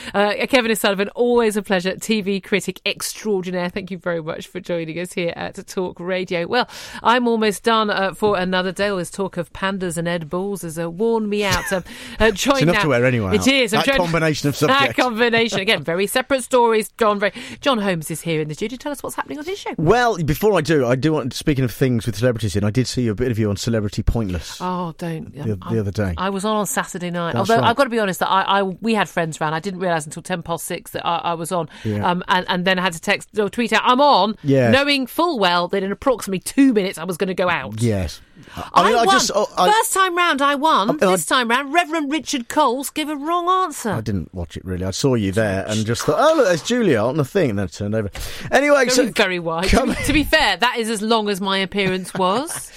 Kevin O'Sullivan, always a pleasure. TV critic extraordinaire. Thank you very much for joining us here at Talk Radio. Well, I'm almost done for another day. All this talk of pandas and Ed Balls has worn me out. It's enough to wear anyone out. It is. That combination of subjects. That combination. Again, very separate stories. John Holmes is here in the studio. Tell us what's happening on his show. Well, before I do want, speaking of things with celebrities in, I did see a bit of you on Celebrity Pointless. Oh, don't. The other day. I was on Saturday night. That's Although right. I've got to be honest, that we had friends round. I didn't realise until 6:10 that I was on. Yeah. And then I had to text or tweet out, I'm on, knowing full well that in approximately 2 minutes I was going to go out. Yes. I won. First time round I won. This time round, Reverend Richard Coles gave a wrong answer. I didn't watch it really. I saw you there and just thought, oh look, there's Julia on the thing, and then it turned over. Anyway, very wide. To be fair, that is as long as my appearance was.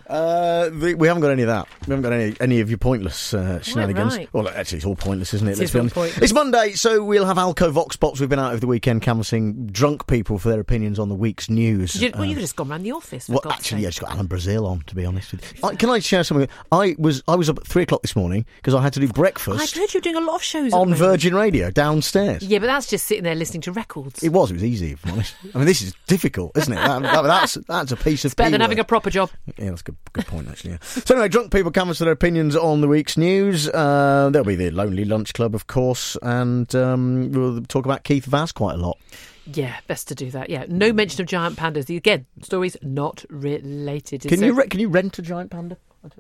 We haven't got any of that. We haven't got any of your pointless shenanigans. Right. Well, actually, it's all pointless, isn't it? Let's be honest. It's Monday, so we'll have Alco Vox Pops. We've been out over the weekend canvassing drunk people for their opinions on the week's news. You could have just gone round the office. Well, actually, yeah, just got Alan Brazil on, to be honest with you. Can I share something? I was up at 3 o'clock this morning because I had to do breakfast. I've heard you doing a lot of shows on Virgin Radio downstairs. Yeah, but that's just sitting there listening to records. It was easy, if I'm honest. I mean, this is difficult, isn't it? That's a piece of. It's better than having a proper job. Yeah, that's a good point, actually. Yeah. So anyway, drunk people canvass their opinions on the week's news. There'll be the Lonely Lunch Club, of course, and we'll talk about Keith Vaz quite a lot. Yeah, best to do that. Yeah, no mention of giant pandas. Again, stories not related. Can you rent a giant panda?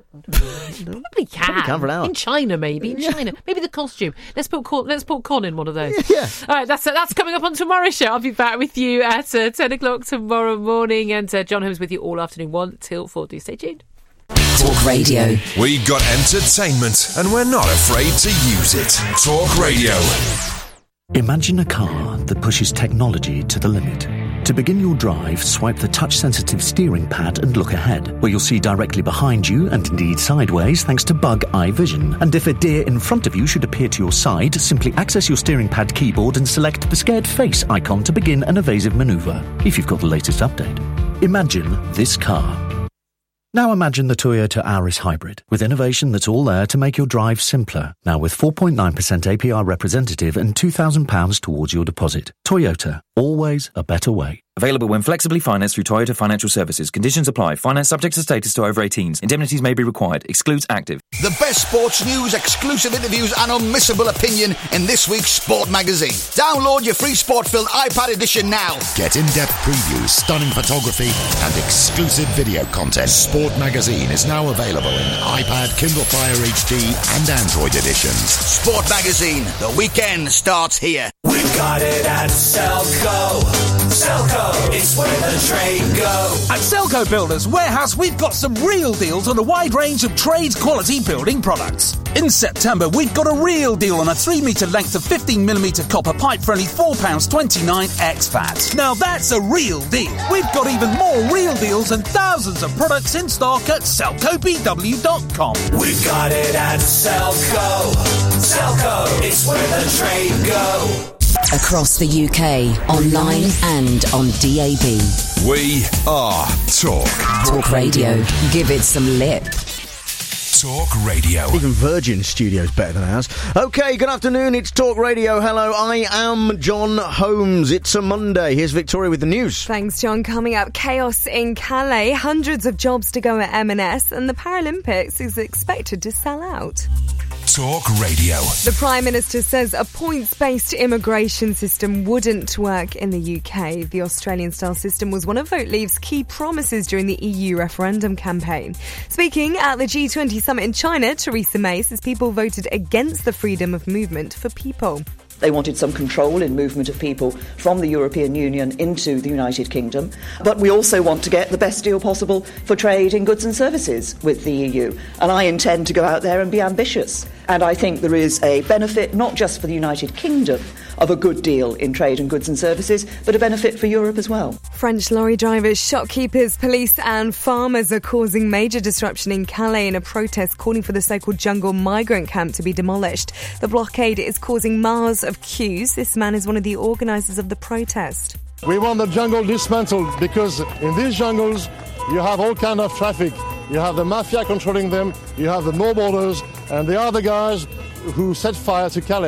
Probably can for an hour. In China, maybe. Maybe the costume. Let's put Con in one of those. Yeah. All right, that's coming up on tomorrow's show. I'll be back with you at 10 o'clock tomorrow morning, and John Holmes with you all afternoon, 1 till 4. Do stay tuned. Talk Radio. We got entertainment, and we're not afraid to use it. Talk Radio. Imagine a car that pushes technology to the limit. To begin your drive, swipe the touch-sensitive steering pad and look ahead, where you'll see directly behind you and indeed sideways thanks to Bug Eye Vision. And if a deer in front of you should appear to your side, simply access your steering pad keyboard and select the scared face icon to begin an evasive manoeuvre, if you've got the latest update. Imagine this car. Now imagine the Toyota Auris Hybrid, with innovation that's all there to make your drive simpler. Now with 4.9% APR representative and £2,000 towards your deposit. Toyota, always a better way. Available when flexibly financed through Toyota Financial Services. Conditions apply. Finance subject to status to over 18s. Indemnities may be required. Excludes active. The best sports news, exclusive interviews and unmissable opinion in this week's Sport Magazine. Download your free Sport-filled iPad edition now. Get in-depth previews, stunning photography and exclusive video content. Sport Magazine is now available in iPad, Kindle Fire HD and Android editions. Sport Magazine. The weekend starts here. We got it at Selco. Selco, it's where the trade go. At Selco Builders Warehouse, we've got some real deals on a wide range of trade-quality building products. In September, we've got a real deal on a 3-metre length of 15mm copper pipe for only £4.29 ex-VAT. Now that's a real deal. We've got even more real deals and thousands of products in stock at SelcoBW.com. We've got it at Selco. Selco, it's where the trade go. Across the UK, online and on DAB. We are Talk. Talk Radio. Give it some lip. Talk Radio. Even Virgin Studio's better than ours. OK, good afternoon, it's Talk Radio. Hello, I am John Holmes. It's a Monday. Here's Victoria with the news. Thanks, John. Coming up, chaos in Calais, hundreds of jobs to go at M&S, and the Paralympics is expected to sell out. Talk Radio. The Prime Minister says a points-based immigration system wouldn't work in the UK. The Australian-style system was one of Vote Leave's key promises during the EU referendum campaign. Speaking at the G20 summit in China, Theresa May says people voted against the freedom of movement for people. They wanted some control in movement of people from the European Union into the United Kingdom. But we also want to get the best deal possible for trade in goods and services with the EU. And I intend to go out there and be ambitious. And I think there is a benefit, not just for the United Kingdom, of a good deal in trade and goods and services, but a benefit for Europe as well. French lorry drivers, shopkeepers, police and farmers are causing major disruption in Calais in a protest calling for the so-called jungle migrant camp to be demolished. The blockade is causing miles of queues. This man is one of the organisers of the protest. We want the jungle dismantled because in these jungles you have all kind of traffic. You have the mafia controlling them, you have the no borders, and they are the guys who set fire to Calais.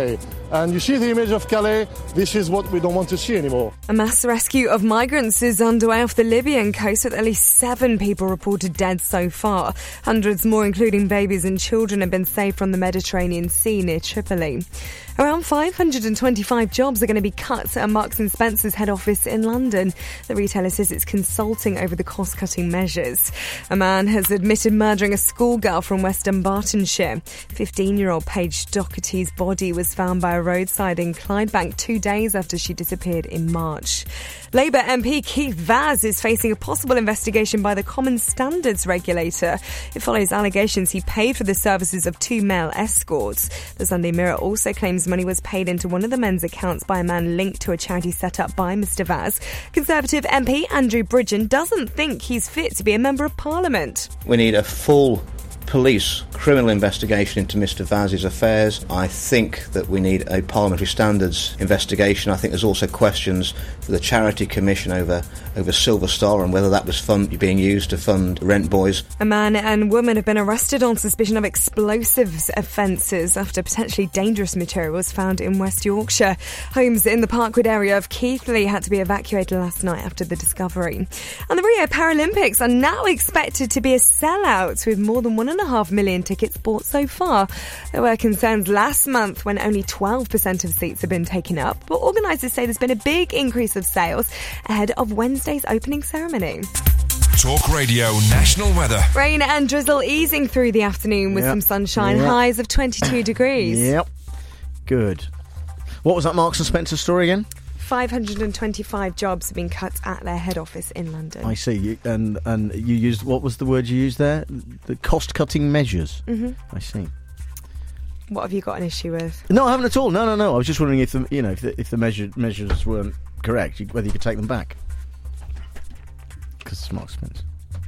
And you see the image of Calais, this is what we don't want to see anymore. A mass rescue of migrants is underway off the Libyan coast, with at least 7 people reported dead so far. Hundreds more, including babies and children, have been saved from the Mediterranean Sea near Tripoli. Around 525 jobs are going to be cut at Marks & Spencer's head office in London. The retailer says it's consulting over the cost-cutting measures. A man has admitted murdering a schoolgirl from West Dunbartonshire. 15-year-old Paige Doherty's body was found by a roadside in Clydebank 2 days after she disappeared in March. Labour MP Keith Vaz is facing a possible investigation by the Common Standards regulator. It follows allegations he paid for the services of 2 male escorts. The Sunday Mirror also claims money was paid into one of the men's accounts by a man linked to a charity set up by Mr Vaz. Conservative MP Andrew Bridgen doesn't think he's fit to be a Member of Parliament. We need a full police criminal investigation into Mr Vaz's affairs. I think that we need a parliamentary standards investigation. I think there's also questions for the Charity Commission over Silver Star and whether that was being used to fund rent boys. A man and woman have been arrested on suspicion of explosives offences after potentially dangerous material was found in West Yorkshire. Homes in the Parkwood area of Keighley had to be evacuated last night after the discovery. And the Rio Paralympics are now expected to be a sellout, with more than 1.5 million tickets bought so far. There were concerns last month when only 12% of seats have been taken up, but organisers say there's been a big increase of sales ahead of Wednesday's opening ceremony. Talk Radio National Weather. Rain and drizzle easing through the afternoon with some sunshine, highs of 22 degrees. Yep. Good. What was that Marks & Spencer story again? 525 jobs have been cut at their head office in London. I see. And you used, what was the word you used there? The cost-cutting measures. Mm-hmm. I see. What have you got an issue with? No, I haven't at all. No. I was just wondering if the measures weren't correct, whether you could take them back. Because it's Marks & Spencer.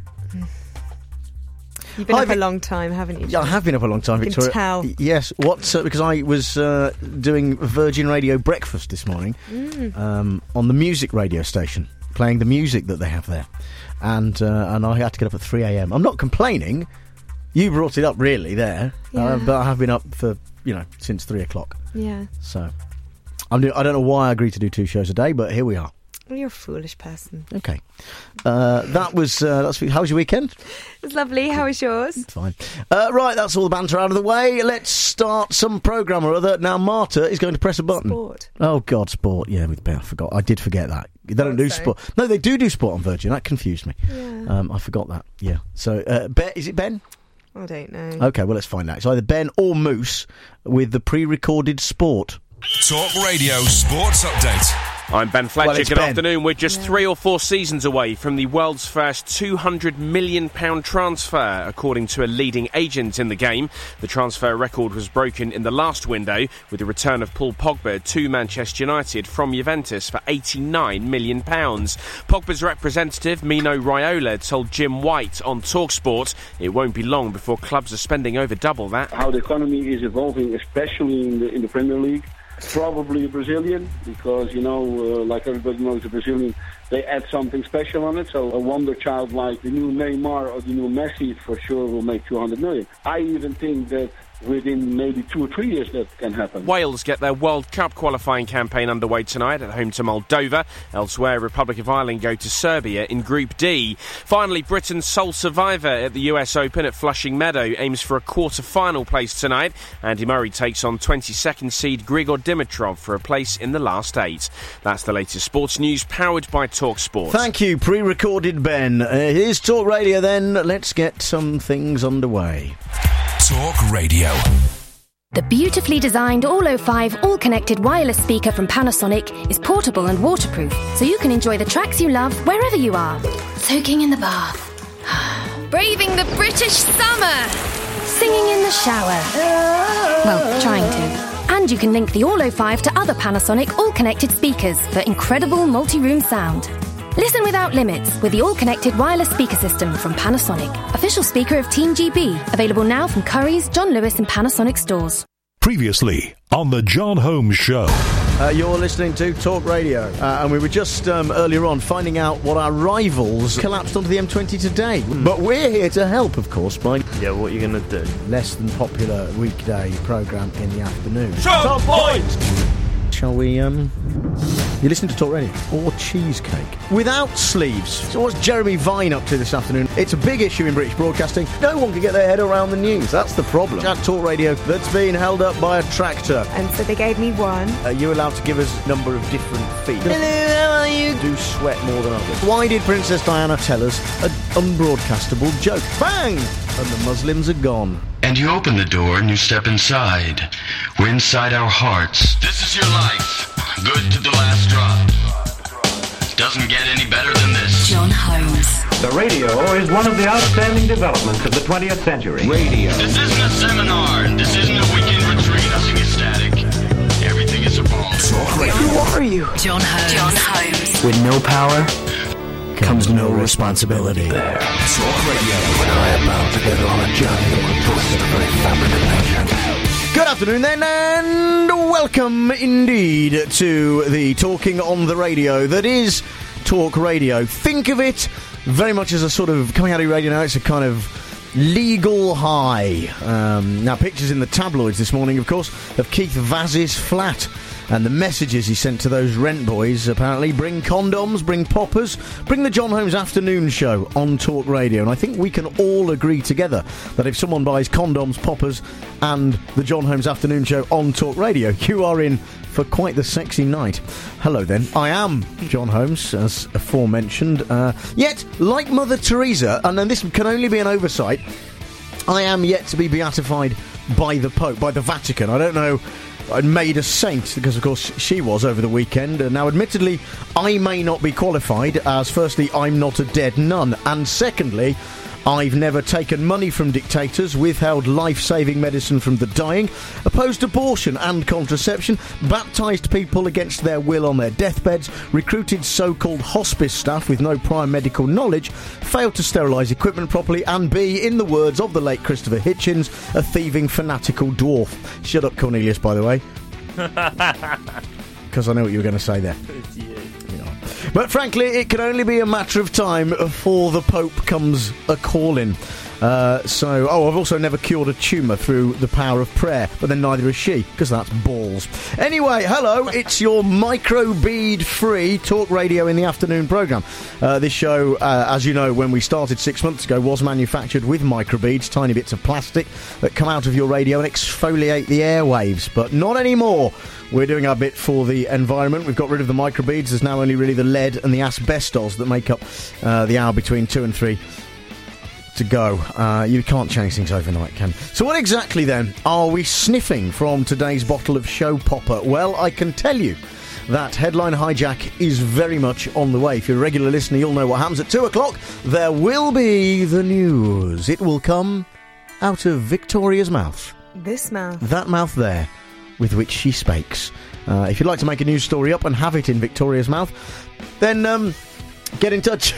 You've been up a long time, haven't you? Yeah, I have been up a long time, Victoria. You can tell. Yes. Because I was doing Virgin Radio Breakfast this morning on the music radio station, playing the music that they have there. And I had to get up at 3 a.m. I'm not complaining. You brought it up, really, there. Yeah. But I have been up for, since 3 o'clock. Yeah. So, I don't know why I agreed to do 2 shows a day, but here we are. Well, you're a foolish person. Okay. How was your weekend? It was lovely. How was yours? Fine. Right, that's all the banter out of the way. Let's start some programme or other. Now, Marta is going to press a button. Sport. Oh, God, sport. Yeah, I forgot. I did forget that. They don't do sport. No, they do sport on Virgin. That confused me. Yeah. I forgot that. Yeah. So, is it Ben? I don't know. Okay, well, let's find out. It's either Ben or Moose with the pre-recorded sport. Talk Radio Sports Update. I'm Ben Fletcher. Well, Good afternoon. We're just 3 or 4 seasons away from the world's first £200 million transfer, according to a leading agent in the game. The transfer record was broken in the last window with the return of Paul Pogba to Manchester United from Juventus for £89 million. Pogba's representative, Mino Raiola, told Jim White on TalkSport it won't be long before clubs are spending over double that. How the economy is evolving, especially in the Premier League. Probably a Brazilian, because, like everybody knows, the Brazilian, they add something special on it. So a wonder child like the new Neymar or the new Messi for sure will make 200 million. I even think that within maybe 2 or 3 years that can happen. Wales get their World Cup qualifying campaign underway tonight at home to Moldova. Elsewhere, Republic of Ireland go to Serbia in Group D. Finally, Britain's sole survivor at the US Open at Flushing Meadow aims for a quarter-final place tonight. Andy Murray takes on 22nd seed Grigor Dimitrov for a place in the last 8. That's the latest sports news, powered by TalkSport. Thank you, pre-recorded Ben. Here's Talk Radio then. Let's get some things underway. Talk Radio. The beautifully designed All-O5 all-connected wireless speaker from Panasonic is portable and waterproof, so you can enjoy the tracks you love wherever you are. Soaking in the bath. Braving the British summer. Singing in the shower. Well, trying to. And you can link the All-O5 to other Panasonic all-connected speakers for incredible multi-room sound. Listen without limits with the all-connected wireless speaker system from Panasonic. Official speaker of Team GB. Available now from Currys, John Lewis and Panasonic stores. Previously on The John Holmes Show. You're listening to Talk Radio, and we were just earlier on finding out what our rivals collapsed onto the M20 today. But we're here to help, of course, by... Yeah, what are you going to do? Less than popular weekday programme in the afternoon. Top points! Shall we, You listen to Talk Radio. Or cheesecake. Without sleeves. So what's Jeremy Vine up to this afternoon? It's a big issue in British broadcasting. No one can get their head around the news. That's the problem. At Talk Radio, that's being held up by a tractor. And so they gave me one. You're allowed to give us a number of different feet. Hello, how are you? Do sweat more than others. Why did Princess Diana tell us an unbroadcastable joke? Bang! And the Muslims are gone. And you open the door and you step inside. We're inside our hearts. This is your life. Good to the last drop. Doesn't get any better than this. John Holmes. The radio is one of the outstanding developments of the 20th century. Radio. This isn't a seminar. This isn't a weekend retreat. Nothing is static. Everything is evolving. Who are you? John Holmes. John Holmes. With no power comes no responsibility. Talk Radio. When I'm about to get on a journey that will twist the very fabric of nation. Good afternoon then, and welcome indeed to the Talking on the Radio that is Talk Radio. Think of it very much as a sort of, coming out of radio now, it's a kind of legal high. Now, pictures in the tabloids this morning, of course, of Keith Vaz's flat. And the messages he sent to those rent boys, apparently, bring condoms, bring poppers, bring the John Holmes afternoon show on Talk Radio. And I think we can all agree together that if someone buys condoms, poppers, and the John Holmes afternoon show on Talk Radio, you are in for quite the sexy night. Hello then, I am John Holmes, as aforementioned. Yet, like Mother Teresa, and then this can only be an oversight, I am yet to be beatified by the Pope, by the Vatican. I don't know... I'd made a saint, because of course she was over the weekend. Now admittedly, I may not be qualified, as firstly, I'm not a dead nun, and secondly, I've never taken money from dictators, withheld life-saving medicine from the dying, opposed abortion and contraception, baptised people against their will on their deathbeds, recruited so-called hospice staff with no prior medical knowledge, failed to sterilise equipment properly, and B, in the words of the late Christopher Hitchens, a thieving fanatical dwarf. Shut up, Cornelius, by the way. Because I know what you were going to say there. It's you. But frankly, it can only be a matter of time before the Pope comes a-calling. I've also never cured a tumour through the power of prayer, but then neither has she, because that's balls. Anyway, hello, it's your microbead-free Talk Radio in the afternoon programme. This show, as you know, when we started 6 months ago, was manufactured with microbeads, tiny bits of plastic that come out of your radio and exfoliate the airwaves, but not anymore. We're doing our bit for the environment. We've got rid of the microbeads. There's now only really the lead and the asbestos that make up the hour between 2 and 3 to go. You can't change things overnight, can you? So what exactly, then, are we sniffing from today's bottle of show popper? Well, I can tell you that Headline Hijack is very much on the way. If you're a regular listener, you'll know what happens at 2 o'clock. There will be the news. It will come out of Victoria's mouth. This mouth. That mouth there, with which she speaks. If you'd like to make a news story up and have it in Victoria's mouth, then get in touch.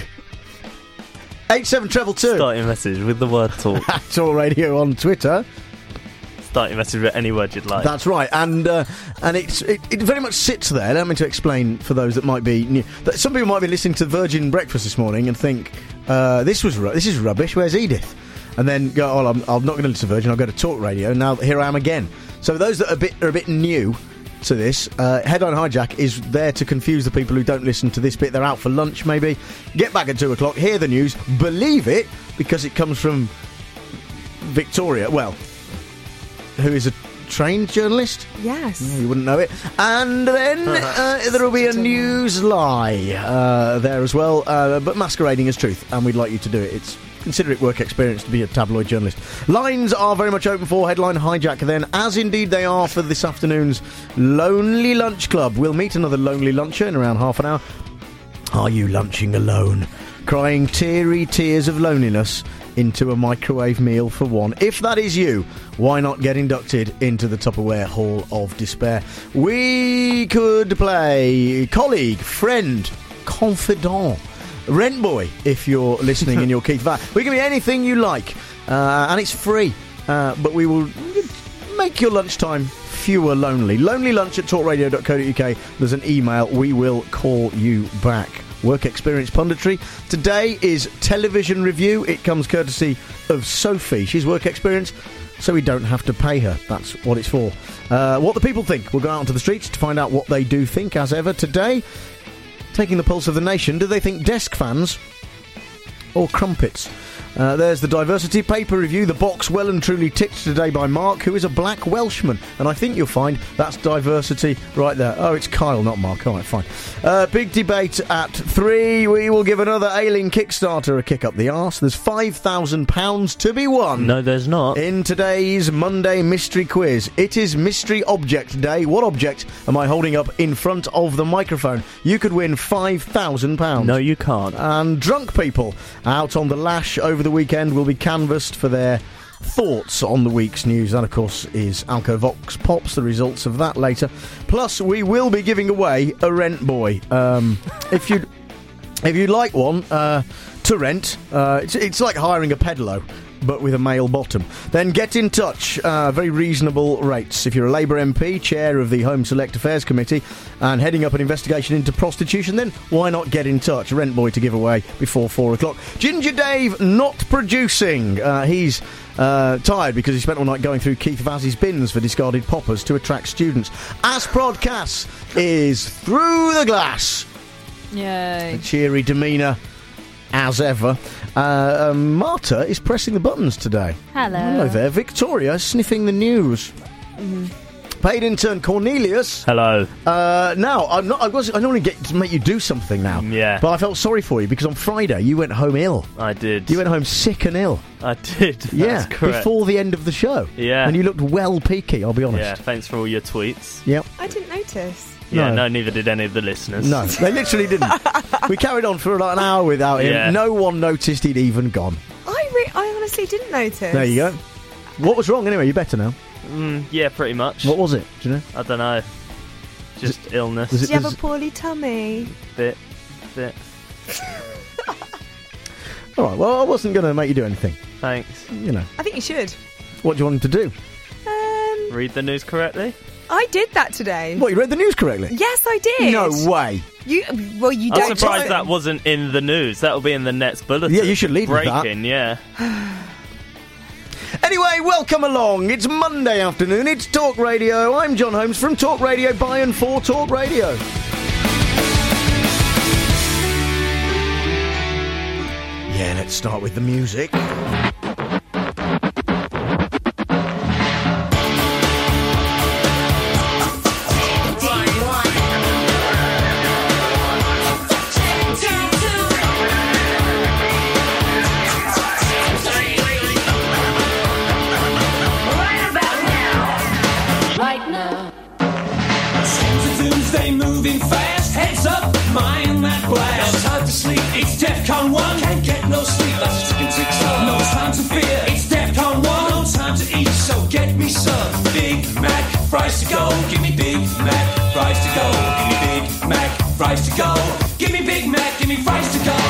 87222. Start your message with the word talk. Talk Radio on Twitter. Start your message with any word you'd like. That's right, and it very much sits there. Let me to explain for those that might be new. That some people might be listening to Virgin Breakfast this morning and think this is rubbish. Where's Edith? And then go, oh, I'm not going to listen to Virgin. I'll go to Talk Radio. Now here I am again. So those that are a bit new to this, Headline Hijack is there to confuse the people who don't listen to this bit. They're out for lunch, maybe. Get back at 2 o'clock, hear the news, believe it, because it comes from Victoria, well, who is a trained journalist? Yes. You wouldn't know it. And then there will be a news lie there as well, but masquerading as truth, and we'd like you to do it. It's consider it work experience to be a tabloid journalist. Lines are very much open for Headline Hijack then, as indeed they are for this afternoon's Lonely Lunch Club. We'll meet another lonely luncher in around half an hour. Are you lunching alone? Crying teary tears of loneliness into a microwave meal for one? If that is you, why not get inducted into the Tupperware Hall of Despair? We could play colleague, friend, confidant, rent boy, if you're listening in your Keith Vaz. We can be anything you like, and it's free, but we will make your lunchtime if you were lonely. lonelylunch@talkradio.co.uk. There's an email. We will call you back. Work experience punditry. Today is television review. It comes courtesy of Sophie. She's work experience, so we don't have to pay her. That's what it's for. What the people think. We'll go out onto the streets to find out what they do think, as ever. Today, taking the pulse of the nation, do they think desk fans or crumpets? There's the diversity paper review, the box well and truly ticked today by Mark, who is a black Welshman. And I think you'll find that's diversity right there. Oh, it's Kyle, not Mark. All right, fine. Big debate at 3. We will give another ailing Kickstarter a kick up the arse. There's £5,000 to be won. No, there's not. In today's Monday mystery quiz. It is Mystery Object Day. What object am I holding up in front of the microphone? You could win £5,000. No, you can't. And drunk people out on the lash over the weekend will be canvassed for their thoughts on the week's news. That, of course, is Alco Vox Pops. The results of that later. Plus, we will be giving away a rent boy. If you'd like one to rent, it's like hiring a pedalo, but with a male bottom. Then get in touch. Very reasonable rates. If you're a Labour MP, chair of the Home Select Affairs Committee, and heading up an investigation into prostitution, then why not get in touch? Rent boy to give away before 4 o'clock. Ginger Dave not producing. He's tired because he spent all night going through Keith Vazzy's bins for discarded poppers to attract students. Asprod Cass is through the glass. Yay. A cheery demeanour as ever. Marta is pressing the buttons today. Hello there. Victoria sniffing the news. Paid intern Cornelius. Hello. Now, I don't want to get to make you do something now. Yeah. But I felt sorry for you because on Friday you went home ill. I did. You went home sick and ill. I did. That's correct. Before the end of the show. Yeah. And you looked well peaky, I'll be honest. Yeah, thanks for all your tweets. Yep. I didn't notice. Yeah, no, neither did any of the listeners. No, they literally didn't. We carried on for like an hour without him. Yeah. No one noticed he'd even gone. I honestly didn't notice. There you go. What was wrong anyway? You better now. Yeah, pretty much. What was it? Do you know? I don't know. Just illness. Did you have a poorly tummy? Bit. All right, well, I wasn't going to make you do anything. Thanks. You know. I think you should. What do you want him to do? Read the news correctly? I did that today. What, you read the news correctly? Yes, I did. No way. You don't. I'm surprised that wasn't in the news. That'll be in the next bulletin. Yeah, you should lead with that. Breaking, yeah. Anyway, welcome along. It's Monday afternoon. It's Talk Radio. I'm John Holmes from Talk Radio by and for Talk Radio. Yeah, let's start with the music. Moving fast, heads up, mind that blast. No time to sleep, it's DEFCON 1. Can't get no sleep, that's ticking 6 up. No time to fear, it's DEFCON 1. No time to eat, so get me some Big Mac fries to go. Give me Big Mac fries to go. Give me Big Mac fries to go. Give me Big Mac, give me fries to go.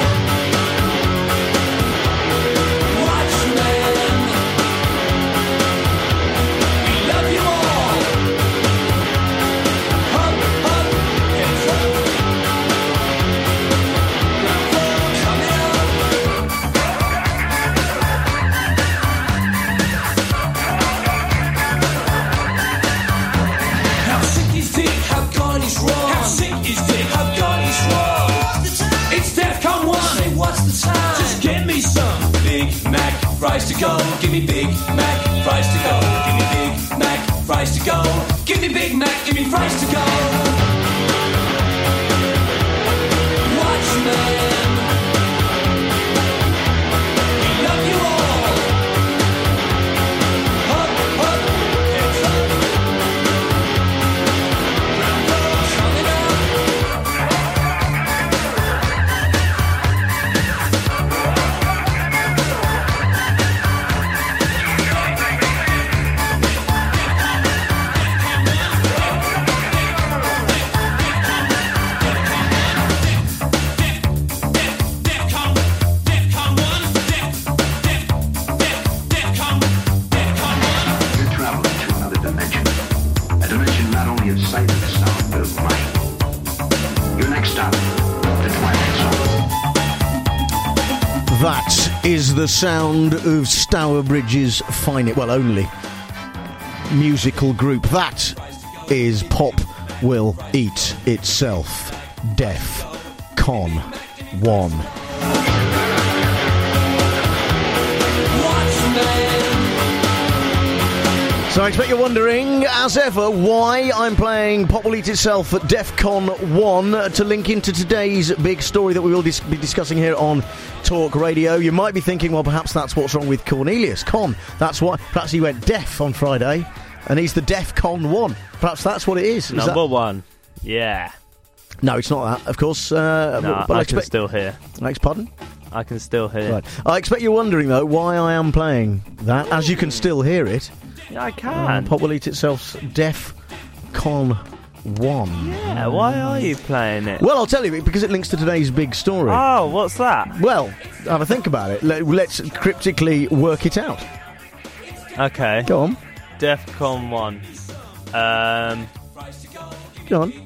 Fries to go, give me Big Mac fries to go, give me Big Mac fries to go, give me Big Mac, give me fries to go. Watchmen, we love you all. Up, up, hands up. Ground coming That is the sound of Stourbridge's finest, well, only musical group. That is Pop Will Eat Itself. Def Con 1. So I expect you're wondering, as ever, why I'm playing Pop Will Eat Itself at DEF CON 1 to link into today's big story that we will be discussing here on Talk Radio. You might be thinking, well, perhaps that's what's wrong with Cornelius Con. That's why. Perhaps he went deaf on Friday, and he's the DEF CON 1. Perhaps that's what it is. Number one. Yeah. No, it's not that, of course. No, I can still hear. Pardon? I can still hear. Right. I expect you're wondering, though, why I am playing that, as you can still hear it. Yeah, I can. Pop Will Eat Itself's DEF CON 1. Yeah, why are you playing it? Well, I'll tell you, because it links to today's big story. Oh, what's that? Well, have a think about it. Let's cryptically work it out. Okay. Go on. DEF CON 1. Go on.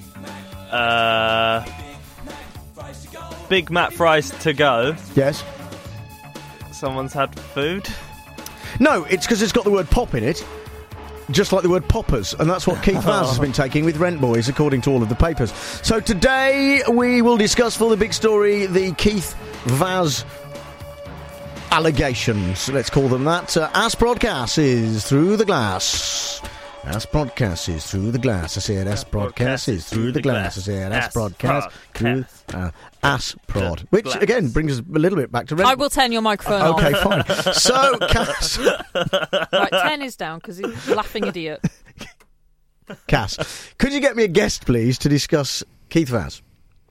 Big Mac fries to go. Yes. Someone's had food? No, it's because it's got the word pop in it, just like the word poppers, and that's what Keith Vaz has been taking with Rent Boys, according to all of the papers. So today we will discuss for the big story the Keith Vaz allegations, let's call them that. As-Prodcast is through the glass. As-Prodcast is through the glass. I said As-Prodcast is through the glass. I said As-Prodcast through As-Prod. Which, again, brings us a little bit back to Rent. I will turn your microphone on. Okay, fine. So, Cass. Right, 10 is down because he's a laughing idiot. Cass, could you get me a guest, please, to discuss Keith Vaz?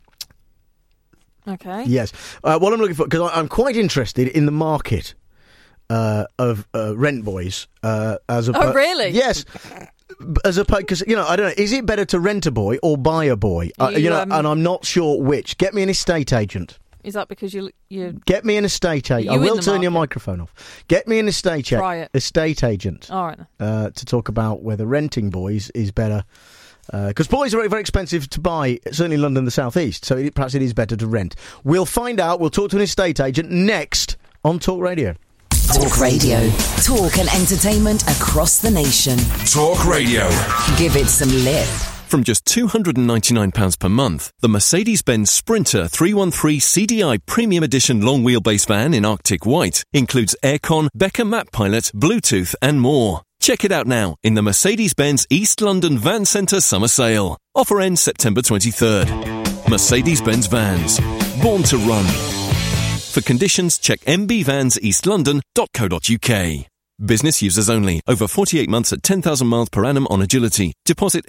Okay. Yes. What I'm looking for, because I'm quite interested in the market of Rent Boys. Oh, really? Yes. As opposed, because, you know, I don't know, is it better to rent a boy or buy a boy? And I'm not sure which. Get me an estate agent. Is that because you Get me an estate agent. I will turn your microphone off. Get me an estate agent. All right. To talk about whether renting boys is better. Because boys are very, very expensive to buy, certainly in London, the South East. So perhaps it is better to rent. We'll find out. We'll talk to an estate agent next on Talk Radio. Talk Radio. Talk and entertainment across the nation. Talk Radio. Give it some lip. From just £299 per month, the Mercedes-Benz Sprinter 313 CDI Premium Edition long wheelbase van in Arctic White includes aircon, Becker Map Pilot, Bluetooth and more. Check it out now in the Mercedes-Benz East London Van Centre Summer Sale. Offer ends September 23rd. Mercedes-Benz Vans. Born to run. For conditions, check mbvanseastlondon.co.uk. Business users only. Over 48 months at 10,000 miles per annum on Agility. Deposit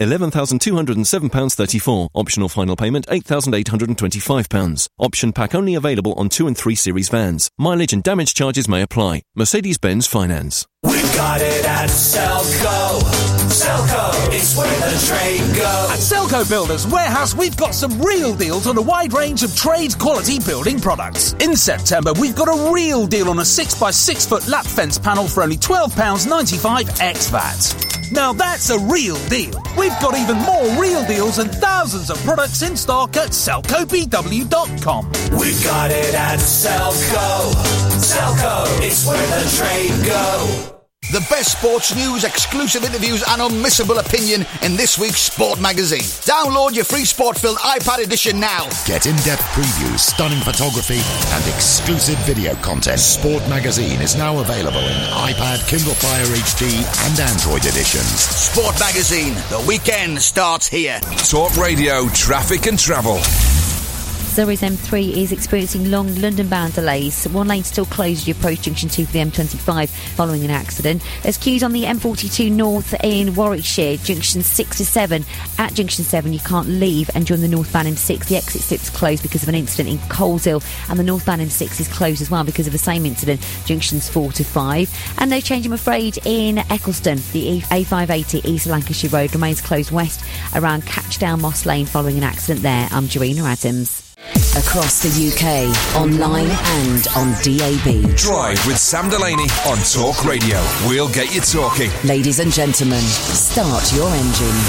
£11,207.34. Optional final payment £8,825. Option pack only available on 2 and 3 Series vans. Mileage and damage charges may apply. Mercedes-Benz Finance. We've got it at Selco. Selco, it's where the trade goes. At Selco Builders Warehouse, we've got some real deals on a wide range of trade-quality building products. In September, we've got a real deal on a 6x6 foot lap fence panel for only £12.95 ex-VAT. Now that's a real deal. We've got even more real deals and thousands of products in stock at SelcoBW.com. We've got it at Selco. Selco, it's where the trade goes. The best sports news, exclusive interviews and unmissable opinion in this week's Sport Magazine. Download your free Sportfilm iPad edition now. Get in-depth previews, stunning photography and exclusive video content. Sport Magazine is now available in iPad, Kindle Fire HD and Android editions. Sport Magazine, the weekend starts here. Talk Radio, traffic and travel. Surrey's M3 is experiencing long London-bound delays. One lane still closed as you approach Junction 2 for the M25 following an accident. There's queues on the M42 North in Warwickshire, Junction 6 to 7. At Junction 7 you can't leave, and during the northbound M6 the exit slip's closed because of an incident in Coleshill, and the northbound M6 is closed as well because of the same incident, Junctions 4 to 5. And no change, I'm afraid, in Eccleston. The A580 East Lancashire Road remains closed west around Catchdown Moss Lane following an accident there. I'm Jarina Adams. Across the UK, online and on DAB. Drive with Sam Delaney on Talk Radio. We'll get you talking. Ladies and gentlemen, start your engines.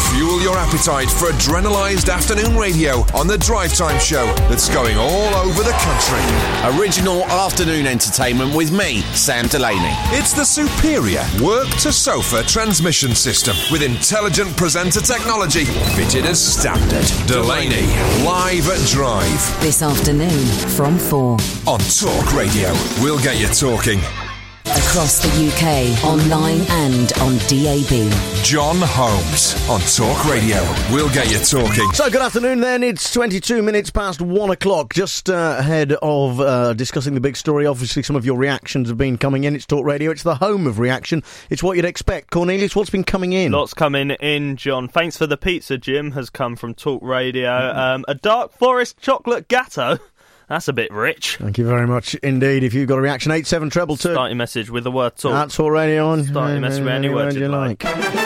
Fuel your appetite for adrenalised afternoon radio on the Drive Time Show that's going all over the country. Original afternoon entertainment with me, Sam Delaney. It's the superior work-to-sofa transmission system with intelligent presenter technology fitted as standard. Delaney, live at Drive. This afternoon from 4. On Talk Radio, we'll get you talking. Across the UK, online and on DAB. John Holmes on Talk Radio. We'll get you talking. So, good afternoon then. It's 22 minutes past 1 o'clock. Just ahead of discussing the big story. Obviously, some of your reactions have been coming in. It's Talk Radio. It's the home of reaction. It's what you'd expect. Cornelius, what's been coming in? Lots coming in, John. Thanks for the pizza, Jim, has come from Talk Radio. A dark forest chocolate gatto. That's a bit rich. Thank you very much indeed. If you've got a reaction, 8722. Start your message with the word talk. That's Talk Radio on. Start your message with any word you like.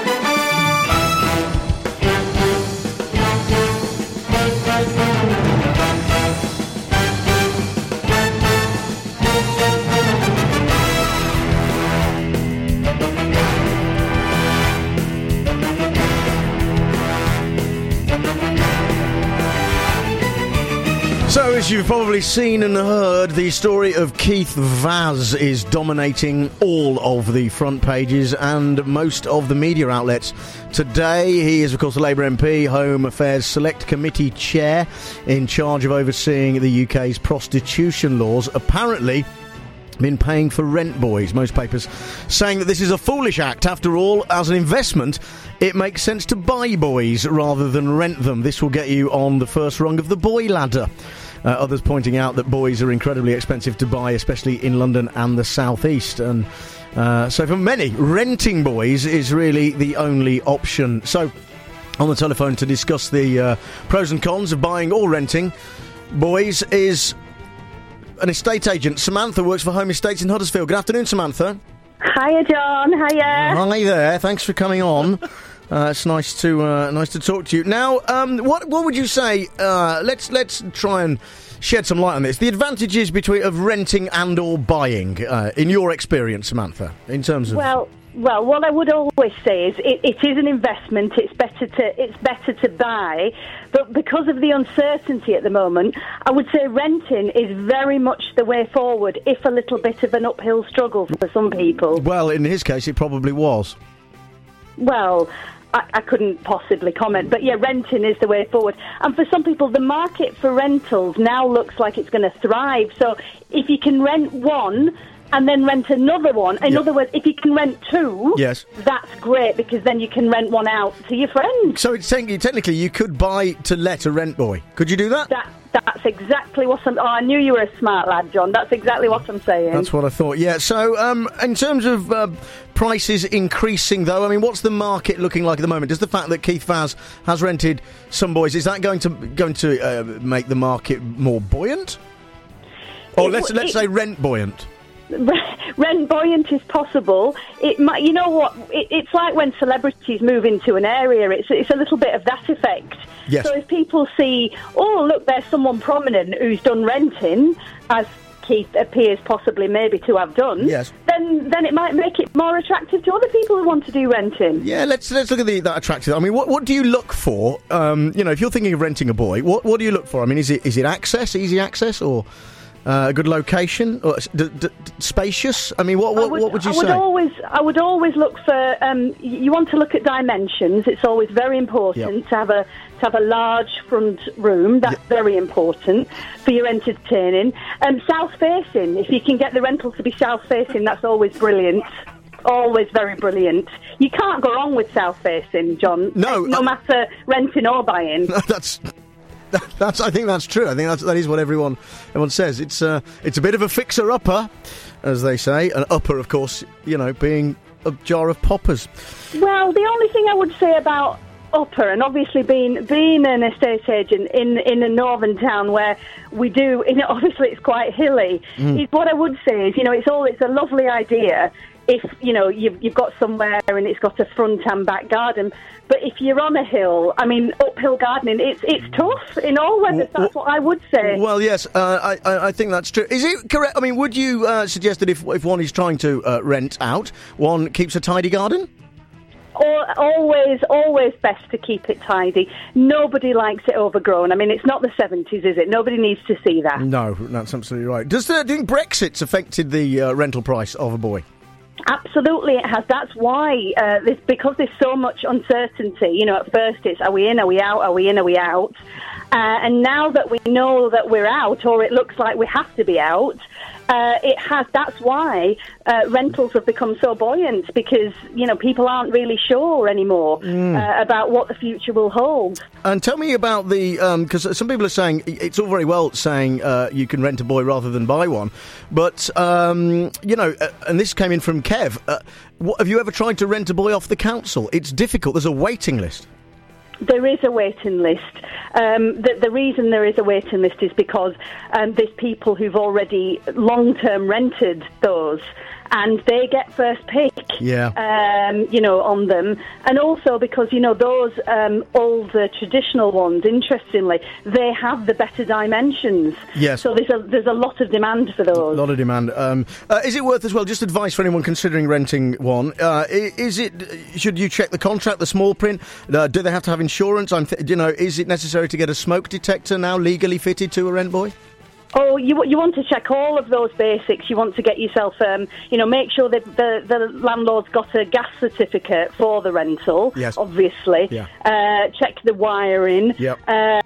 So, as you've probably seen and heard, the story of Keith Vaz is dominating all of the front pages and most of the media outlets. Today, he is, of course, the Labour MP, Home Affairs Select Committee Chair, in charge of overseeing the UK's prostitution laws. Apparently been paying for rent boys. Most papers saying that this is a foolish act. After all, as an investment, it makes sense to buy boys rather than rent them. This will get you on the first rung of the boy ladder. Others pointing out that boys are incredibly expensive to buy, especially in London and the South East. And so for many, renting boys is really the only option. So on the telephone to discuss the pros and cons of buying or renting boys is an estate agent. Samantha works for Home Estates in Huddersfield. Good afternoon, Samantha. Hiya, John. Hiya. Hi there. Thanks for coming on. It's nice to talk to you. Now, what would you say? Let's try and shed some light on this. The advantages of renting and or buying, in your experience, Samantha, in terms of. Well, what I would always say is it is an investment. It's better to buy, but because of the uncertainty at the moment, I would say renting is very much the way forward, if a little bit of an uphill struggle for some people. Well, in his case, it probably was. Well, I couldn't possibly comment, but yeah, renting is the way forward. And for some people, the market for rentals now looks like it's going to thrive. So if you can rent one and then rent another one, in other words, if you can rent two, yes, that's great, because then you can rent one out to your friends. So it's technically you could buy to let a rent boy. Could you do that? That's exactly what I'm... Oh, I knew you were a smart lad, John. That's exactly what I'm saying. That's what I thought, yeah. So, in terms of prices increasing, though, I mean, what's the market looking like at the moment? Does the fact that Keith Vaz has rented some boys, is that going to make the market more buoyant? Or let's say rent buoyant? Rent buoyant is possible. It might, you know what? It's like when celebrities move into an area. It's a little bit of that effect. Yes. So if people see, oh look, there's someone prominent who's done renting, as Keith appears possibly maybe to have done. Yes. Then it might make it more attractive to other people who want to do renting. Yeah, let's look at that attractive. I mean, what do you look for? If you're thinking of renting a boy, what do you look for? I mean, is it access, easy access, or a good location, or spacious? I mean, what would you say? I would always look for. You want to look at dimensions. It's always very important to have a large front room. That's very important for your entertaining. South facing. If you can get the rental to be south facing, that's always brilliant. Always very brilliant. You can't go wrong with south facing, John. No matter renting or buying. I think that's true. I think that is what everyone says. It's a bit of a fixer-upper, as they say. An upper, of course, being a jar of poppers. Well, the only thing I would say about upper, and obviously being an estate agent in a northern town where we do, obviously it's quite hilly, is what I would say is, it's a lovely idea if, you've got somewhere and it's got a front and back garden. But if you're on a hill, I mean, uphill gardening, it's tough in all weathers. That's what I would say. Well, yes, I think that's true. Is it correct? I mean, would you suggest that if one is trying to rent out, one keeps a tidy garden? always best to keep it tidy. Nobody likes it overgrown. I mean, it's not the 70s, is it? Nobody needs to see that. No, that's absolutely right. Do you think Brexit's affected the rental price of a boy? Absolutely, it has. That's why, because there's so much uncertainty. You know, at first it's, are we in, are we out, are we in, are we out? And now that we know that we're out, or it looks like we have to be out, that's why rentals have become so buoyant, because, you know, people aren't really sure anymore about what the future will hold. And tell me about because some people are saying it's all very well saying you can rent a boy rather than buy one, but, you know, and this came in from Kev, have you ever tried to rent a boy off the council? It's difficult. There's a waiting list. There is a waiting list. The reason there is a waiting list is because there's people who've already long-term rented those, and they get first pick, you know, on them. And also because, you know, those older traditional ones, interestingly, they have the better dimensions. Yes. So there's a lot of demand for those. A lot of demand. Is it worth as well, just advice for anyone considering renting one, should you check the contract, the small print? Do they have to have insurance? You know, is it necessary to get a smoke detector now legally fitted to a rent boy? Oh, you want to check all of those basics. You want to get yourself, you know, make sure that the landlord's got a gas certificate for the rental, yes, obviously. Yeah. Check the wiring, yep,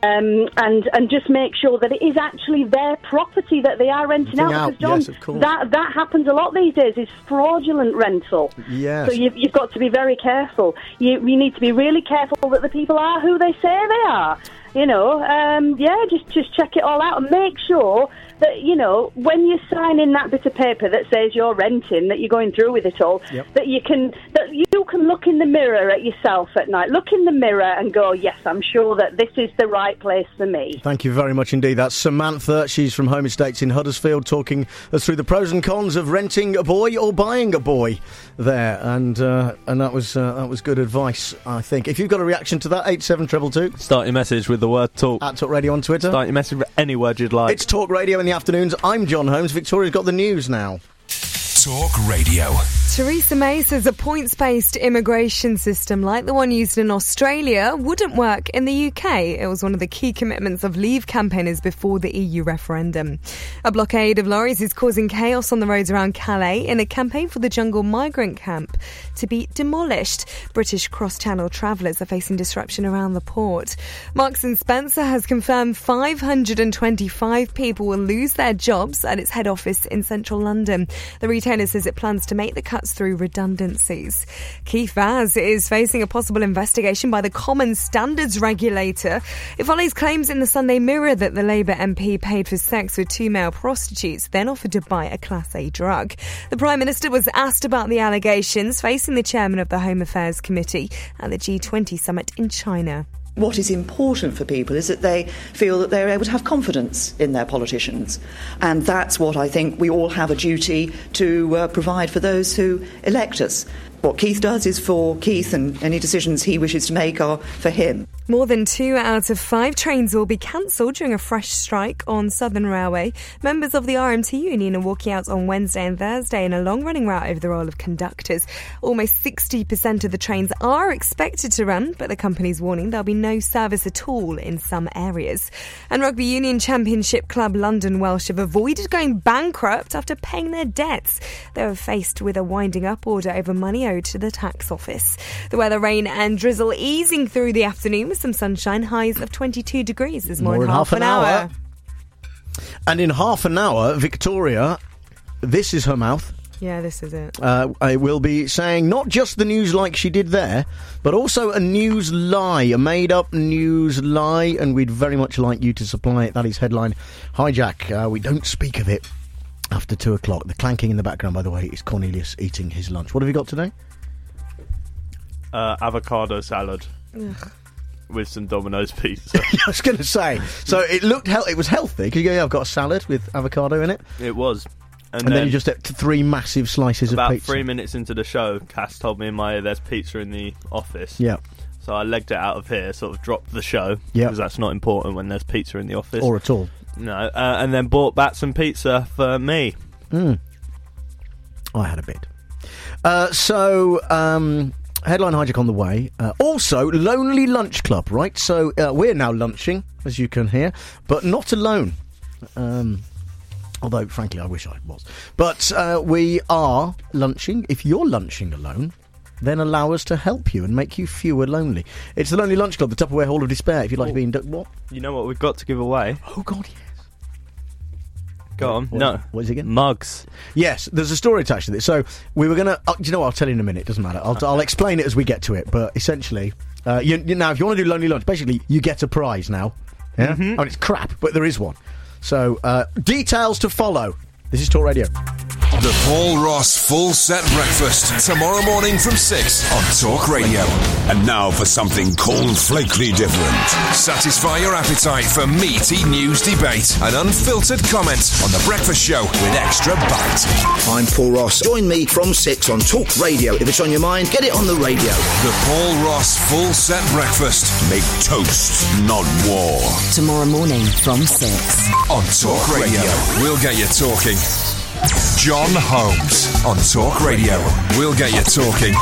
and just make sure that it is actually their property that they are renting out. Because, John, yes, of course, that happens a lot these days, is fraudulent rental. Yes. So you've got to be very careful. You need to be really careful that the people are who they say they are. You know, just check it all out and make sure that, you know, when you sign in that bit of paper that says you're renting, that you're going through with it all, yep, that you can look in the mirror at yourself at night. Look in the mirror and go, yes, I'm sure that this is the right place for me. Thank you very much indeed. That's Samantha. She's from Home Estates in Huddersfield, talking us through the pros and cons of renting a boy or buying a boy there. And that was good advice, I think. If you've got a reaction to that, 87222. Start your message with the word talk. At Talk Radio on Twitter. Start your message with any word you'd like. It's Talk Radio in the afternoons. I'm John Holmes. Victoria's got the news now. Talk Radio. Theresa May says a points-based immigration system like the one used in Australia wouldn't work in the UK. It was one of the key commitments of Leave campaigners before the EU referendum. A blockade of lorries is causing chaos on the roads around Calais in a campaign for the jungle migrant camp to be demolished. British cross-channel travellers are facing disruption around the port. Marks & Spencer has confirmed 525 people will lose their jobs at its head office in central London. The retailer says it plans to make the cuts through redundancies. Keith Vaz is facing a possible investigation by the Common Standards Regulator. It follows claims in the Sunday Mirror that the Labour MP paid for sex with two male prostitutes, then offered to buy a Class A drug. The Prime Minister was asked about the allegations, facing the chairman of the Home Affairs Committee at the G20 summit in China. What is important for people is that they feel that they're able to have confidence in their politicians. And that's what I think we all have a duty to provide for those who elect us. What Keith does is for Keith, and any decisions he wishes to make are for him. More than 2 out of 5 trains will be cancelled during a fresh strike on Southern Railway. Members of the RMT union are walking out on Wednesday and Thursday in a long-running rout over the role of conductors. Almost 60% of the trains are expected to run, but the company's warning there'll be no service at all in some areas. And Rugby Union Championship club London Welsh have avoided going bankrupt after paying their debts. They were faced with a winding-up order over money owed to the tax office. The weather, rain and drizzle easing through the afternoon with some sunshine, highs of 22 degrees. There's more in half an hour. And in half an hour, Victoria, this is her mouth. Yeah, this is it. I will be saying not just the news like she did there, but also a news lie, a made-up news lie, and we'd very much like you to supply it. That is headline hijack. We don't speak of it after 2 o'clock. The clanking in the background, by the way, is Cornelius eating his lunch. What have you got today? Avocado salad. Ugh. With some Domino's pizza. I was going to say. So it looked it was healthy because you go, I've got a salad with avocado in it. It was. And then you just ate 3 massive slices of pizza. About 3 minutes into the show, Cass told me in my ear there's pizza in the office. Yeah. So I legged it out of here, sort of dropped the show. Yeah. Because that's not important when there's pizza in the office. Or at all. No. And then bought back some pizza for me. I had a bit. Headline hijack on the way. Also, Lonely Lunch Club, right? So we're now lunching, as you can hear, but not alone. Although, frankly, I wish I was. But we are lunching. If you're lunching alone, then allow us to help you and make you fewer lonely. It's the Lonely Lunch Club, the Tupperware Hall of Despair. If you'd like to be inducted... What? You know what we've got to give away? Oh, God, yes. Go on. What is it again? Mugs. Yes, there's a story attached to this. So we were going to... do you know what? I'll tell you in a minute. It doesn't matter. I'll explain it as we get to it. But essentially, now, if you want to do Lonely Lunch, basically, you get a prize now. Yeah? Mhm. I mean, it's crap, but there is one. So, details to follow. This is Talk Radio. The Paul Ross Full Set Breakfast, tomorrow morning from 6 on Talk Radio. And now for something cornflakely different. Satisfy your appetite for meaty news debate and unfiltered comment on The Breakfast Show with extra bite. I'm Paul Ross. Join me from 6 on Talk Radio. If it's on your mind, get it on the radio. The Paul Ross Full Set Breakfast. Make toast, not war. Tomorrow morning from 6 on Talk Radio. We'll get you talking. John Holmes on Talk Radio. We'll get you talking.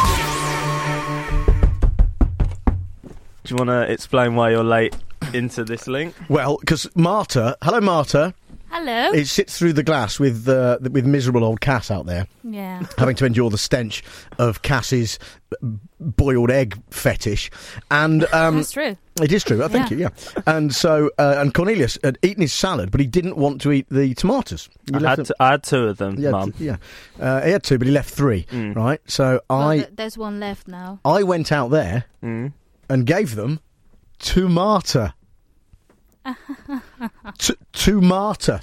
Do you want to explain why you're late into this link? Well, because Marta... Hello, Marta. Hello. It sits through the glass with miserable old Cass out there. Yeah. Having to endure the stench of Cass's boiled egg fetish. And that's true. It is true. Thank you, yeah. And so, and Cornelius had eaten his salad, but he didn't want to eat the tomatoes. I had two of them, Mum. He had two, but he left three, right? So there's one left now. I went out there and gave them to Marta. Tomato.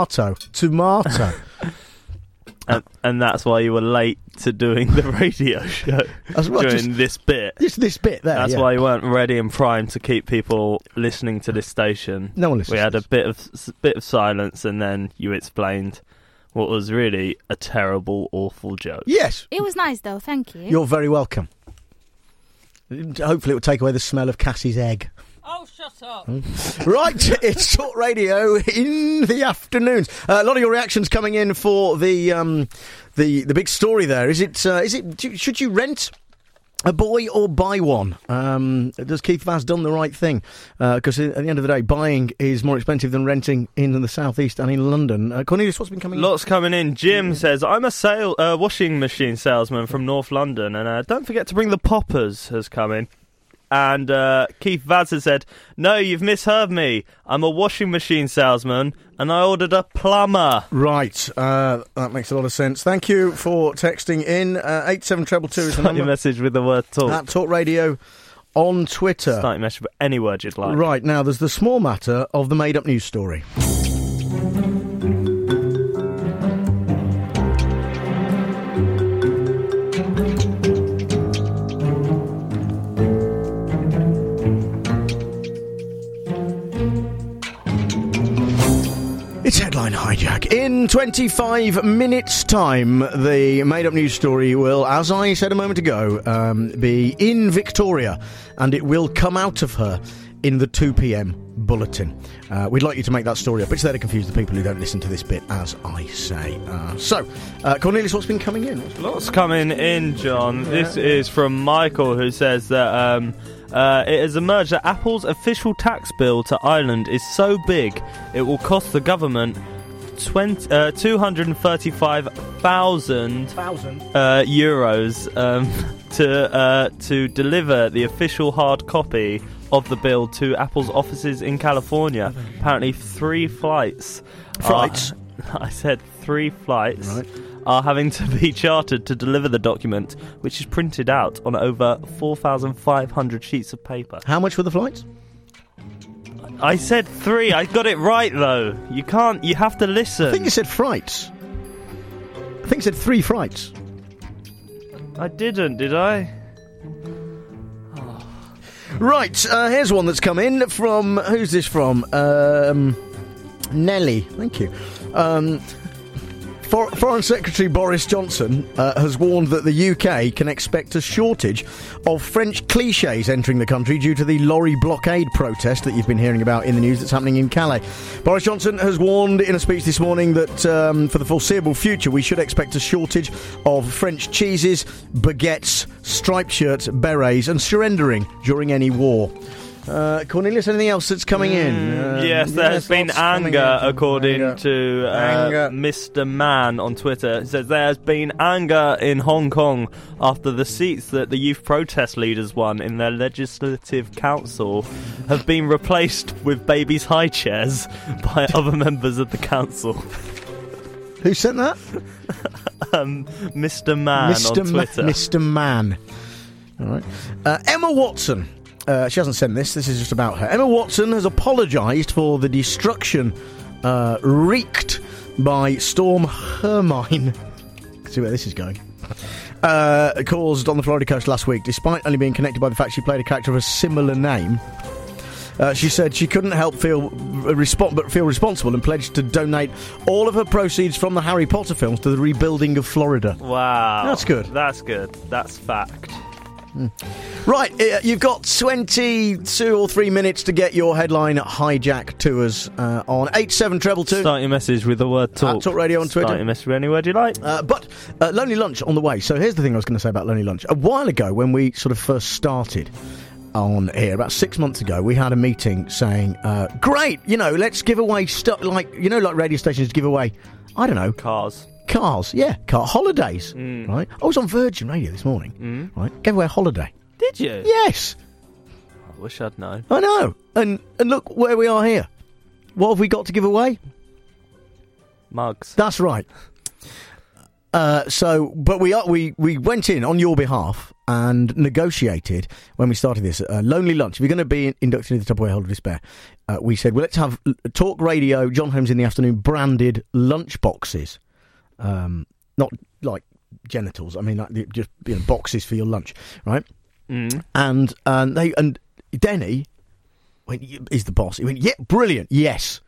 And that's why you were late to doing the radio show during this bit. This bit there. That's why you weren't ready and primed to keep people listening to this station. No one listens. We had a bit of silence, and then you explained what was really a terrible, awful joke. Yes, it was nice though. Thank you. You're very welcome. Hopefully, it will take away the smell of Cassie's egg. Oh, shut up. Right, it's Talk Radio in the afternoons. A lot of your reactions coming in for the big story there. Should you rent a boy or buy one? Does Keith Vaz done the right thing? Because at the end of the day, buying is more expensive than renting in the southeast and in London. Cornelius, what's been coming in? Lots coming in. Jim says, I'm a washing machine salesman from North London, and don't forget to bring the poppers, has come in. And Keith Vaz has said, no, you've misheard me. I'm a washing machine salesman, and I ordered a plumber. Right, that makes a lot of sense. Thank you for texting in. 87222 is the number. Start your message with the word talk. At Talk Radio on Twitter. Start your message with any word you'd like. Right, now there's the small matter of the made-up news story. It's Headline Hijack. In 25 minutes' time, the made-up news story will, as I said a moment ago, be in Victoria, and it will come out of her in the 2 p.m. bulletin. We'd like you to make that story up. It's there to confuse the people who don't listen to this bit, as I say. Cornelius, what's been coming in? Lots coming in, John. Yeah. This is from Michael, who says that it has emerged that Apple's official tax bill to Ireland is so big it will cost the government 235,000 euros to deliver the official hard copy of the bill to Apple's offices in California. Apparently 3 flights. I said 3 flights. Right. Are having to be chartered to deliver the document, which is printed out on over 4,500 sheets of paper. How much were the flights? I said 3. I got it right, though. You can't. You have to listen. I think you said frights. I think you said 3 frights. I didn't, did I? Oh. Right, here's one that's come in from... Who's this from? Nelly. Thank you. Foreign Secretary Boris Johnson has warned that the UK can expect a shortage of French clichés entering the country due to the lorry blockade protest that you've been hearing about in the news that's happening in Calais. Boris Johnson has warned in a speech this morning that for the foreseeable future we should expect a shortage of French cheeses, baguettes, striped shirts, berets and surrendering during any war. Cornelius, anything else that's coming in? Yes, there has been anger, according to Mr. Mann on Twitter. He says there has been anger in Hong Kong after the seats that the youth protest leaders won in their legislative council have been replaced with babies' high chairs by other members of the council. Who sent that? Mr. Mann on Twitter. Mr. Mann. All right. Emma Watson. She hasn't sent this is just about her. Emma Watson has apologised for the destruction wreaked by Storm Hermine. See where this is going. Caused on the Florida coast last week, despite only being connected by the fact she played a character of a similar name. She said she couldn't help feel responsible and pledged to donate all of her proceeds from the Harry Potter films to the rebuilding of Florida. Wow. That's good. That's good. That's fact. Right, you've got 22 or 3 minutes to get your headline hijack to us on 87222. Start your message with the word talk. Talk Radio on Twitter. Start your message with any word you like. But Lonely Lunch on the way. So here's the thing I was going to say about Lonely Lunch. A while ago, when we sort of first started on here, about 6 months ago, we had a meeting saying, great, let's give away stuff like radio stations give away, I don't know. Cars, yeah, car holidays, right? I was on Virgin Radio this morning, right? Gave away a holiday. Did you? Yes. I wish I'd known. I know. And look where we are here. What have we got to give away? Mugs. That's right. But we went in on your behalf and negotiated when we started this. Lonely Lunch. If you're going to be inducted into the Tupperware Hall of Despair, we said, well, let's have Talk Radio, John Holmes in the Afternoon branded lunch boxes. Not like genitals. I mean, like just boxes for your lunch, right? And Denny is the boss. He went, yeah, brilliant, yes.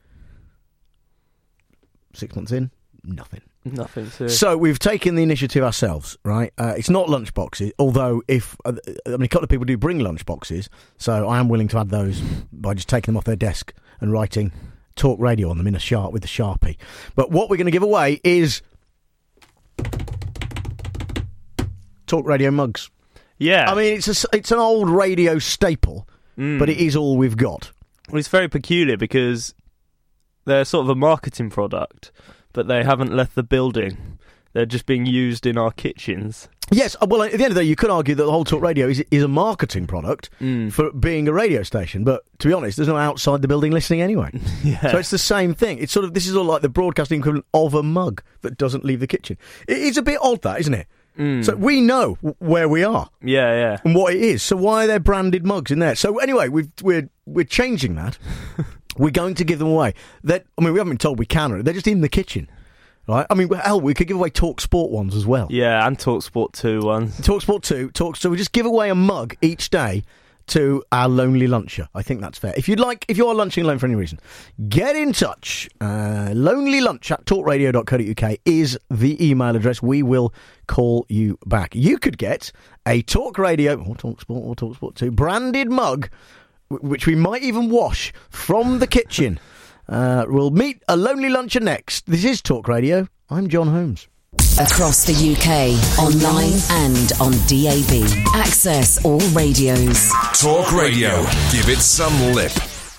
6 months in, nothing. So we've taken the initiative ourselves, right? It's not lunch boxes, although a couple of people do bring lunch boxes, so I am willing to add those by just taking them off their desk and writing Talk Radio on them with the Sharpie. But what we're going to give away is Talk Radio mugs. Yeah. I mean, it's an old radio staple, but it is all we've got. Well, it's very peculiar because they're sort of a marketing product, but they haven't left the building. They're just being used in our kitchens. Yes, well, at the end of the day, you could argue that the whole Talk Radio is a marketing product for being a radio station, but to be honest, there's no outside the building listening anyway. Yeah. So it's the same thing. It's sort of, this is all like the broadcasting equivalent of a mug that doesn't leave the kitchen. It's a bit odd, that, isn't it? So we know where we are. Yeah. And what it is. So why are there branded mugs in there? So anyway, we're changing that. We're going to give them away. We haven't been told we can. They're just in the kitchen. Right? I mean, hell, we could give away Talk Sport ones as well. Yeah, and Talk Sport 2 ones. Talk Sport 2. So we just give away a mug each day to our Lonely Luncher. I think that's fair. If you are lunching alone for any reason, get in touch. lonelylunch@talkradio.co.uk is the email address. We will call you back. You could get a Talk Radio or Talk Sport or Talk Sport 2 branded mug, which we might even wash from the kitchen. We'll meet a Lonely Luncher next. This is Talk Radio. I'm John Holmes. Across the UK, online and on DAB. Access all radios. Talk Radio. Give it some lip.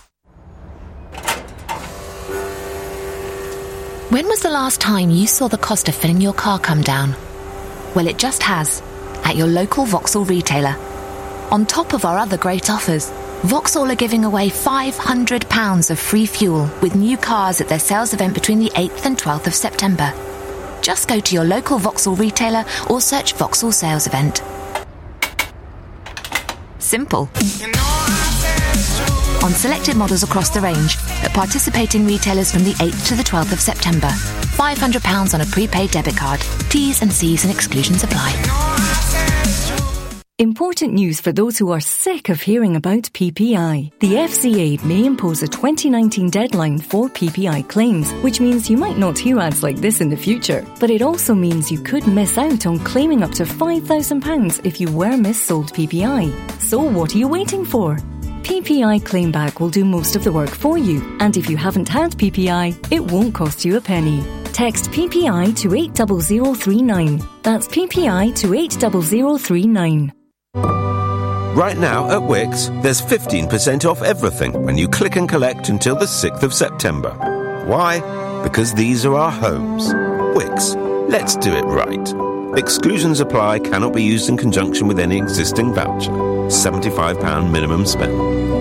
When was the last time you saw the cost of filling your car come down? Well, it just has, at your local Vauxhall retailer. On top of our other great offers, Vauxhall are giving away £500 of free fuel with new cars at their sales event between the 8th and 12th of September. Just go to your local Vauxhall retailer or search Vauxhall Sales Event. Simple. On selected models across the range at participating retailers from the 8th to the 12th of September. £500 on a prepaid debit card. T's and C's and exclusions apply. Important news for those who are sick of hearing about PPI. The FCA may impose a 2019 deadline for PPI claims, which means you might not hear ads like this in the future. But it also means you could miss out on claiming up to £5,000 if you were missold PPI. So what are you waiting for? PPI Claimback will do most of the work for you, and if you haven't had PPI, it won't cost you a penny. Text PPI to 80039. That's PPI to 80039. Right now at Wix, there's 15% off everything when you click and collect until the 6th of September. Why? Because these are our homes. Wix, let's do it right. Exclusions apply, cannot be used in conjunction with any existing voucher. £75 minimum spend.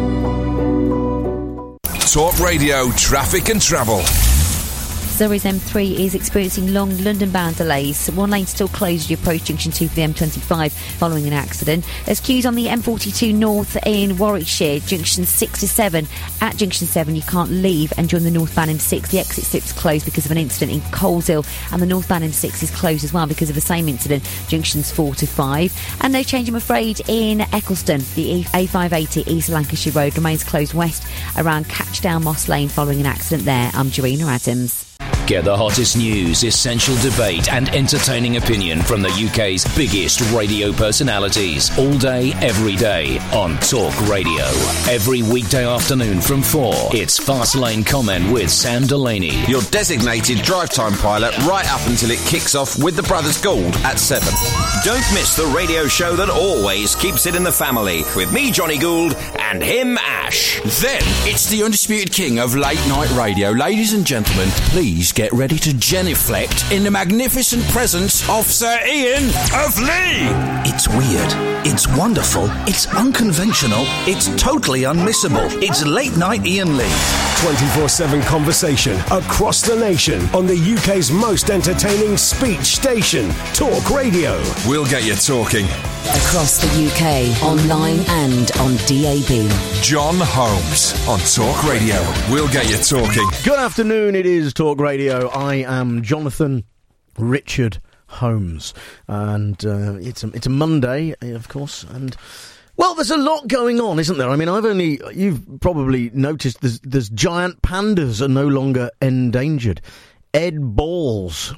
Talk Radio Traffic and Travel. Surrey's M3 is experiencing long London-bound delays. One lane still closed as you approach Junction 2 for the M25 following an accident. There's queues on the M42 North in Warwickshire, Junction 6 to 7. At Junction 7 you can't leave, and during the northbound M6 the exit slip's closed because of an incident in Coleshill, and the northbound M6 is closed as well because of the same incident, Junctions 4 to 5. And no change, I'm afraid, in Eccleston. The A580 East Lancashire Road remains closed west around Catchdown Moss Lane following an accident there. I'm Jarina Adams. Get the hottest news, essential debate and entertaining opinion from the UK's biggest radio personalities all day, every day on Talk Radio. Every weekday afternoon from 4, it's Fast Lane Comment with Sam Delaney. Your designated drive time pilot right up until it kicks off with the Brothers Gould at 7. Don't miss the radio show that always keeps it in the family with me, Johnny Gould, and him, Ash. Then it's the undisputed king of late night radio. Ladies and gentlemen, please get ready to genuflect in the magnificent presence of Sir Ian of Lee. It's weird. It's wonderful. It's unconventional. It's totally unmissable. It's Late Night Ian Lee. 24/7 conversation across the nation on the UK's most entertaining speech station, Talk Radio. We'll get you talking. Across the UK, online and on DAB. John Holmes on Talk Radio. We'll get you talking. Good afternoon, it is Talk Radio. I am Jonathan Richard Holmes. And it's a Monday, of course, and... well, there's a lot going on, isn't there? I mean, you've probably noticed there's giant pandas are no longer endangered. Ed Balls.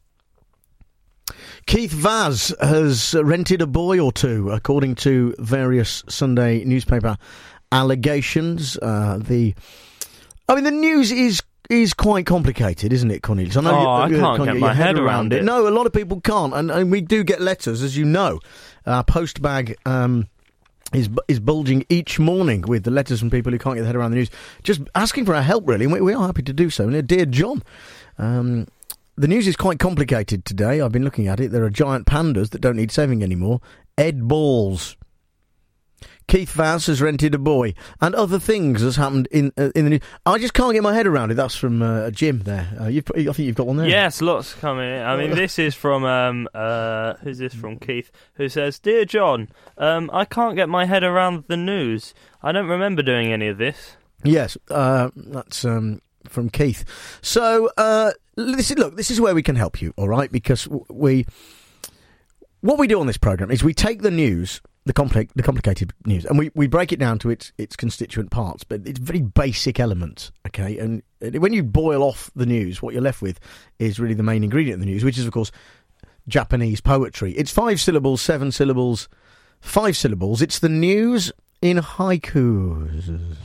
Keith Vaz has rented a boy or two, according to various Sunday newspaper allegations. The news is quite complicated, isn't it, Cornelius? I can't get my head around it. No, a lot of people can't, and we do get letters, as you know. Our postbag is bulging each morning with the letters from people who can't get their head around the news, just asking for our help, really, and we are happy to do so. And dear John, the news is quite complicated today. I've been looking at it. There are giant pandas that don't need saving anymore. Ed Balls. Keith Vaz has rented a boy, and other things has happened in the news. I just can't get my head around it. That's from Jim there. I think you've got one there. Yes, lots coming in. I mean, this is from who's this from? Keith, who says, "Dear John, I can't get my head around the news. I don't remember doing any of this." Yes, that's from Keith. So this is where we can help you, all right? Because what we do on this programme is we take the news. The complicated news, and we break it down to its constituent parts, but it's very basic elements, okay? And when you boil off the news, what you're left with is really the main ingredient of the news, which is, of course, Japanese poetry. It's 5 syllables, 7 syllables, 5 syllables. It's the news in haikus.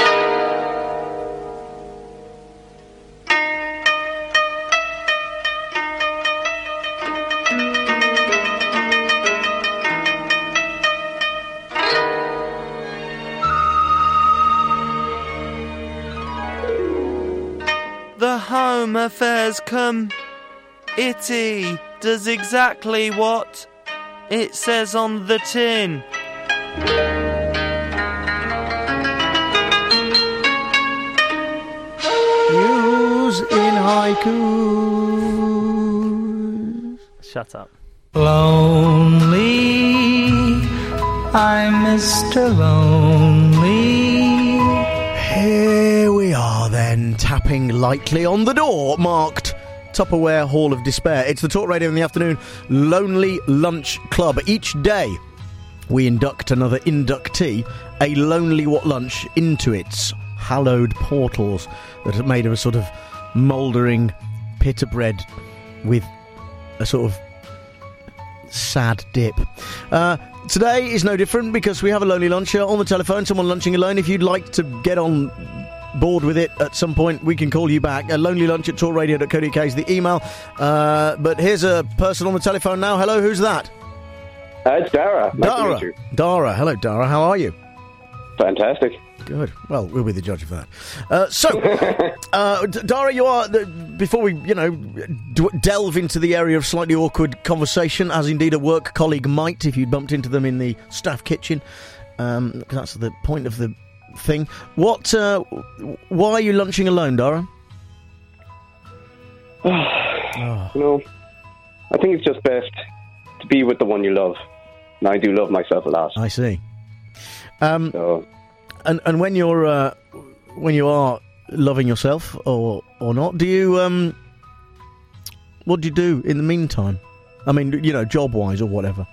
The Home Affairs Committee does exactly what it says on the tin. News in haikus. Shut up. Lonely, I'm Mr. Lonely. Here we are then, tapping lightly on the door, marked Tupperware Hall of Despair. It's the Talk Radio in the Afternoon Lonely Lunch Club. Each day we induct another inductee, a Lonely What Lunch, into its hallowed portals that are made of a sort of mouldering pita bread with a sort of sad dip. Today is no different because we have a Lonely Luncher on the telephone, someone lunching alone. If you'd like to get on board with it at some point, we can call you back. lonelylunch@talkradio.co.uk is the email. But here's a person on the telephone now. Hello, who's that? It's Dara. Nice to meet you. Dara. Hello, Dara. How are you? Fantastic. Good. Well, we'll be the judge of that. Dara, you are... before we, delve into the area of slightly awkward conversation, as indeed a work colleague might if you'd bumped into them in the staff kitchen, that's the point of the thing. Why are you lunching alone, Dara? I think it's just best to be with the one you love. And I do love myself a lot. I see. And when you are loving yourself or not, do you what do you do in the meantime? I mean, job wise or whatever.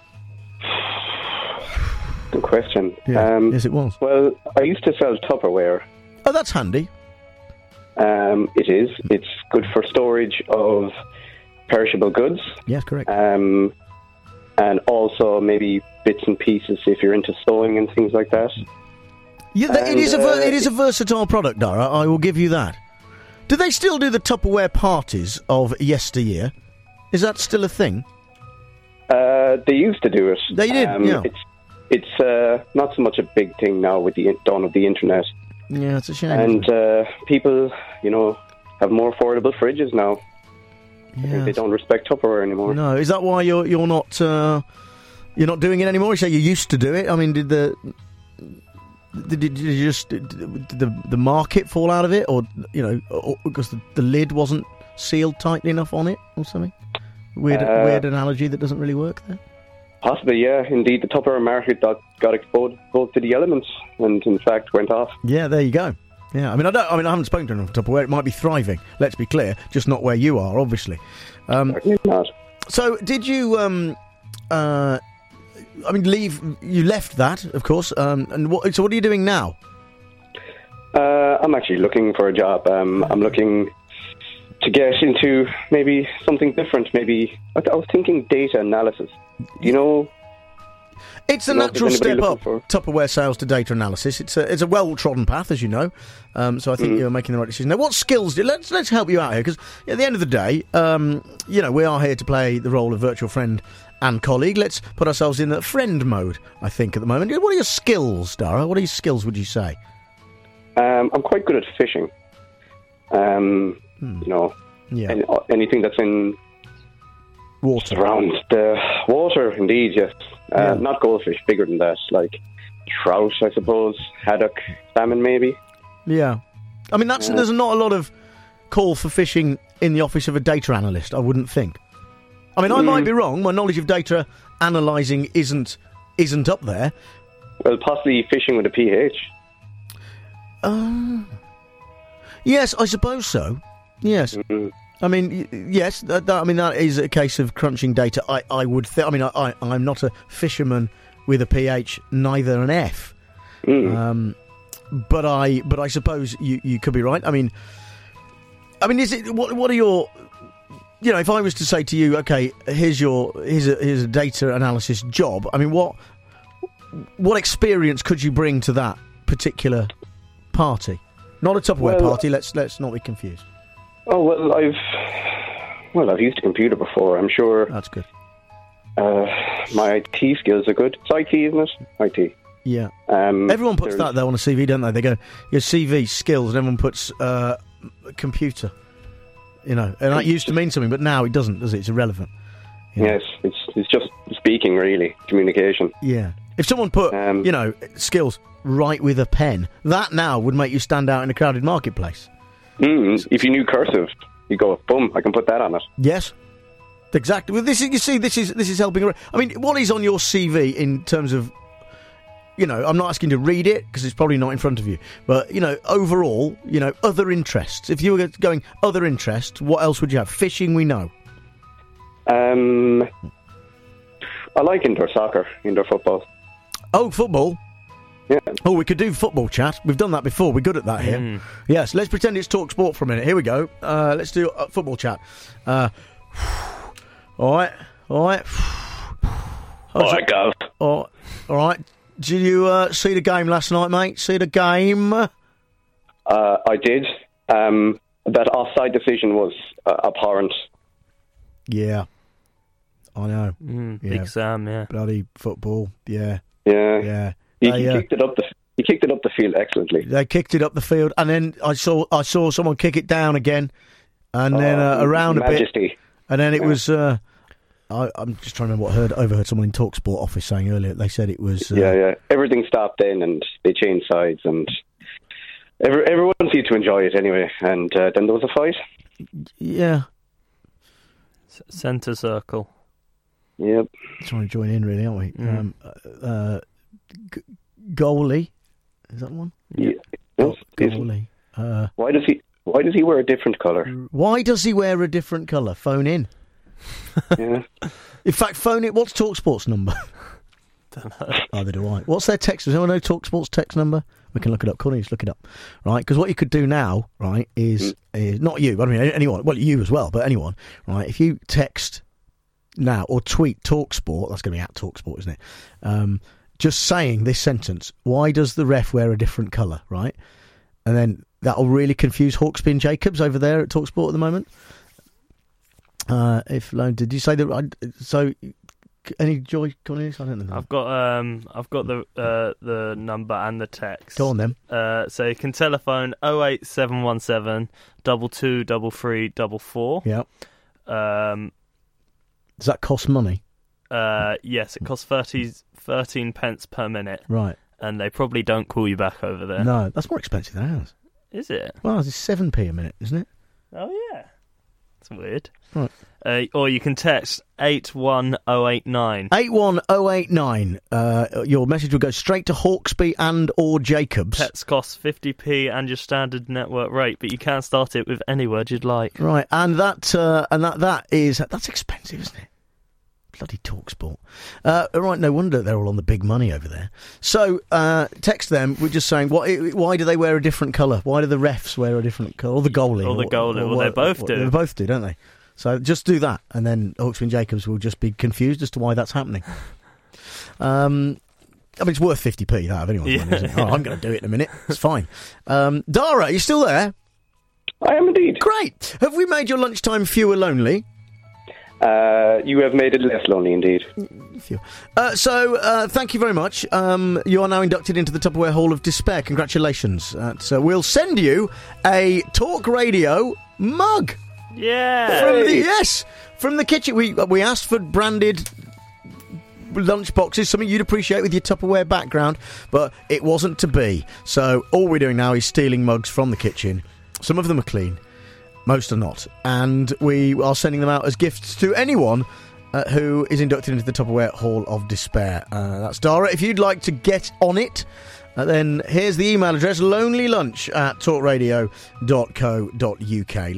Good question. Yeah. Yes, it was. Well, I used to sell Tupperware. Oh, that's handy. It is. It's good for storage of perishable goods. Yes, correct. And also maybe bits and pieces if you're into sewing and things like that. Yeah, it is a versatile product, Dara. I will give you that. Do they still do the Tupperware parties of yesteryear? Is that still a thing? They used to do it. They did. Yeah. It's not so much a big thing now with the dawn of the internet. Yeah, it's a shame. And people, have more affordable fridges now. Yeah. I think they don't respect Tupperware anymore. No, is that why you're not doing it anymore? You say you used to do it. I mean, did the market fall out of it, or because the lid wasn't sealed tightly enough on it, or something? Weird analogy that doesn't really work there. Possibly, yeah. Indeed, the Tupperware market got exposed to the elements, and in fact went off. Yeah, there you go. Yeah, I haven't spoken to anyone from Tupperware. It might be thriving. Let's be clear, just not where you are, obviously. Certainly not. So, did you? Leave. You left that, of course. And what are you doing now? I'm actually looking for a job. I'm looking to get into maybe something different. Maybe I was thinking data analysis. It's a natural step up. Tupperware sales to data analysis. It's a well-trodden path, as you know. So I think you're making the right decision. Now, what skills? Let's help you out here, because at the end of the day, we are here to play the role of virtual friend and colleague. Let's put ourselves in the friend mode, I think, at the moment. What are your skills, Dara? What are your skills, would you say? I'm quite good at fishing. Anything that's in water. Around the water, indeed, yes. Not goldfish, bigger than that, like trout, I suppose, haddock, salmon, maybe. Yeah. I mean, there's not a lot of call for fishing in the office of a data analyst, I wouldn't think. I mean, I might be wrong. My knowledge of data analysing isn't up there. Well, possibly fishing with a PH. Yes, I suppose so. Yes. Mm-hmm. I mean, yes. That is a case of crunching data. I would think. I mean, I'm not a fisherman with a PH, neither an F. But I suppose you could be right. I mean, is it what are your? If I was to say to you, okay, here's a data analysis job. I mean, what experience could you bring to that particular party? Not a Tupperware party. Let's not be confused. Oh well, I've used a computer before. I'm sure that's good. My IT skills are good. It's IT, isn't it? IT. Yeah. Everyone puts that though on a CV, don't they? They go your CV skills, and everyone puts computer. And that used to mean something, but now it doesn't, does it? It's irrelevant. Yes, it's just speaking, really, communication. Yeah. If someone put skills write with a pen, that now would make you stand out in a crowded marketplace. If you knew cursive, you go, boom, I can put that on it. Yes, exactly. Well, this is helping. I mean, what is on your CV in terms of, I'm not asking you to read it because it's probably not in front of you, but overall, other interests. If you were going other interests, what else would you have? Fishing, we know. I like indoor soccer, indoor football. Oh, football. Yeah. Oh, we could do football chat. We've done that before. We're good at that here. Yes, let's pretend it's Talk Sport for a minute. Here we go. Let's do football chat. All right. All right, Gav. All right. Did you see the game last night, mate? See the game? I did. That offside decision was abhorrent. Yeah. I know. Big Sam, yeah. Bloody football, yeah. Yeah. He kicked it up the field excellently. They kicked it up the field, and then I saw someone kick it down again, and then around majesty. a bit, and then it was. I'm just trying to remember what overheard someone in TalkSport office saying earlier. They said it was. Yeah. Everything stopped then, and they changed sides, and everyone seemed to enjoy it anyway. And then there was a fight. Yeah. Centre circle. Yep. Trying to join in, really, aren't we? Goalie, is that one? Yeah. Goalie. Why does he wear a different colour? Why does he wear a different colour? Phone in. Yeah. In fact, phone it. What's TalkSport's number? Don't know. Neither do I. What's their text? Does anyone know TalkSport's text number? We can look it up. Cornelius, look it up. Right? Because what you could do now, right, is not you, I mean anyone. Well, you as well, but anyone. Right? If you text now or tweet TalkSport, that's going to be at TalkSport, isn't it? Just saying this sentence: why does the ref wear a different colour? Right? And then that'll really confuse Hawksby and Jacobs over there at TalkSport at the moment. Did you say that? So, any joy, Cornelius? I don't know. I've got the number and the text. Go on then. So you can telephone 08717 223344. Yeah. Does that cost money? Yes, it costs 13 pence per minute. Right. And they probably don't call you back over there. No, that's more expensive than ours. Is it? Well, it's 7p a minute, isn't it? Oh yeah. That's weird. Right. Or you can text 81089. 81089. Your message will go straight to Hawksby and or Jacobs. Pets cost 50p and your standard network rate, but you can start it with any word you'd like. Right, and that's expensive, isn't it? Bloody TalkSport. Right, no wonder they're all on the big money over there. So, text them. We're just saying, why do they wear a different colour? Why do the refs wear a different colour? Or the goalie? Or the goalie. Well, they both do. They both do, don't they? So just do that, and then Hawksby and Jacobs will just be confused as to why that's happening. I mean, it's worth 50p, that, of anyone's money, isn't it? Oh, I'm going to do it in a minute. It's fine. Dara, are you still there? I am indeed. Great. Have we made your lunchtime fewer lonely? You have made it less lonely, indeed. So, thank you very much. You are now inducted into the Tupperware Hall of Despair. Congratulations. We'll send you a Talk Radio mug. Yeah. From the kitchen. We asked for branded lunch boxes, something you'd appreciate with your Tupperware background, but it wasn't to be. So all we're doing now is stealing mugs from the kitchen. Some of them are clean. Most are not. And we are sending them out as gifts to anyone who is inducted into the Tupperware Hall of Despair. That's Dara. If you'd like to get on it, then here's the email address, lonelylunch@talkradio.co.uk.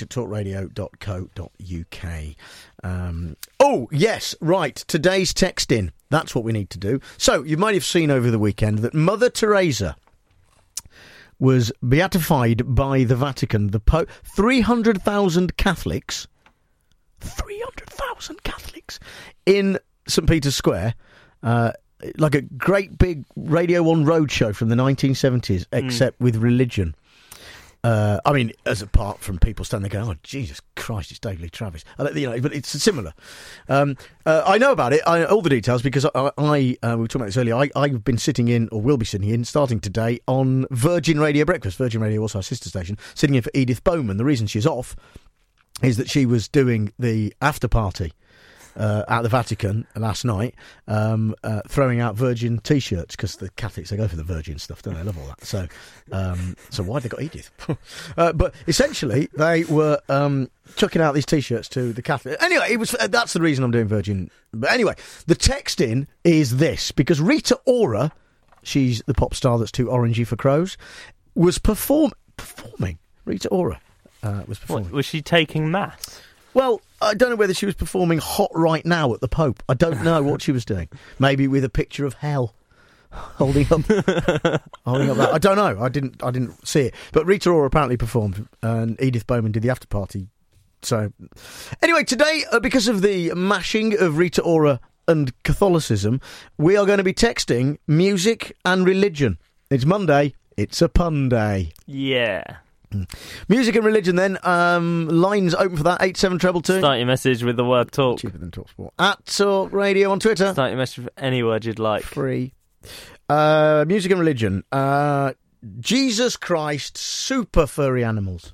lonelylunch@talkradio.co.uk. Oh, yes, right. Today's text in. That's what we need to do. So, you might have seen over the weekend that Mother Teresa was beatified by the Vatican. The Pope, 300,000 Catholics, 300,000 Catholics in St. Peter's Square, like a great big Radio 1 roadshow from the 1970s, except with religion. I mean, as apart from people standing there going, oh, Jesus Christ, it's David Lee Travis. But it's similar. I know about it, all the details, because we were talking about this earlier. I've been sitting in, or will be sitting in, starting today, on Virgin Radio Breakfast. Virgin Radio, also our sister station, sitting in for Edith Bowman. The reason she's off is that she was doing the after party at the Vatican last night, throwing out Virgin T-shirts, because the Catholics, they go for the Virgin stuff, don't they? I love all that. So why they got Edith? But essentially, they were chucking out these T-shirts to the Catholics. Anyway, that's the reason I'm doing Virgin. But anyway, the text in is this, because Rita Ora, she's the pop star that's too orangey for crows, was performing. Rita Ora was performing. What, was she taking mass? Well, I don't know whether she was performing Hot Right Now at the Pope. I don't know what she was doing. Maybe with a picture of hell holding up that. I don't know. I didn't see it. But Rita Ora apparently performed, and Edith Bowman did the after party. So, anyway, today, because of the mashing of Rita Ora and Catholicism, we are going to be texting music and religion. It's Monday. It's a pun day. Yeah. Music and religion then. Lines open for that. 87222. Start your message with the word talk. Cheaper than Talk Sport. At Talk Radio on Twitter. Start your message with any word you'd like. Free. Music and religion. Jesus Christ, super furry animals.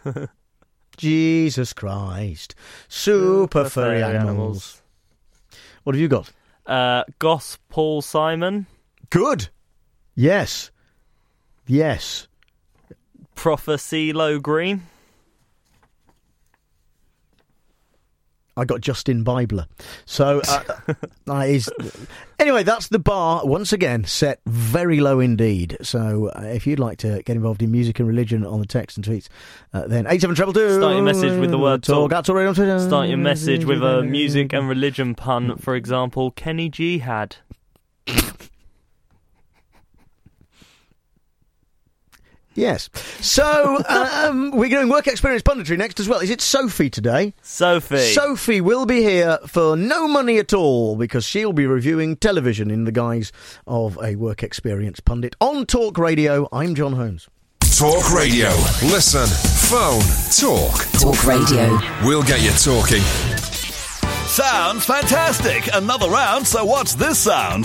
Jesus Christ, super furry animals. What have you got? Goss Paul Simon. Good. Yes. Prophecy Low Green. I got Justin Bibler. So, anyway, that's the bar, once again, set very low indeed. So, if you'd like to get involved in music and religion on the text and tweets, then 87222. Start your message with the word talk. Start Start your message with a music and religion pun. For example, Kenny G had. Yes. So, we're doing work experience punditry next as well. Is it Sophie today? Sophie will be here for no money at all because she'll be reviewing television in the guise of a work experience pundit on Talk Radio. I'm John Holmes. Talk Radio. Listen, phone, talk. Talk Radio. We'll get you talking. Sounds fantastic. Another round, so what's this sound?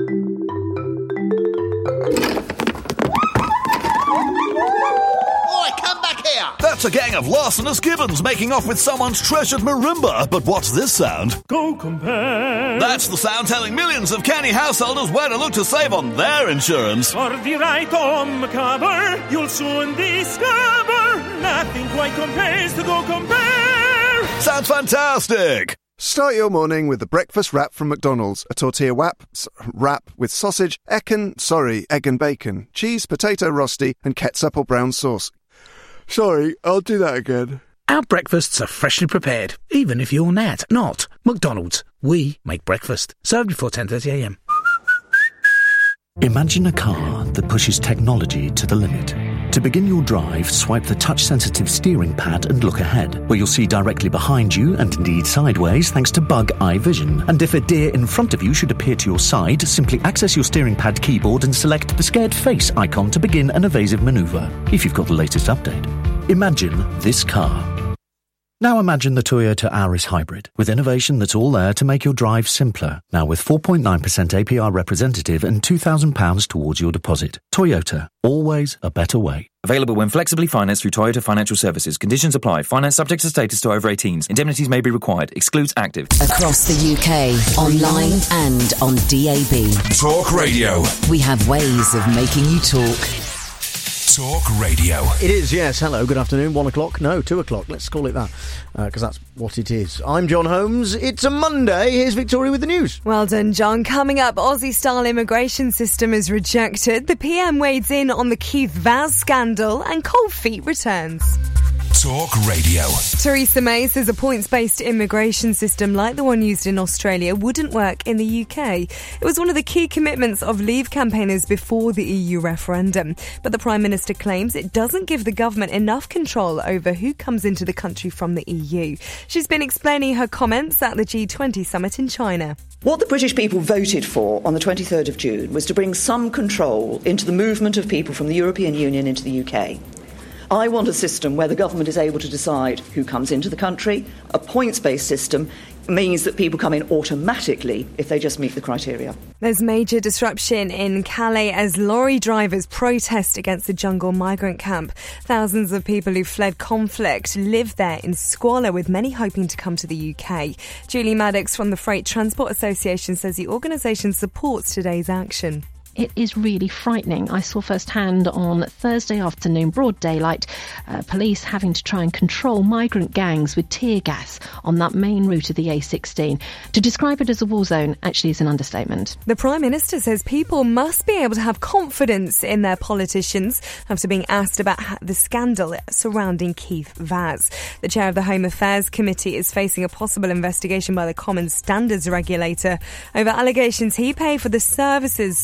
Come back here! That's a gang of larcenous gibbons making off with someone's treasured marimba. But what's this sound? Go compare! That's the sound telling millions of canny householders where to look to save on their insurance. For the right cover, you'll soon discover nothing quite compares to Go Compare! Sounds fantastic! Start your morning with the breakfast wrap from McDonald's. A tortilla wrap with sausage, egg and bacon, cheese, potato rosti, and ketchup or brown sauce. Sorry, I'll do that again. Our breakfasts are freshly prepared, even if you're not. McDonald's. We make breakfast. Served before 10:30am. Imagine a car that pushes technology to the limit. To begin your drive, swipe the touch-sensitive steering pad and look ahead, where you'll see directly behind you and indeed sideways thanks to Bug Eye Vision. And if a deer in front of you should appear to your side, simply access your steering pad keyboard and select the scared face icon to begin an evasive manoeuvre, if you've got the latest update. Imagine this car. Now imagine the Toyota Auris Hybrid, with innovation that's all there to make your drive simpler. Now with 4.9% APR representative and £2,000 towards your deposit. Toyota, always a better way. Available when flexibly financed through Toyota Financial Services. Conditions apply. Finance subject to status to over 18s. Indemnities may be required. Excludes active. Across the UK, online and on DAB. Talk Radio. We have ways of making you talk. Talk Radio. It is, yes. Hello, good afternoon. 1 o'clock? No, 2 o'clock. Let's call it that, because that's what it is. I'm John Holmes. It's a Monday. Here's Victoria with the news. Well done, John. Coming up, Aussie-style immigration system is rejected. The PM wades in on the Keith Vaz scandal, and Cold Feet returns. Talk Radio. Theresa May says a points-based immigration system like the one used in Australia wouldn't work in the UK. It was one of the key commitments of Leave campaigners before the EU referendum. But the Prime Minister claims it doesn't give the government enough control over who comes into the country from the EU. She's been explaining her comments at the G20 summit in China. What the British people voted for on the 23rd of June was to bring some control into the movement of people from the European Union into the UK. I want a system where the government is able to decide who comes into the country. A points-based system means that people come in automatically if they just meet the criteria. There's major disruption in Calais as lorry drivers protest against the jungle migrant camp. Thousands of people who fled conflict live there in squalor, with many hoping to come to the UK. Julie Maddox from the Freight Transport Association says the organisation supports today's action. It is really frightening. I saw firsthand on Thursday afternoon, broad daylight, police having to try and control migrant gangs with tear gas on that main route of the A16. To describe it as a war zone actually is an understatement. The Prime Minister says people must be able to have confidence in their politicians after being asked about the scandal surrounding Keith Vaz. The chair of the Home Affairs Committee is facing a possible investigation by the Common Standards Regulator over allegations he paid for the services of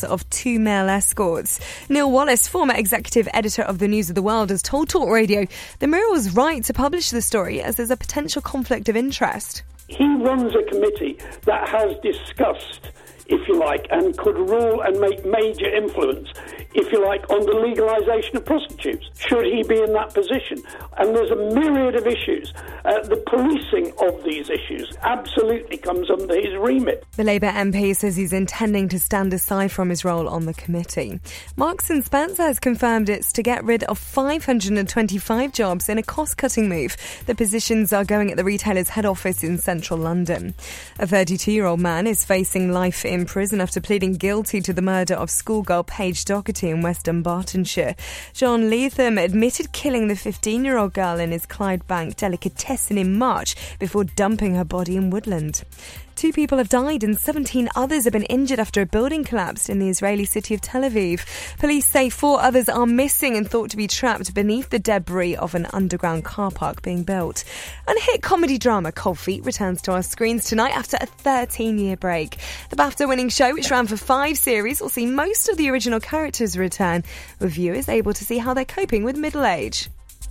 2 male escorts. Neil Wallace, former executive editor of the News of the World, has told Talk Radio the Mirror was right to publish the story as there's a potential conflict of interest. He runs a committee that has discussed, if you like, and could rule and make major influence, if you like, on the legalisation of prostitutes, should he be in that position. And there's a myriad of issues. The policing of these issues absolutely comes under his remit. The Labour MP says he's intending to stand aside from his role on the committee. Marks & Spencer has confirmed it's to get rid of 525 jobs in a cost-cutting move. The positions are going at the retailer's head office in central London. A 32-year-old man is facing life in prison after pleading guilty to the murder of schoolgirl Paige Doherty in West Dunbartonshire. John Leatham admitted killing the 15-year-old girl in his Clydebank delicatessen in March before dumping her body in Woodland. 2 people have died and 17 others have been injured after a building collapsed in the Israeli city of Tel Aviv. Police say 4 others are missing and thought to be trapped beneath the debris of an underground car park being built. And hit comedy drama Cold Feet returns to our screens tonight after a 13-year break. The BAFTA-winning show, which ran for 5 series, will see most of the original characters return, with viewers able to see how they're coping with middle age.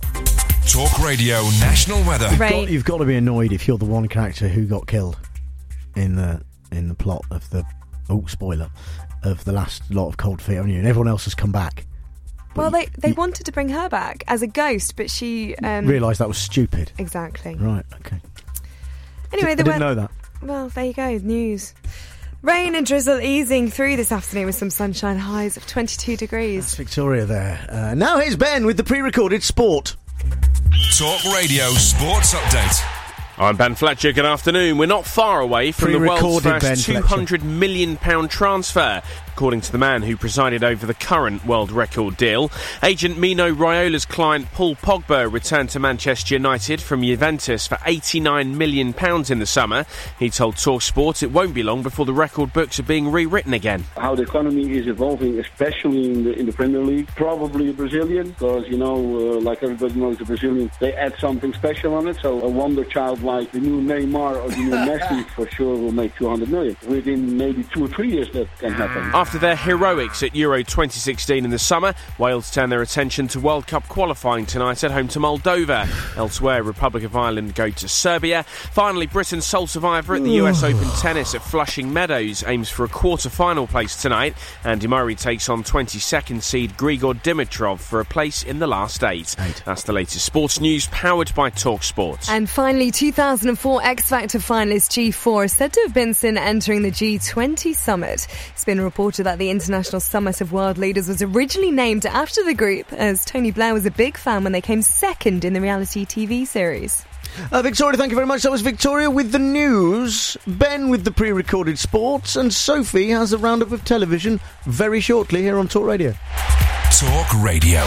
Talk Radio National Weather. You've got to be annoyed if you're the one character who got killed in the plot of the spoiler of the last lot of Cold Feet, haven't you? And everyone else has come back. Well, they wanted to bring her back as a ghost, but she realised that was stupid. Exactly. Right. Okay. Anyway, I didn't know that. Well, there you go. News. Rain and drizzle easing through this afternoon with some sunshine, highs of 22 degrees. That's Victoria there. Now here's Ben with the pre-recorded sport. Talk Radio Sports Update. I'm Ben Fletcher, good afternoon. We're not far away from the world's first £200 million transfer, according to the man who presided over the current world record deal. Agent Mino Raiola's client Paul Pogba returned to Manchester United from Juventus for £89 million in the summer. He told TalkSport it won't be long before the record books are being rewritten again. How the economy is evolving, especially in the Premier League, probably a Brazilian, because, like everybody knows, the Brazilians, they add something special on it, so a wonder child like the new Neymar or the new Messi for sure will make 200 million. Within maybe 2 or 3 years that can happen. After their heroics at Euro 2016 in the summer, Wales turn their attention to World Cup qualifying tonight at home to Moldova. Elsewhere, Republic of Ireland go to Serbia. Finally, Britain's sole survivor at the US Open Tennis at Flushing Meadows aims for a quarter-final place tonight. Andy Murray takes on 22nd seed Grigor Dimitrov for a place in the last 8. That's the latest sports news, powered by TalkSport. And finally, 2004 X Factor finalist G4 is said to have been seen entering the G20 summit. It's been reported that the International Summit of World Leaders was originally named after the group, as Tony Blair was a big fan when they came second in the reality TV series. Victoria, thank you very much. That was Victoria with the news, Ben with the pre-recorded sports, and Sophie has a roundup of television very shortly here on Talk Radio. Talk Radio.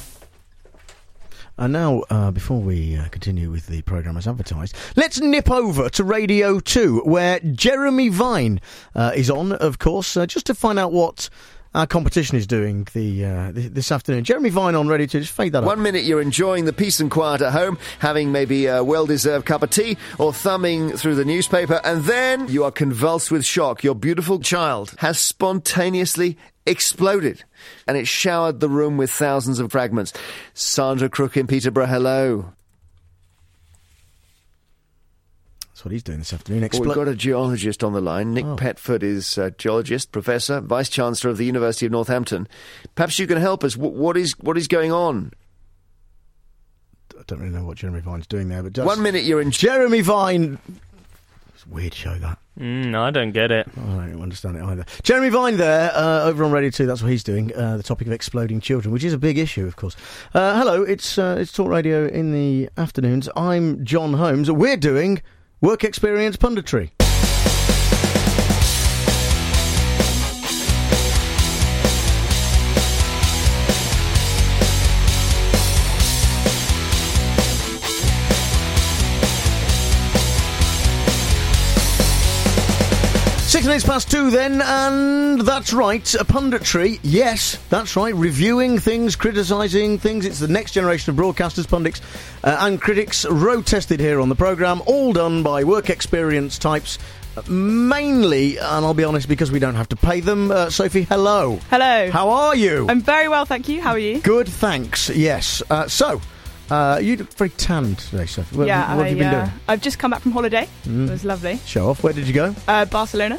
And now, before we continue with the programme as advertised, let's nip over to Radio 2, where Jeremy Vine is on, of course, just to find out what our competition is doing this afternoon. Jeremy Vine on Radio 2, just fade that up. 1 minute you're enjoying the peace and quiet at home, having maybe a well-deserved cup of tea, or thumbing through the newspaper, and then you are convulsed with shock. Your beautiful child has spontaneously exploded, and it showered the room with thousands of fragments. Sandra Crook in Peterborough, hello. That's what he's doing this afternoon. We've got a geologist on the line. Nick Petford is a geologist, professor, vice-chancellor of the University of Northampton. Perhaps you can help us. What is going on? I don't really know what Jeremy Vine's doing there, but just 1 minute you're in... Jeremy Vine... It's a weird show, that. I don't get it. I don't understand it either. Jeremy Vine there, over on Radio 2, that's what he's doing, the topic of exploding children, which is a big issue, of course. Hello, it's Talk Radio in the afternoons. I'm John Holmes. We're doing Work Experience Punditry. £2 then, and that's right, a punditry, yes, that's right, reviewing things, criticising things. It's the next generation of broadcasters, pundits and critics, road-tested here on the programme, all done by work experience types Mainly, and I'll be honest, because we don't have to pay them. Sophie, hello. Hello. How are you? I'm very well, thank you. How are you? Good, thanks. Yes. You look very tanned today, Sophie. What have you been doing? I've just come back from holiday. It was lovely. Show off. Where did you go? Barcelona.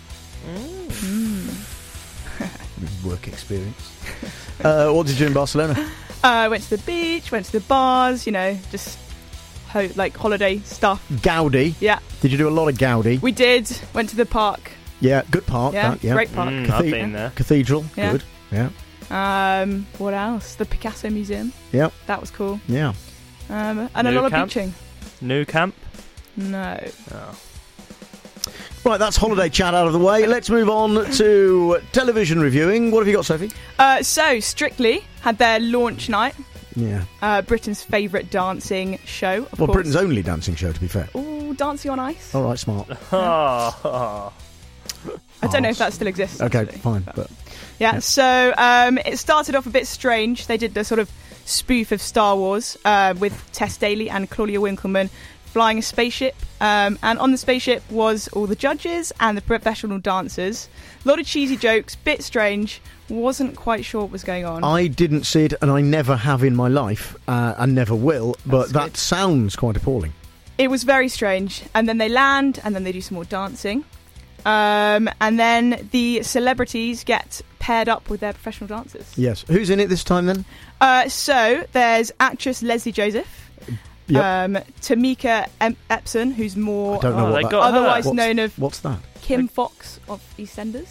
Work experience. What did you do in Barcelona? Went to the beach, went to the bars, just holiday stuff. Gaudi. Yeah. Did you do a lot of Gaudi? We did. Went to the park. Yeah, good park. Yeah, great park. I've been there. Cathedral. Yeah. Good. Yeah. What else? The Picasso Museum. Yep. That was cool. Yeah. And a lot of beaching. New camp? No. Oh. Right, that's holiday chat out of the way. Let's move on to television reviewing. What have you got, Sophie? So, Strictly had their launch night. Yeah. Britain's favourite dancing show, of course. Britain's only dancing show, to be fair. Ooh, Dancing on Ice. All right, smart. I don't know if that still exists. Okay, actually, fine. But so it started off a bit strange. They did the sort of spoof of Star Wars with Tess Daly and Claudia Winkleman flying a spaceship. And on the spaceship was all the judges and the professional dancers. A lot of cheesy jokes, bit strange. Wasn't quite sure what was going on. I didn't see it, and I never have in my life, and never will, but that sounds quite appalling. It was very strange. And then they land, and then they do some more dancing. And then the celebrities get paired up with their professional dancers. Yes. Who's in it this time, then? So there's actress Leslie Joseph. Yep. Tamika Epson, who's more I don't know what that otherwise known of what's that? Kim Fox of EastEnders.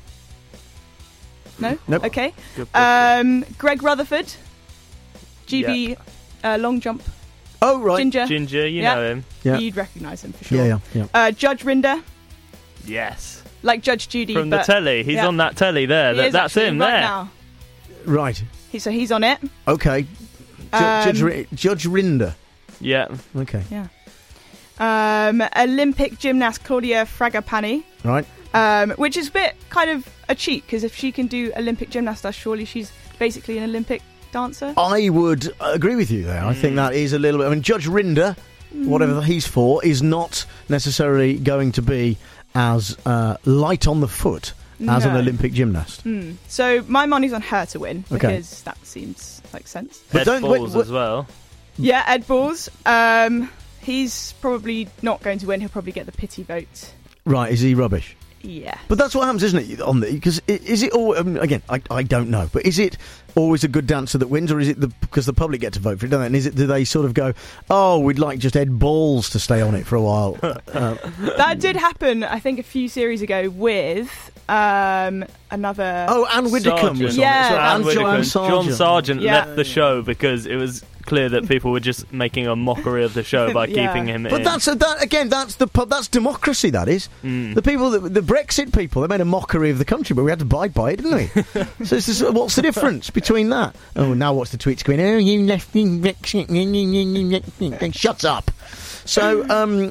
No? Nope. Okay. Greg Rutherford, GB long jump. Oh, right. Ginger, you know him. Yeah. You'd recognise him for sure. Yeah. Judge Rinder. Yes. Like Judge Judy. From the telly. He's on that telly there. That's him right there. Now. Right. So he's on it. Okay. Judge Rinder. Yeah. Okay. Yeah. Olympic gymnast Claudia Fragapani. Right. Which is a bit kind of a cheat, because if she can do Olympic gymnastics, surely she's basically an Olympic dancer. I would agree with you there. I think that is a little bit... I mean, Judge Rinder, whatever he's for, is not necessarily going to be as light on the foot as an Olympic gymnast. So my money's on her to win, because that seems like sense. But Ed Balls as well. Yeah, Ed Balls. He's probably not going to win. He'll probably get the pity vote. Right, is he rubbish? Yeah. But that's what happens, isn't it? Because is it all... again, I don't know. But is it always a good dancer that wins, or is it because the public get to vote for it, don't they? And do they sort of go, oh, we'd like just Ed Balls to stay on it for a while? That did happen, I think, a few series ago with another... Oh, Anne Widdecombe was on it. So John Sargent left the show because it was clear that people were just making a mockery of the show by keeping him in. But that's democracy, that is. The people, the Brexit people, they made a mockery of the country, but we had to abide by it, didn't we? So it's just, what's the difference between that? Oh, now what's the tweets going? Oh, you left Brexit. Shut up. So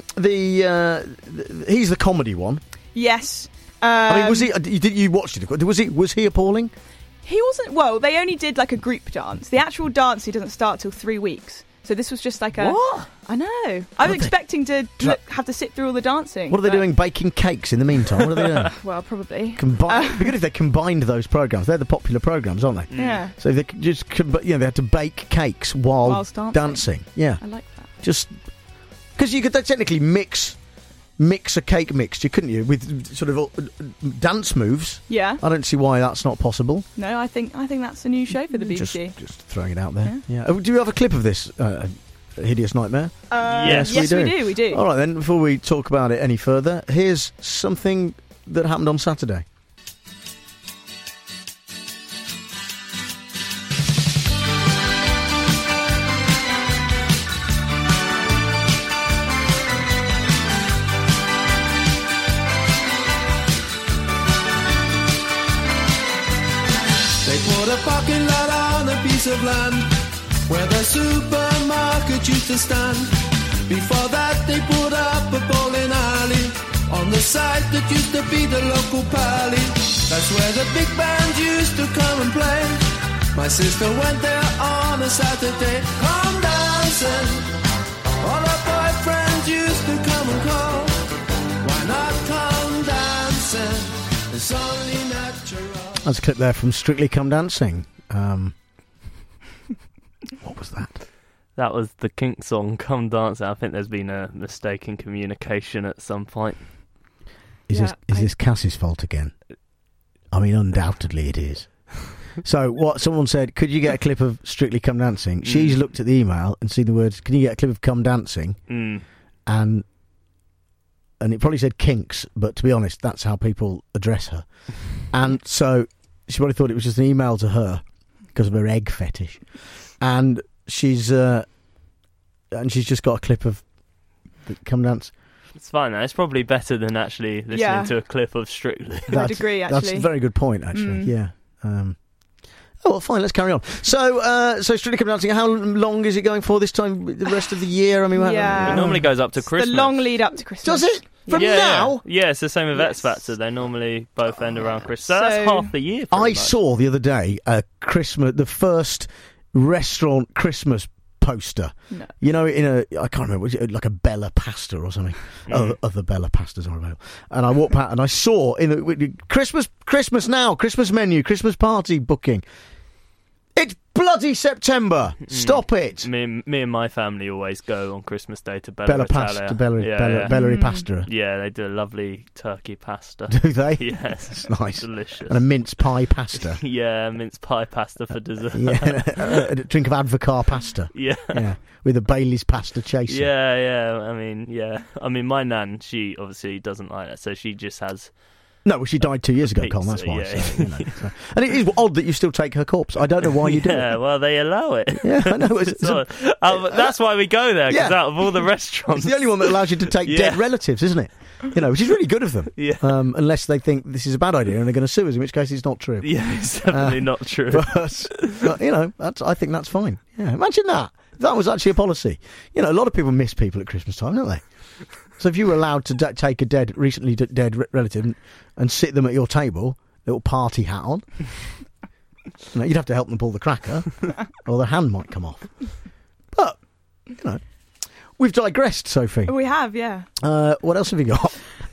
he's the comedy one. Yes. I mean, was he? Did you watch it? Was he appalling? He wasn't. Well, they only did like a group dance. The actual dance doesn't start till 3 weeks. So this was just like a... What? I know. I was expecting to have to sit through all the dancing. What are they doing? Baking cakes in the meantime? What are they doing? Well, probably. It'd be good if they combined those programmes. They're the popular programmes, aren't they? Yeah. So they just, they had to bake cakes whilst dancing. Yeah. I like that. Just because you could technically mix a cake mixture, couldn't you, with sort of dance moves? Yeah. I don't see why that's not possible. No, I think that's a new show for the BBC. Just throwing it out there. Yeah. Do you have a clip of this Hideous Nightmare? Yes, we do. All right, then, before we talk about it any further, here's something that happened on Saturday. Put a parking lot on a piece of land where the supermarket used to stand. Before that they put up a bowling alley on the site that used to be the local pally. That's where the big band used to come and play. My sister went there on a Saturday. Come dancing. All her boyfriends used to come and call. Why not That's a clip there from Strictly Come Dancing. What was that? That was the Kink song, Come Dancing. I think there's been a mistake in communication at some point. Is this Cass's fault again? I mean, undoubtedly it is. So, what someone said, could you get a clip of Strictly Come Dancing? She's looked at the email and seen the words, can you get a clip of Come Dancing? And it probably said Kinks, but to be honest, that's how people address her. And so she probably thought it was just an email to her because of her egg fetish. And she's just got a clip of Come Dance. It's fine though. It's probably better than actually listening to a clip of Strictly. I'd agree, actually. That's a very good point, actually. Yeah. Oh, well, fine, let's carry on. So Strictly Come Dancing, how long is it going for this time, the rest of the year? I mean, it normally goes up to Christmas. The long lead up to Christmas. Does it? From now? Yeah, it's the same with X Factor. They normally both end around Christmas. So that's half the year. I saw the other day the first restaurant Christmas poster. No. You know, I can't remember, was it like a Bella Pasta or something? Other Bella Pastas are available. And I walked past and I saw Christmas now, Christmas menu, Christmas party booking. It's bloody September. Stop it. Me and my family always go on Christmas Day to Bella Italia. Bella Pasta. Yeah, they do a lovely turkey pasta. Do they? Yes. It's nice. Delicious. And a mince pie pasta. Yeah, mince pie pasta for dessert. A drink of Advocar pasta. Yeah. With a Bailey's pasta chaser. Yeah. I mean, my nan, she obviously doesn't like that, so she just has... No, well, she died 2 years ago, Colin, that's why. So. And it is odd that you still take her corpse. I don't know why you do it. Yeah, well, they allow it. Yeah, I know. That's why we go there, because out of all the restaurants... It's the only one that allows you to take dead relatives, isn't it? Which is really good of them. Yeah. Unless they think this is a bad idea and they're going to sue us, in which case it's not true. Yeah, it's definitely not true. But, I think that's fine. Yeah, imagine that. That was actually a policy. A lot of people miss people at Christmas time, don't they? So if you were allowed to take a recently dead relative and sit them at your table, little party hat on, you'd have to help them pull the cracker, or their hand might come off. But we've digressed, Sophie. We have, yeah. What else have you got?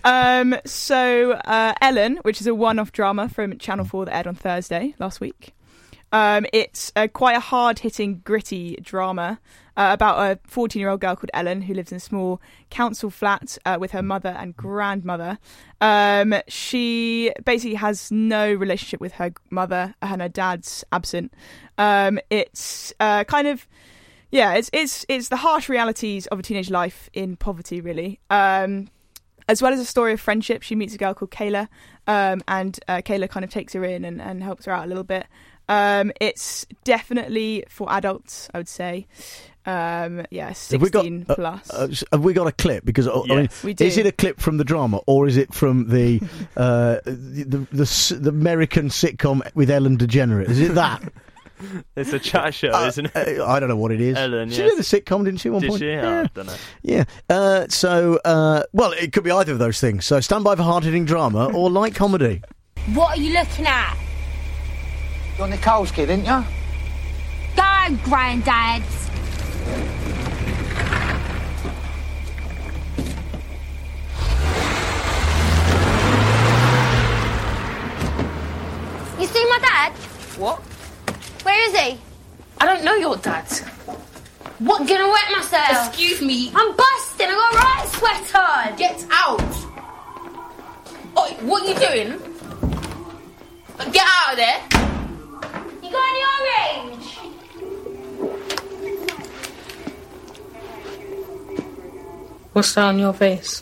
So Ellen, which is a one-off drama from Channel 4 that aired on Thursday last week. It's quite a hard-hitting, gritty drama about a 14-year-old girl called Ellen who lives in a small council flat with her mother and grandmother. She basically has no relationship with her mother and her dad's absent. It's it's the harsh realities of a teenage life in poverty, really. As well as a story of friendship, she meets a girl called Kayla, and Kayla kind of takes her in and helps her out a little bit. It's definitely for adults, I would say. 16 plus. Have we got a clip? Because we do. Is it a clip from the drama, or is it from the American sitcom with Ellen DeGeneres? Is it that? It's a chat show, isn't it? I don't know what it is. Ellen, she did a sitcom, didn't she? At one point? She? Yeah. I don't know. Yeah. Well, it could be either of those things. So stand by for hard-hitting drama or light comedy. What are you looking at? You're Nicole's kid, ain't you? Go, Grandad. You see my dad? What? Where is he? I don't know your dad. What, gonna wet myself? Excuse me. I'm busting, I got right sweat on. Get out. Oh, what are you doing? Get out of there. You got any orange? What's that on your face?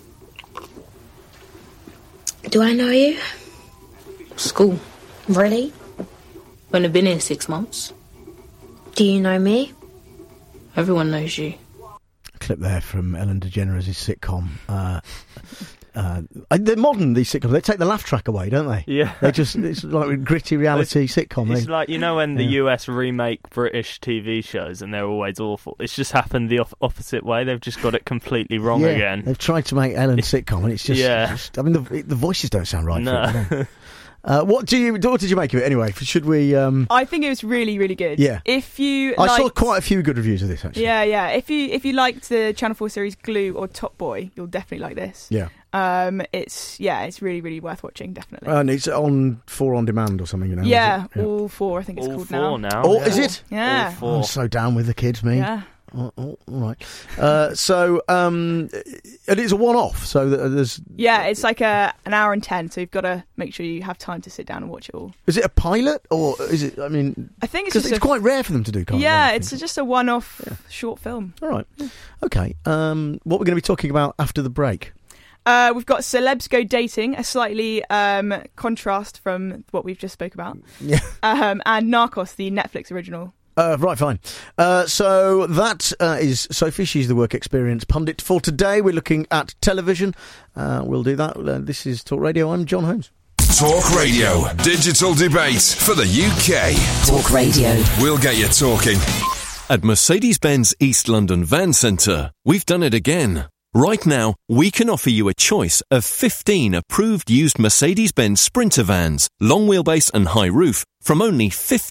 Do I know you? School. Really? Only been here 6 months. Do you know me? Everyone knows you. A clip there from Ellen DeGeneres' sitcom. They're modern, these sitcoms. They take the laugh track away, don't they? Yeah. It's like a gritty reality sitcom. It's like, when the US remake British TV shows and they're always awful. It's just happened the opposite way. They've just got it completely wrong again. They've tried to make Ellen sitcom and it's just... I mean, the voices don't sound right for it, do they? What did you make of it anyway? Should we? I think it was really, really good. Yeah. I saw quite a few good reviews of this actually. Yeah. If you liked the Channel 4 series Glue or Top Boy, you'll definitely like this. Yeah. It's really, really worth watching, definitely. And it's on 4 on demand or something, you know? Yeah, All 4, I think it's All called 4 now. Oh, is it? Yeah. All 4. I'm so down with the kids, me. Yeah. All right. And it's a one-off, so there's... Yeah, it's like an hour and 10, so you've got to make sure you have time to sit down and watch it all. Is it a pilot, or is it, I think it's because just it's quite rare for them to do kind Yeah, of it's just a one-off short film. All right. Okay. What we're going to be talking about after the break? We've got Celebs Go Dating, a slightly contrast from what we've just spoke about. Yeah. And Narcos, the Netflix original. Right, fine. So that is Sophie. She's the work experience pundit for today. We're looking at television. We'll do that. This is Talk Radio. I'm John Holmes. Talk Radio. Digital debate for the UK. Talk Radio. We'll get you talking. At Mercedes-Benz East London Van Centre, we've done it again. Right now, we can offer you a choice of 15 approved used Mercedes-Benz Sprinter vans, long wheelbase and high roof, from only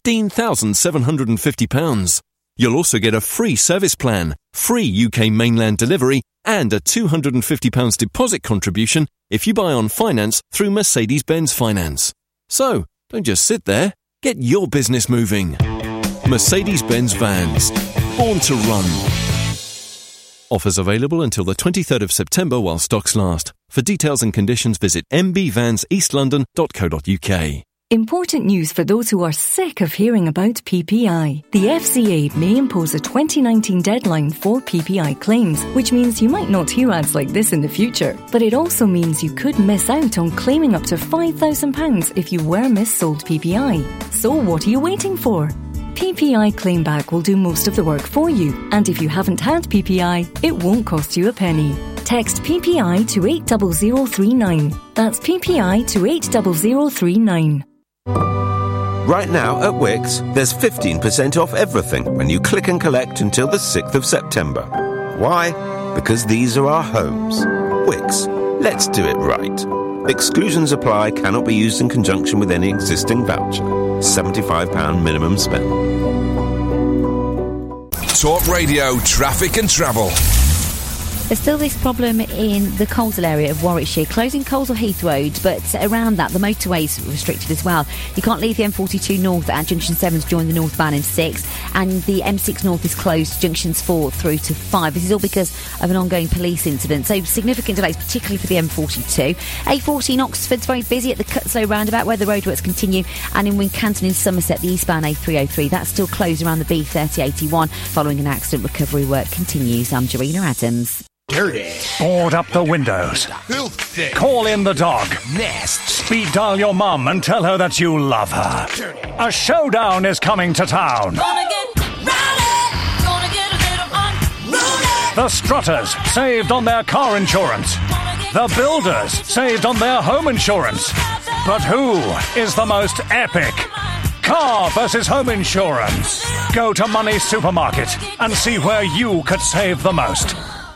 £15,750. You'll also get a free service plan, free UK mainland delivery, and a £250 deposit contribution if you buy on finance through Mercedes-Benz Finance. So, don't just sit there. Get your business moving. Mercedes-Benz Vans. Born to run. Offers available until the 23rd of September while stocks last. For details and conditions, visit mbvanseastlondon.co.uk. Important news for those who are sick of hearing about PPI. The FCA may impose a 2019 deadline for PPI claims, which means you might not hear ads like this in the future. But it also means you could miss out on claiming up to £5,000 if you were missold PPI. So what are you waiting for? PPI Claimback will do most of the work for you, and if you haven't had PPI, it won't cost you a penny. Text PPI to 80039. That's PPI to 80039. Right now at Wix, there's 15% off everything when you click and collect until the 6th of September. Why? Because these are our homes. Wix, let's do it right. Exclusions apply, cannot be used in conjunction with any existing voucher. £75 minimum spend. Talk Radio, traffic and travel. There's still this problem in the Coleshill area of Warwickshire, closing Coleshill Heath Road, but around that the motorway is restricted as well. You can't leave the M42 north at Junction 7 to join the northbound M6, and the M6 north is closed junctions 4 through to 5. This is all because of an ongoing police incident, so significant delays, particularly for the M42. A14 Oxford's very busy at the Cutslow roundabout where the roadworks continue, and in Wincanton in Somerset, the eastbound A303, that's still closed around the B3081 following an accident. Recovery work continues. I'm Jarina Adams. Dirty. Board up the windows. Filthy. Call in the dog. Nasty. Speed dial your mum and tell her that you love her. Dirty. A showdown is coming to town. Gonna get rowdy. Gonna get a little unruly. The Strutters saved on their car insurance. The Builders saved on their home insurance. But who is the most epic? Car versus home insurance. Go to Money Supermarket and see where you could save the most.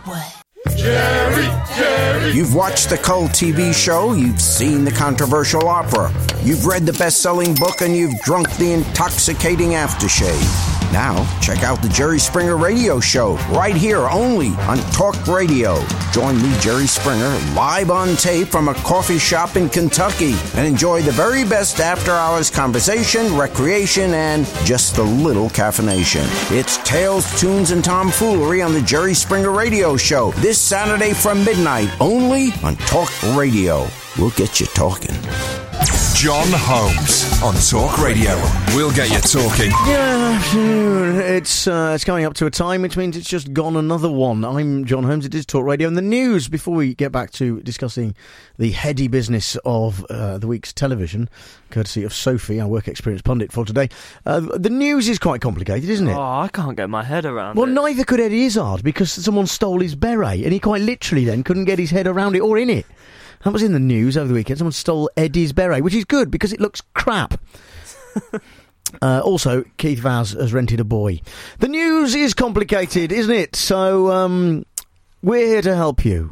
Jerry. You've watched the cult TV show, you've seen the controversial opera, you've read the best-selling book, and you've drunk the intoxicating aftershave. Now, check out the Jerry Springer Radio Show, right here only on Talk Radio. Join me, Jerry Springer, live on tape from a coffee shop in Kentucky, and enjoy the very best after-hours conversation, recreation, and just a little caffeination. It's Tales, Tunes, and Tomfoolery on the Jerry Springer Radio Show, this Saturday from midnight, only on Talk Radio. We'll get you talking. John Holmes on Talk Radio. We'll get you talking. Yeah, it's coming up to a time which means it's just gone another one. I'm John Holmes. It is Talk Radio and the news. Before we get back to discussing the heady business of the week's television, courtesy of Sophie, our work experience pundit for today, the news is quite complicated, isn't it? Oh, I can't get my head around well, it. neither could Eddie Izzard, because someone stole his beret and he quite literally then couldn't get his head around it or in it. That was in the news over the weekend. Someone stole Eddie's beret, which is good because it looks crap. Also, Keith Vaz has rented a boy. The news is complicated, isn't it? So we're here to help you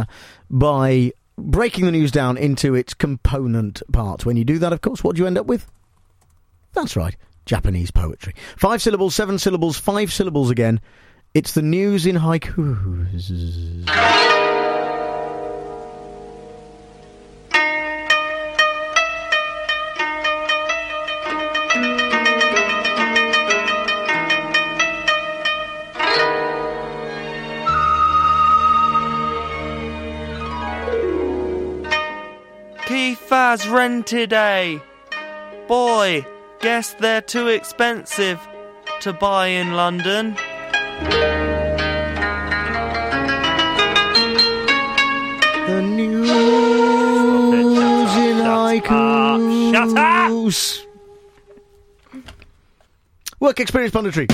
by breaking the news down into its component parts. When you do that, of course, what do you end up with? That's right, Japanese poetry. 5 syllables, 7 syllables, 5 syllables again. It's the news in haikus. Vaz rented a... Boy, guess they're too expensive to buy in London. The news in haikus. Shut up! Work experience punditry.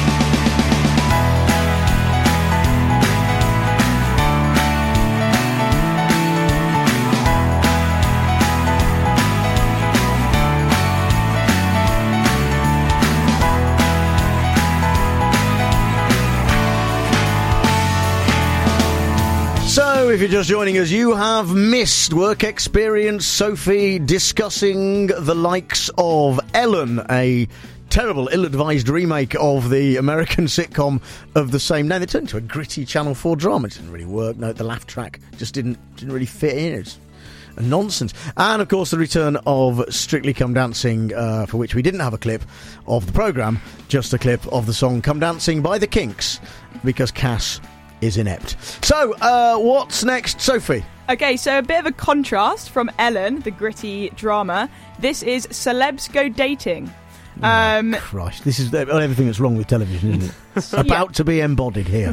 So, if you're just joining us, you have missed Work Experience Sophie discussing the likes of Ellen, a terrible, ill-advised remake of the American sitcom of the same name. They turned into a gritty Channel 4 drama. It didn't really work. No, the laugh track just didn't really fit in. It's nonsense. And, of course, the return of Strictly Come Dancing, for which we didn't have a clip of the programme, just a clip of the song Come Dancing by the Kinks, because Cass is inept. So, what's next, Sophie? Okay, so a bit of a contrast from Ellen, the gritty drama. This is Celebs Go Dating. Christ, this is everything that's wrong with television, isn't it? About to be embodied here.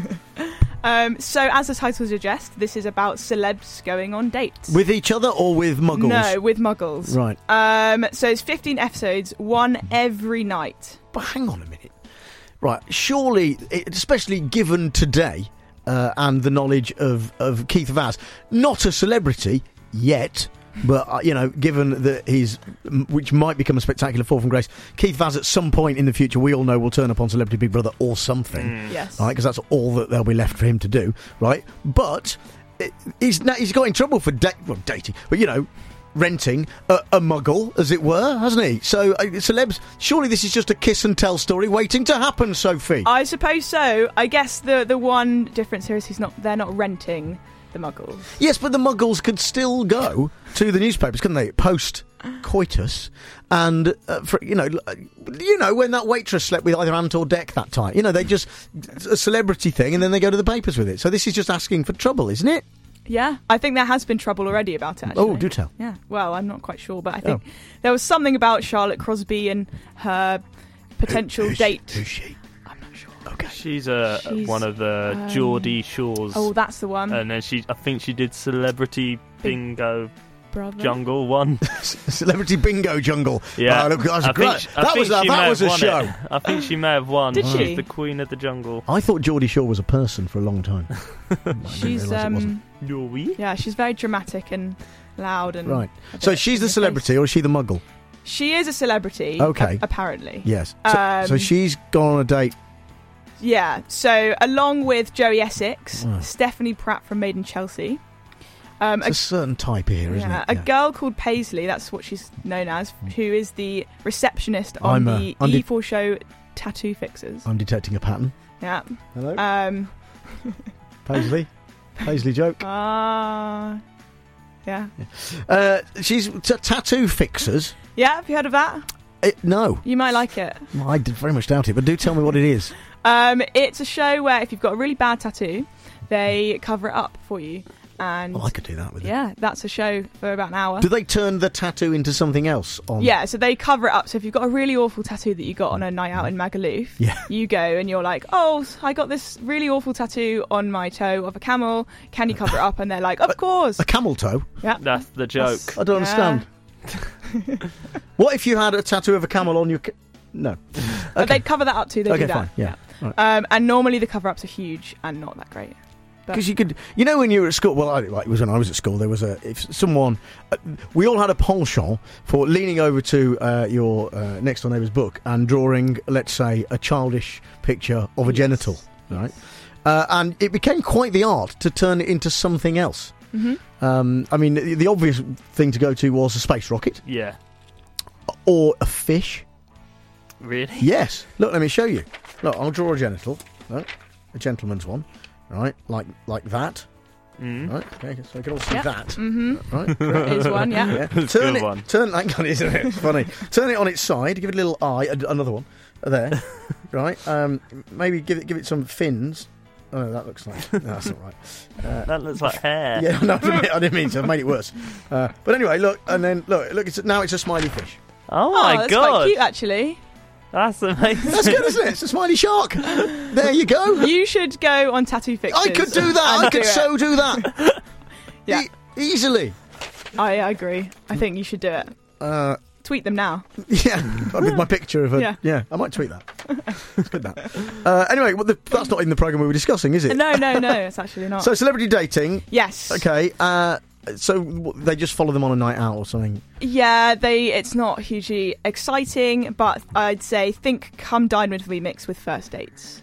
So, as the title suggests, this is about celebs going on dates. With each other or with muggles? No, with muggles. Right. So it's 15 episodes, one every night. But hang on a minute. Right, surely, especially given today, and the knowledge of Keith Vaz, not a celebrity yet, but, given that which might become a spectacular fall from grace, Keith Vaz at some point in the future, we all know, will turn up on Celebrity Big Brother or something. Yes. Right, because that's all that there'll be left for him to do, right? But he's got in trouble for dating, but, renting a muggle, as it were, hasn't he? So, celebs, surely this is just a kiss and tell story waiting to happen, Sophie. I suppose so. I guess the one difference here is they're not renting the muggles. Yes, but the muggles could still go to the newspapers, couldn't they? Post coitus, and when that waitress slept with either Ant or Dec that time, they just a celebrity thing, and then they go to the papers with it. So this is just asking for trouble, isn't it? Yeah, I think there has been trouble already about it, actually. Oh, do tell. Yeah, well, I'm not quite sure, but I think there was something about Charlotte Crosby and her potential date. Who's she? I'm not sure. Okay. She's one of the Geordie Shores. Oh, that's the one. And then I think she did Celebrity Bingo Brother. Jungle one. Celebrity Bingo Jungle. Yeah. Oh, look, that was a show. I think she may have won. Did she? She's the Queen of the Jungle. I thought Geordie Shore was a person for a long time. She's Yeah, she's very dramatic and loud and right. So she's the celebrity, or is she the muggle? She is a celebrity. Okay. Apparently. Yes. So she's gone on a date. Yeah. So along with Joey Essex, Stephanie Pratt from Made in Chelsea. It's a certain type here, isn't it? A girl called Paisley, that's what she's known as, who is the receptionist on the E4 show Tattoo Fixers. I'm detecting a pattern. Yeah. Hello? Paisley joke. Yeah. She's Tattoo Fixers. Yeah, have you heard of that? No. You might like it. Well, I very much doubt it, but do tell me what it is. It's a show where if you've got a really bad tattoo, they cover it up for you. And I could do that with it. Yeah, that's a show for about an hour. Do they turn the tattoo into something else? Yeah, so they cover it up. So if you've got a really awful tattoo that you got on a night out in Magaluf, you go and you're like, oh, I got this really awful tattoo on my toe of a camel. Can you cover it up? And they're like, of course. A camel toe? Yeah. That's the joke. I don't understand. What if you had a tattoo of a camel on your... No. Okay. They'd cover that up too. They do that. Fine. Yeah. Right. And normally the cover-ups are huge and not that great. Because you could, when you were at school, well, it was when I was at school, there was we all had a penchant for leaning over to your next door neighbour's book and drawing, let's say, a childish picture of a genital, right? And it became quite the art to turn it into something else. Mm-hmm. I mean, the obvious thing to go to was a space rocket. Yeah. Or a fish. Really? Yes. Look, let me show you. Look, I'll draw a genital. Right? A gentleman's one. Right, like that. Right, okay, so I can all see that. Mm-hmm. Right, that is one, yeah. Turn that gun, isn't it? It's funny. Turn it on its side. Give it a little eye. Another one there. Right. Maybe give it some fins Oh, that looks like... No, that's not right. That looks like hair. Yeah, no, I didn't mean to. I've made it worse. But anyway, look, and then, look, now it's a smiley fish. Oh, my that's God. quite cute, actually. That's amazing. That's good, isn't it? It's a smiley shark. There you go. You should go on Tattoo Fixtures. I could do that. I could so do that. Yeah. Easily. I agree. I think you should do it. Tweet them now. Yeah, with my picture of a... Yeah, I might tweet that. It's good, that. Anyway, that's not in the programme we were discussing, is it? No, it's actually not. So, celebrity dating. Yes. Okay, so they just follow them on a night out or something? Yeah, it's not hugely exciting, but I'd say think Come Dine With Me mixed with first dates.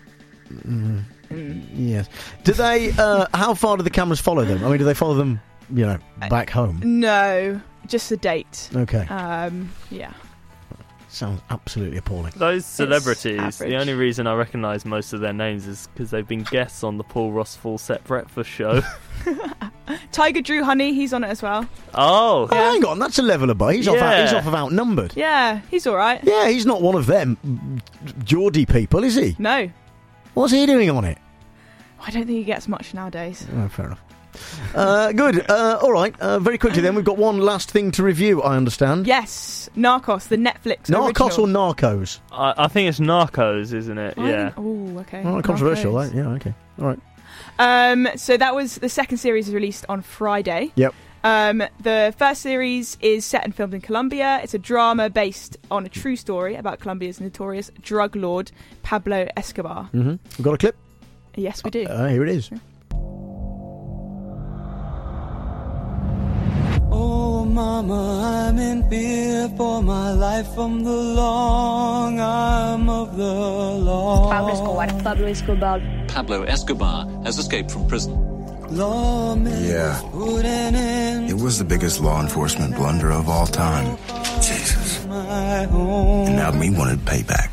Yes. Do they... how far do the cameras follow them? I mean, do they follow them, back home? No, just a date. Okay. Yeah. Sounds absolutely appalling. Those celebrities, the only reason I recognise most of their names is because they've been guests on the Paul Ross Full Set Breakfast show. Tiger Drew Honey, he's on it as well. Oh, hang on, that's a level above. He's off of Outnumbered. Yeah, he's all right. Yeah, he's not one of them Geordie people, is he? No. What's he doing on it? I don't think he gets much nowadays. Oh, fair enough. Good. All right. Very quickly then, we've got one last thing to review, I understand. Yes. Narcos, the Netflix Narcos original. or Narcos? I think it's Narcos, isn't it? Yeah. Oh, okay. Oh, controversial, right? Yeah, okay. All right. So that was the second series was released on Friday. Yep. The first series is set and filmed in Colombia. It's a drama based on a true story about Colombia's notorious drug lord, Pablo Escobar. Mm-hmm. We've got a clip? Yes, we do. Here it is. Yeah. Oh, mama, I'm in fear for my life from the long arm of the law. Pablo Escobar has escaped from prison. Yeah. It was the biggest law enforcement blunder of all time. Jesus. And now me wanted payback.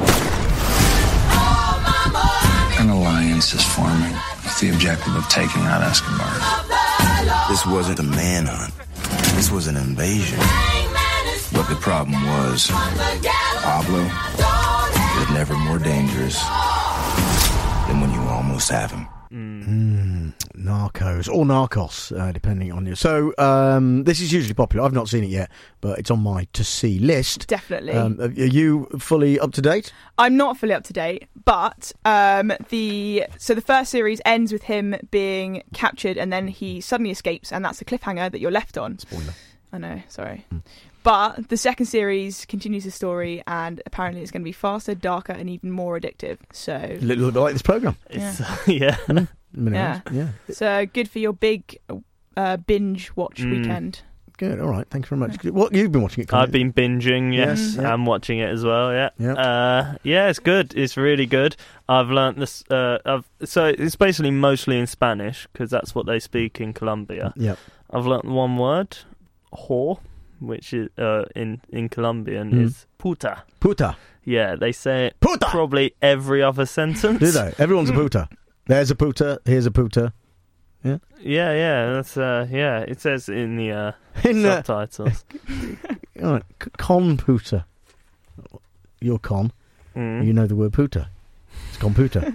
An alliance is forming with the objective of taking out Escobar. This wasn't a manhunt. This was an invasion. But the problem was, Pablo was never more dangerous than when you almost have him. Narcos or Narcos, depending on you. So this is hugely popular. I've not seen it yet, but it's on my to-see list. Definitely. Are you fully up to date? I'm not fully up to date, but the first series ends with him being captured, and then he suddenly escapes, and that's the cliffhanger that you're left on. Spoiler. I know, sorry. But the second series continues the story, and apparently it's going to be faster, darker, and even more addictive. So A little bit like this programme. Yeah. Yeah. So good for your big binge watch weekend. Good, all right, thank you very much. What you've been watching it? I've been binging, yes. Yeah. I'm watching it as well, yeah. Yeah. It's good. It's really good. I've learnt this. So it's basically mostly in Spanish because that's what they speak in Colombia. Yep. I've learnt one word, whore, which is in Colombian is puta. Puta. Yeah, they say it puta probably every other sentence. Do they? Everyone's a puta. There's a puta. Here's a puta. Yeah. Yeah. That's it says in the subtitles. All right, con puta. You're con. You know the word puta. It's con puta.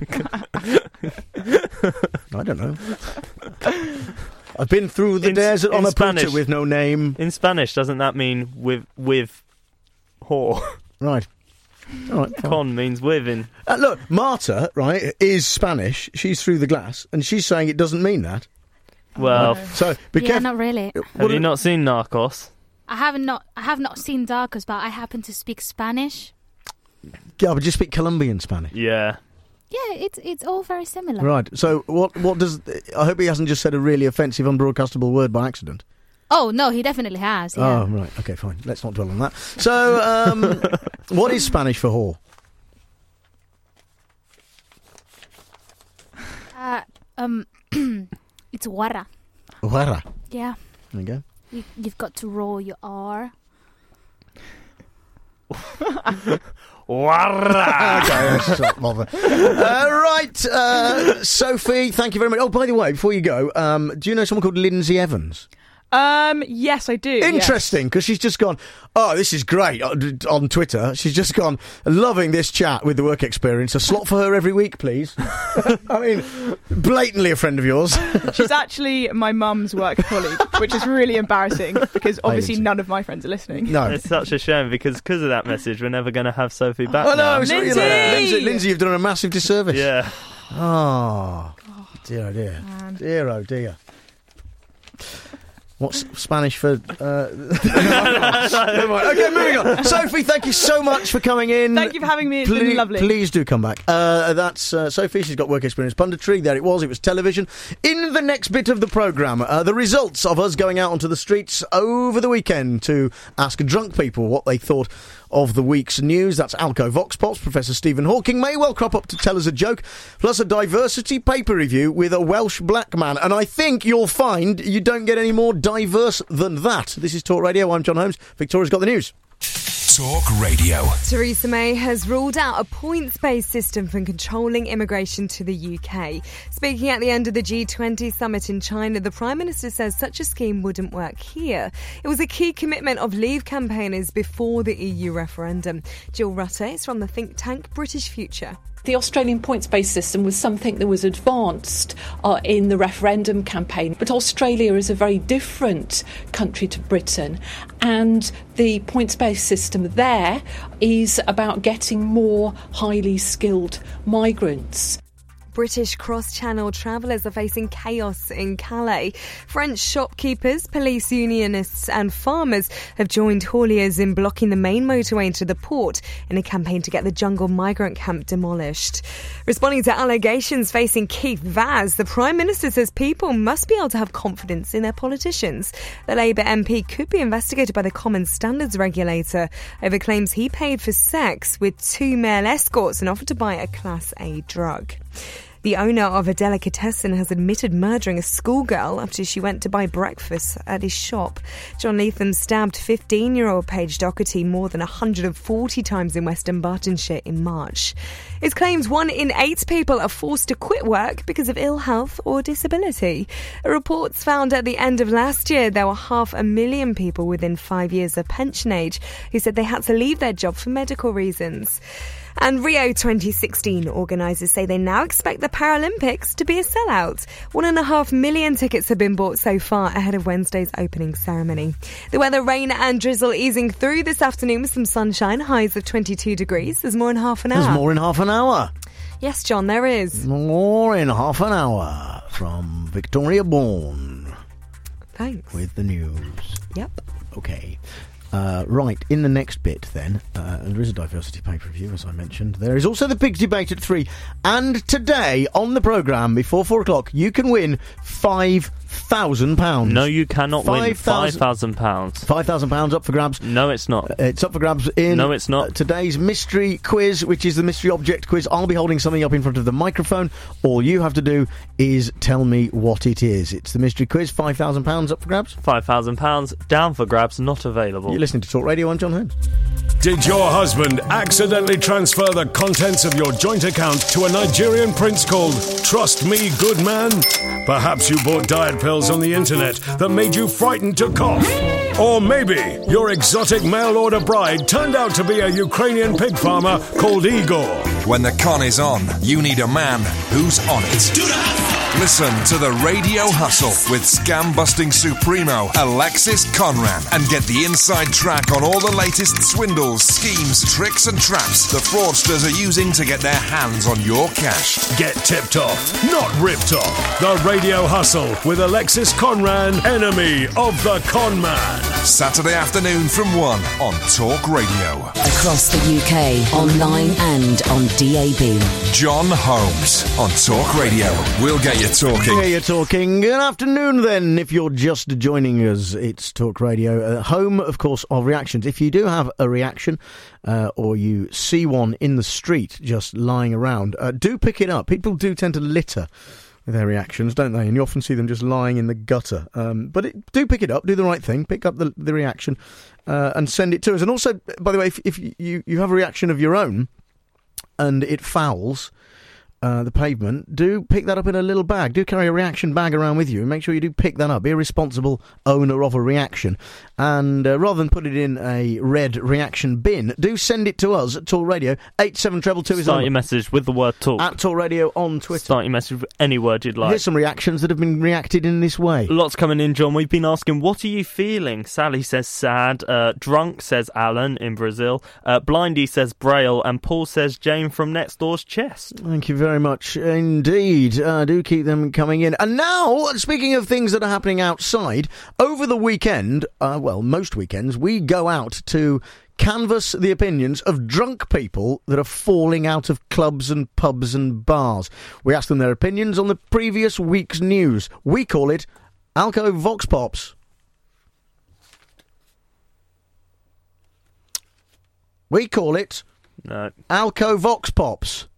I don't know. I've been through the desert on a puta with no name. In Spanish, doesn't that mean with whore? Right. All right, con means with in. Look, Marta, right, is Spanish. She's through the glass, and she's saying it doesn't mean that. Well, so be careful. not really. Have you not seen Narcos? I have not seen Narcos, but I happen to speak Spanish. Yeah, but just speak Colombian Spanish. Yeah. Yeah, it's all very similar. Right. So what does? I hope he hasn't just said a really offensive, unbroadcastable word by accident. Oh no, he definitely has. Yeah. Oh right. Okay, fine. Let's not dwell on that. So, what is Spanish for whore? It's guarra. Guarra. Yeah. There you go. You've got to roll your R. Guarra. Okay, let's not bother. Right, Sophie, thank you very much. Oh, by the way, before you go, do you know someone called Lindsay Evans? Yes, I do. Interesting, because she's just gone, oh, this is great, on Twitter. She's just gone, loving this chat with the work experience. A slot for her every week, please. I mean, blatantly a friend of yours. She's actually my mum's work colleague, which is really embarrassing, because obviously none of my friends are listening. No. It's such a shame, because of that message, we're never going to have Sophie back Oh, now. no, Lindsay! Lindsay, you've done a massive disservice. Yeah. Oh, dear, oh dear. Man. Dear, oh dear. What's Spanish for... Never mind. Okay, moving on. Sophie, thank you so much for coming in. Thank you for having me. It's been lovely. Please do come back. That's Sophie. She's got work experience punditry. There it was. It was television. In the next bit of the programme, the results of us going out onto the streets over the weekend to ask drunk people what they thought of the week's news. That's Alco Vox Pops. Professor Stephen Hawking may well crop up to tell us a joke, plus a diversity paper review with a Welsh black man. And I think you'll find you don't get any more diverse than that. This is Talk Radio. I'm John Holmes. Victoria's got the news. Talk Radio. Theresa May has ruled out a points-based system for controlling immigration to the UK. Speaking at the end of the G20 summit in China, the Prime Minister says such a scheme wouldn't work here. It was a key commitment of Leave campaigners before the EU referendum. Jill Rutter is from the think tank British Future. The Australian points-based system was something that was advanced in the referendum campaign, but Australia is a very different country to Britain, and the points-based system there is about getting more highly skilled migrants. British cross-channel travellers are facing chaos in Calais. French shopkeepers, police unionists and farmers have joined hauliers in blocking the main motorway to the port in a campaign to get the jungle migrant camp demolished. Responding to allegations facing Keith Vaz, the Prime Minister says people must be able to have confidence in their politicians. The Labour MP could be investigated by the Common Standards Regulator over claims he paid for sex with 2 male escorts and offered to buy a Class A drug. The owner of a delicatessen has admitted murdering a schoolgirl after she went to buy breakfast at his shop. John Leatham stabbed 15-year-old Paige Doherty more than 140 times in Western Bartonshire in March. It claims 1 in 8 people are forced to quit work because of ill health or disability. Reports found at the end of last year there were 500,000 people within 5 years of pension age who said they had to leave their job for medical reasons. And Rio 2016 organisers say they now expect the Paralympics to be a sellout. 1.5 million tickets have been bought so far ahead of Wednesday's opening ceremony. The weather, rain and drizzle easing through this afternoon with some sunshine, highs of 22 degrees. There's more in half an hour. There's more in half an hour. Yes, John, there is. More in half an hour from Victoria Bourne. Thanks. With the news. Yep. Okay. Right, in the next bit then, there is a diversity paper review, as I mentioned. There is also the Pigs debate at 3. And today, on the programme, before 4 o'clock, you can win £5,000. No, you cannot win £5,000. £5,000 up for grabs. No, it's not. It's up for grabs in no, it's not. Today's mystery quiz, which is the mystery object quiz. I'll be holding something up in front of the microphone. All you have to do is tell me what it is. It's the mystery quiz. £5,000 up for grabs. £5,000 down for grabs, not available. You're listening to Talk Radio. I'm John Holmes. Did your husband accidentally transfer the contents of your joint account to a Nigerian prince called Trust Me Good Man? Perhaps you bought diet pills on the internet that made you frightened to cough. Or maybe your exotic mail-order bride turned out to be a Ukrainian pig farmer called Igor. When the con is on, you need a man who's on it. Listen to the Radio Hustle with scam-busting supremo Alexis Conran and get the inside track on all the latest swindles, schemes, tricks and traps the fraudsters are using to get their hands on your cash. Get tipped off, not ripped off. The Radio Hustle with Alexis Conran, enemy of the con man. Saturday afternoon from 1 on Talk Radio. Across the UK, online and on DAB. John Holmes on Talk Radio. We'll get you talking. Yeah, you're talking. Good afternoon, then. If you're just joining us, it's Talk Radio, home, of course, of reactions. If you do have a reaction or you see one in the street just lying around, do pick it up. People do tend to litter with their reactions, don't they? And you often see them just lying in the gutter. But do pick it up, do the right thing, pick up the reaction and send it to us. And also, by the way, if you have a reaction of your own and it fouls, the pavement, do pick that up in a little bag. Do carry a reaction bag around with you, and make sure you do pick that up. Be a responsible owner of a reaction. And rather than put it in a red reaction bin, do send it to us at Talk Radio. 87222 is Start your message with the word talk. At Talk Radio on Twitter. Start your message with any word you'd like. Here's some reactions that have been reacted in this way. Lots coming in, John. We've been asking, what are you feeling? Sally says sad. Drunk says Alan in Brazil. Blindy says Braille. And Paul says Jane from next door's chest. Thank you very much indeed. Do keep them coming in. And now, speaking of things that are happening outside, over the weekend, most weekends, we go out to canvass the opinions of drunk people that are falling out of clubs and pubs and bars. We ask them their opinions on the previous week's news. We call it Alco Vox Pops. We call it Alco Vox Pops.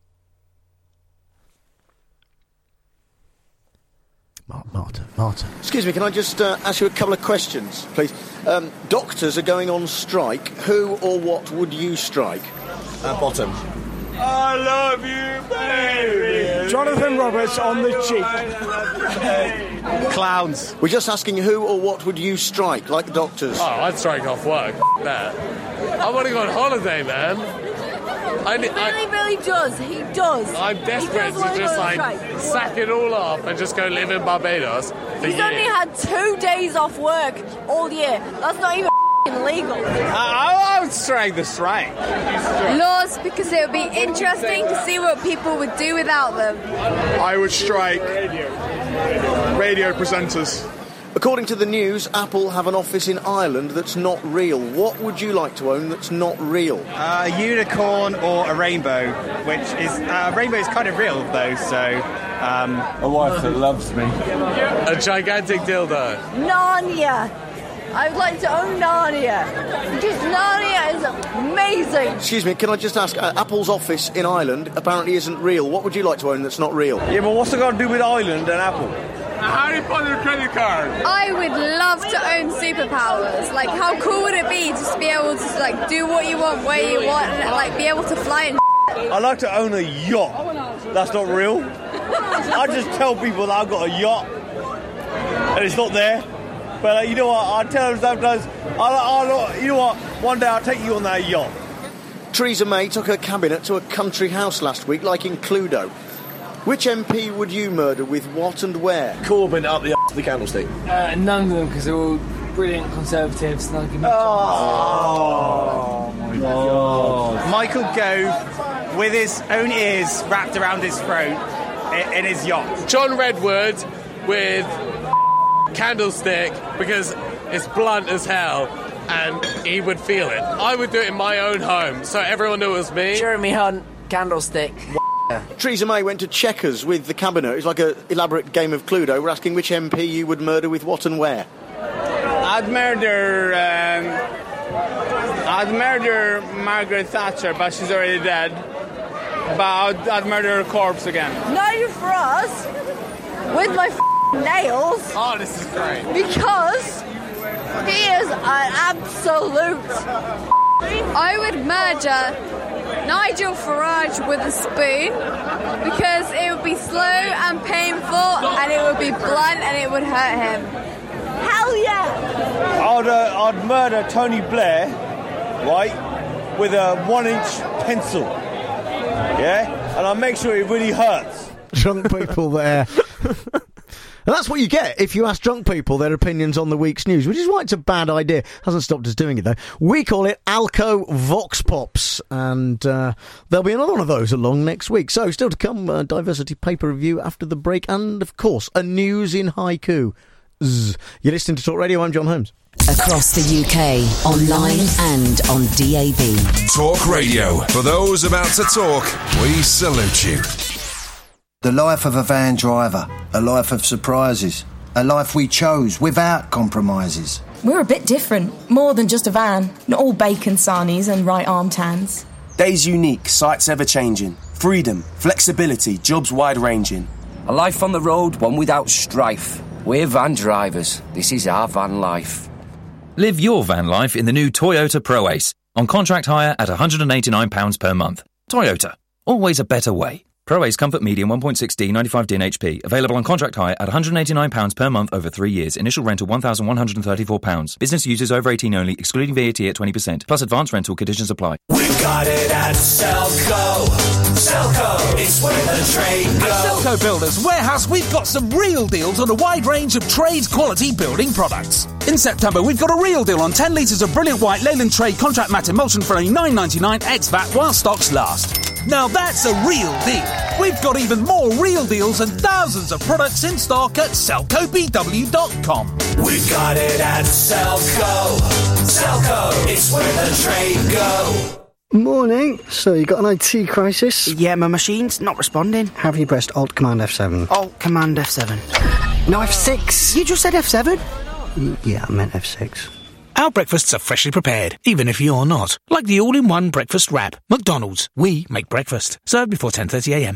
Marta. Excuse me, can I just ask you a couple of questions, please? Doctors are going on strike. Who or what would you strike? Bottom. I love you, baby. Jonathan Roberts on the cheek. Clowns. We're just asking who or what would you strike, like the doctors? Oh, I'd strike off work. That. I want to go on holiday, man. He really does. He does. I'm desperate to just sack it all off and just go live in Barbados. He's only had 2 days off work all year. That's not even legal. I would strike the strike. Laws, because it would be interesting to see what people would do without them. I would strike radio presenters. According to the news, Apple have an office in Ireland that's not real. What would you like to own that's not real? A unicorn or a rainbow, which is... rainbow is kind of real, though, so... a wife that loves me. A gigantic dildo. Narnia. I would like to own Narnia. Because Narnia is amazing. Excuse me, can I just ask, Apple's office in Ireland apparently isn't real. What would you like to own that's not real? Yeah, but what's it got to do with Ireland and Apple? A Harry Potter credit card. I would love to own superpowers. Like, how cool would it be just to be able to do what you want, where you want, and be able to fly and I'd like to own a yacht. That's not real. I just tell people that I've got a yacht and it's not there. But you know what? I tell them sometimes. You know what? One day I'll take you on that yacht. Theresa May took her cabinet to a country house last week, like in Cluedo. Which MP would you murder with what and where? Corbyn up the arse of the candlestick. None of them, because they're all brilliant Conservatives. Oh my God. Michael Gove, with his own ears wrapped around his throat in his yacht. John Redwood with candlestick, because it's blunt as hell and he would feel it. I would do it in my own home so everyone knew it was me. Jeremy Hunt, candlestick. Theresa May went to checkers with the cabinet. It's like an elaborate game of Cluedo. We're asking which MP you would murder with what and where. I'd murder Margaret Thatcher, but she's already dead. But I'd murder her corpse again. No for us, with my nails. Oh, this is great. Because he is an absolute. I would murder Nigel Farage with a spoon because it would be slow and painful and it would be blunt and it would hurt him. Hell yeah! I'd murder Tony Blair, right, with a 1-inch pencil. Yeah? And I'll make sure it really hurts. Drunk people there. And that's what you get if you ask drunk people their opinions on the week's news, which is why it's a bad idea. Hasn't stopped us doing it, though. We call it Alco Vox Pops, and there'll be another one of those along next week. So, still to come, Diversity Paper Review after the break, and, of course, a News in Haiku. You're listening to Talk Radio, I'm John Holmes. Across the UK, online and on DAB. Talk Radio. For those about to talk, we salute you. The life of a van driver, a life of surprises, a life we chose without compromises. We're a bit different, more than just a van, not all bacon sarnies and right arm tans. Days unique, sights ever-changing, freedom, flexibility, jobs wide-ranging. A life on the road, one without strife. We're van drivers, this is our van life. Live your van life in the new Toyota ProAce, on contract hire at £189 per month. Toyota, always a better way. Pro Ace Comfort Medium 1.6D 95D HP. Available on contract hire at £189 per month over 3 years. Initial rental £1,134. Business users over 18 only, excluding VAT at 20%. Plus advanced rental conditions apply. We got it at Selco. Selco, it's where the trade goes. At Selco Builders Warehouse, we've got some real deals on a wide range of trade quality building products. In September, we've got a real deal on 10 litres of brilliant white Leyland Trade contract mat emulsion for only $9.99 ex-VAT while stocks last. Now that's a real deal. We've got even more real deals and thousands of products in stock at SelcoBW.com. We got it at Selco. Selco, it's where the trade go. Morning. So, you got an IT crisis? Yeah, my machine's not responding. Have you pressed Alt-Command F7? Alt-Command F7. No, F6. You just said F7. Yeah, I meant F6. Our breakfasts are freshly prepared, even if you're not. Like the all-in-one breakfast wrap. McDonald's. We make breakfast. Served before 10:30am.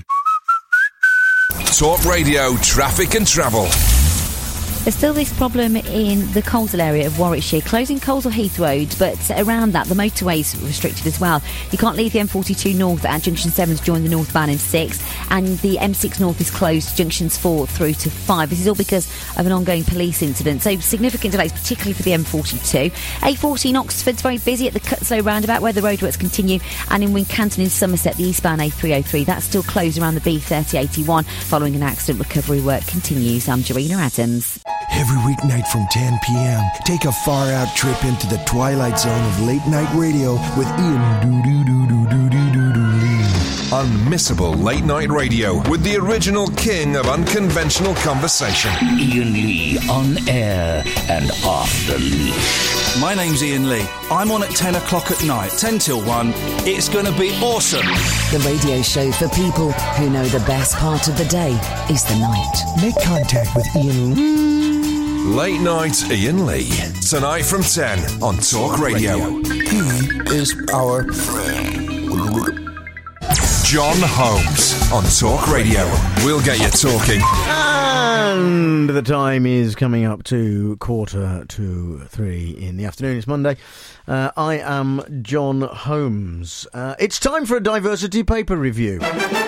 Talk Radio, traffic and travel. There's still this problem in the Coleshill area of Warwickshire, closing Coleshill Heath Road, but around that the motorway is restricted as well. You can't leave the M42 north at Junction 7 to join the northbound M6, and the M6 north is closed junctions 4 through to 5. This is all because of an ongoing police incident, so significant delays, particularly for the M42. A14 Oxford's very busy at the Cutslow roundabout where the roadworks continue, and in Wincanton in Somerset, the eastbound A303, that's still closed around the B3081 following an accident. Recovery work continues. I'm Jarena Adams. Every weeknight from 10 p.m, take a far-out trip into the twilight zone of late-night radio with Ian Doo-Doo-Doo-Doo-Doo-Doo-Doo Lee. Unmissable late-night radio with the original king of unconventional conversation. Ian Lee, on air and off the leash. My name's Ian Lee. I'm on at 10 o'clock at night, 10 till 1. It's going to be awesome. The radio show for people who know the best part of the day is the night. Make contact with Ian Lee. Late Night Ian Lee. Tonight from 10 on Talk Radio. He is our friend. John Holmes on Talk Radio. We'll get you talking. And the time is coming up to 2:45 in the afternoon. It's Monday. I am John Holmes. It's time for a diversity paper review.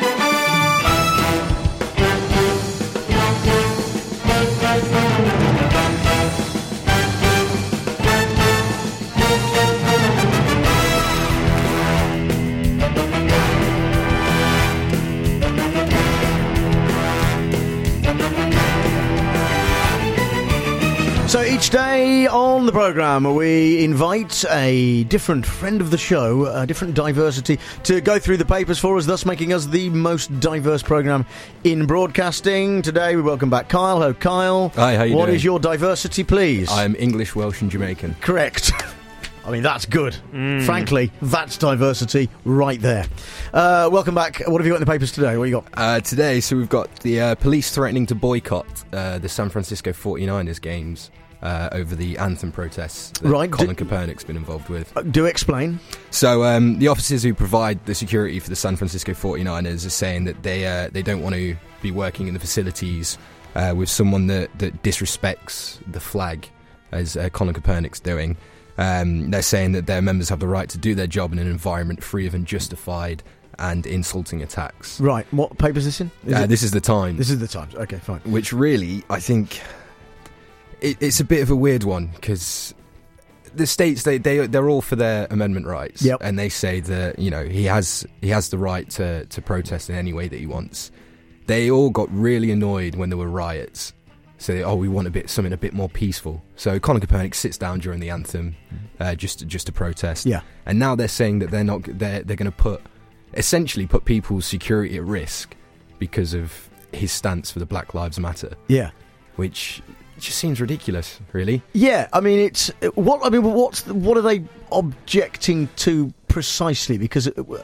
So each day on the programme we invite a different friend of the show, a different diversity, to go through the papers for us, thus making us the most diverse programme in broadcasting. Today we welcome back Kyle. Hello Kyle. Hi, how you doing? What is your diversity, please? I'm English, Welsh and Jamaican. Correct. I mean, that's good. Frankly, that's diversity right there. Welcome back. What have you got in the papers today? What you got? Today, so we've got the police threatening to boycott the San Francisco 49ers games over the anthem protests that Colin Kaepernick's been involved with. Do explain. So the officers who provide the security for the San Francisco 49ers are saying that they don't want to be working in the facilities with someone that disrespects the flag, as Colin Kaepernick's doing. They're saying that their members have the right to do their job in an environment free of unjustified and insulting attacks. Right. What paper is this in? This is the Times. This is the Times. Okay, fine. Which really, I think, it's a bit of a weird one, because the states, they're all for their amendment rights. Yep. And they say that, he has the right to protest in any way that he wants. They all got really annoyed when there were riots. So we want something a bit more peaceful. So Colin Kaepernick sits down during the anthem, just to protest. Yeah. And now they're saying that they're going to essentially put people's security at risk because of his stance for the Black Lives Matter. Yeah. Which just seems ridiculous, really. Yeah. I mean, what are they objecting to precisely? Because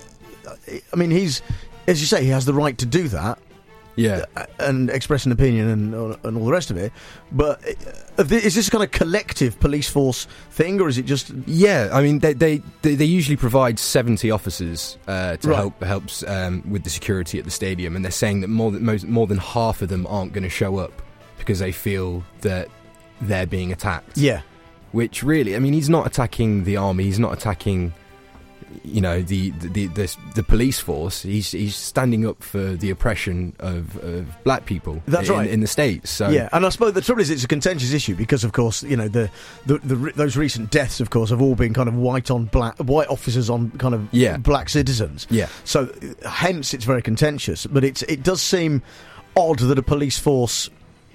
I mean, as you say, he has the right to do that. Yeah, and express an opinion and all the rest of it. But is this a kind of collective police force thing, or is it just? Yeah, I mean they usually provide 70 officers to help with the security at the stadium, and they're saying that more than half of them aren't going to show up because they feel that they're being attacked. Yeah, which really, I mean, he's not attacking the army. He's not attacking you know, the police force. He's standing up for the oppression of black people. That's right. In the States. So yeah, and I suppose the trouble is it's a contentious issue because, of course, you know, those recent deaths, of course, have all been kind of white officers on kind of black citizens. Yeah. So hence it's very contentious, but it does seem odd that a police force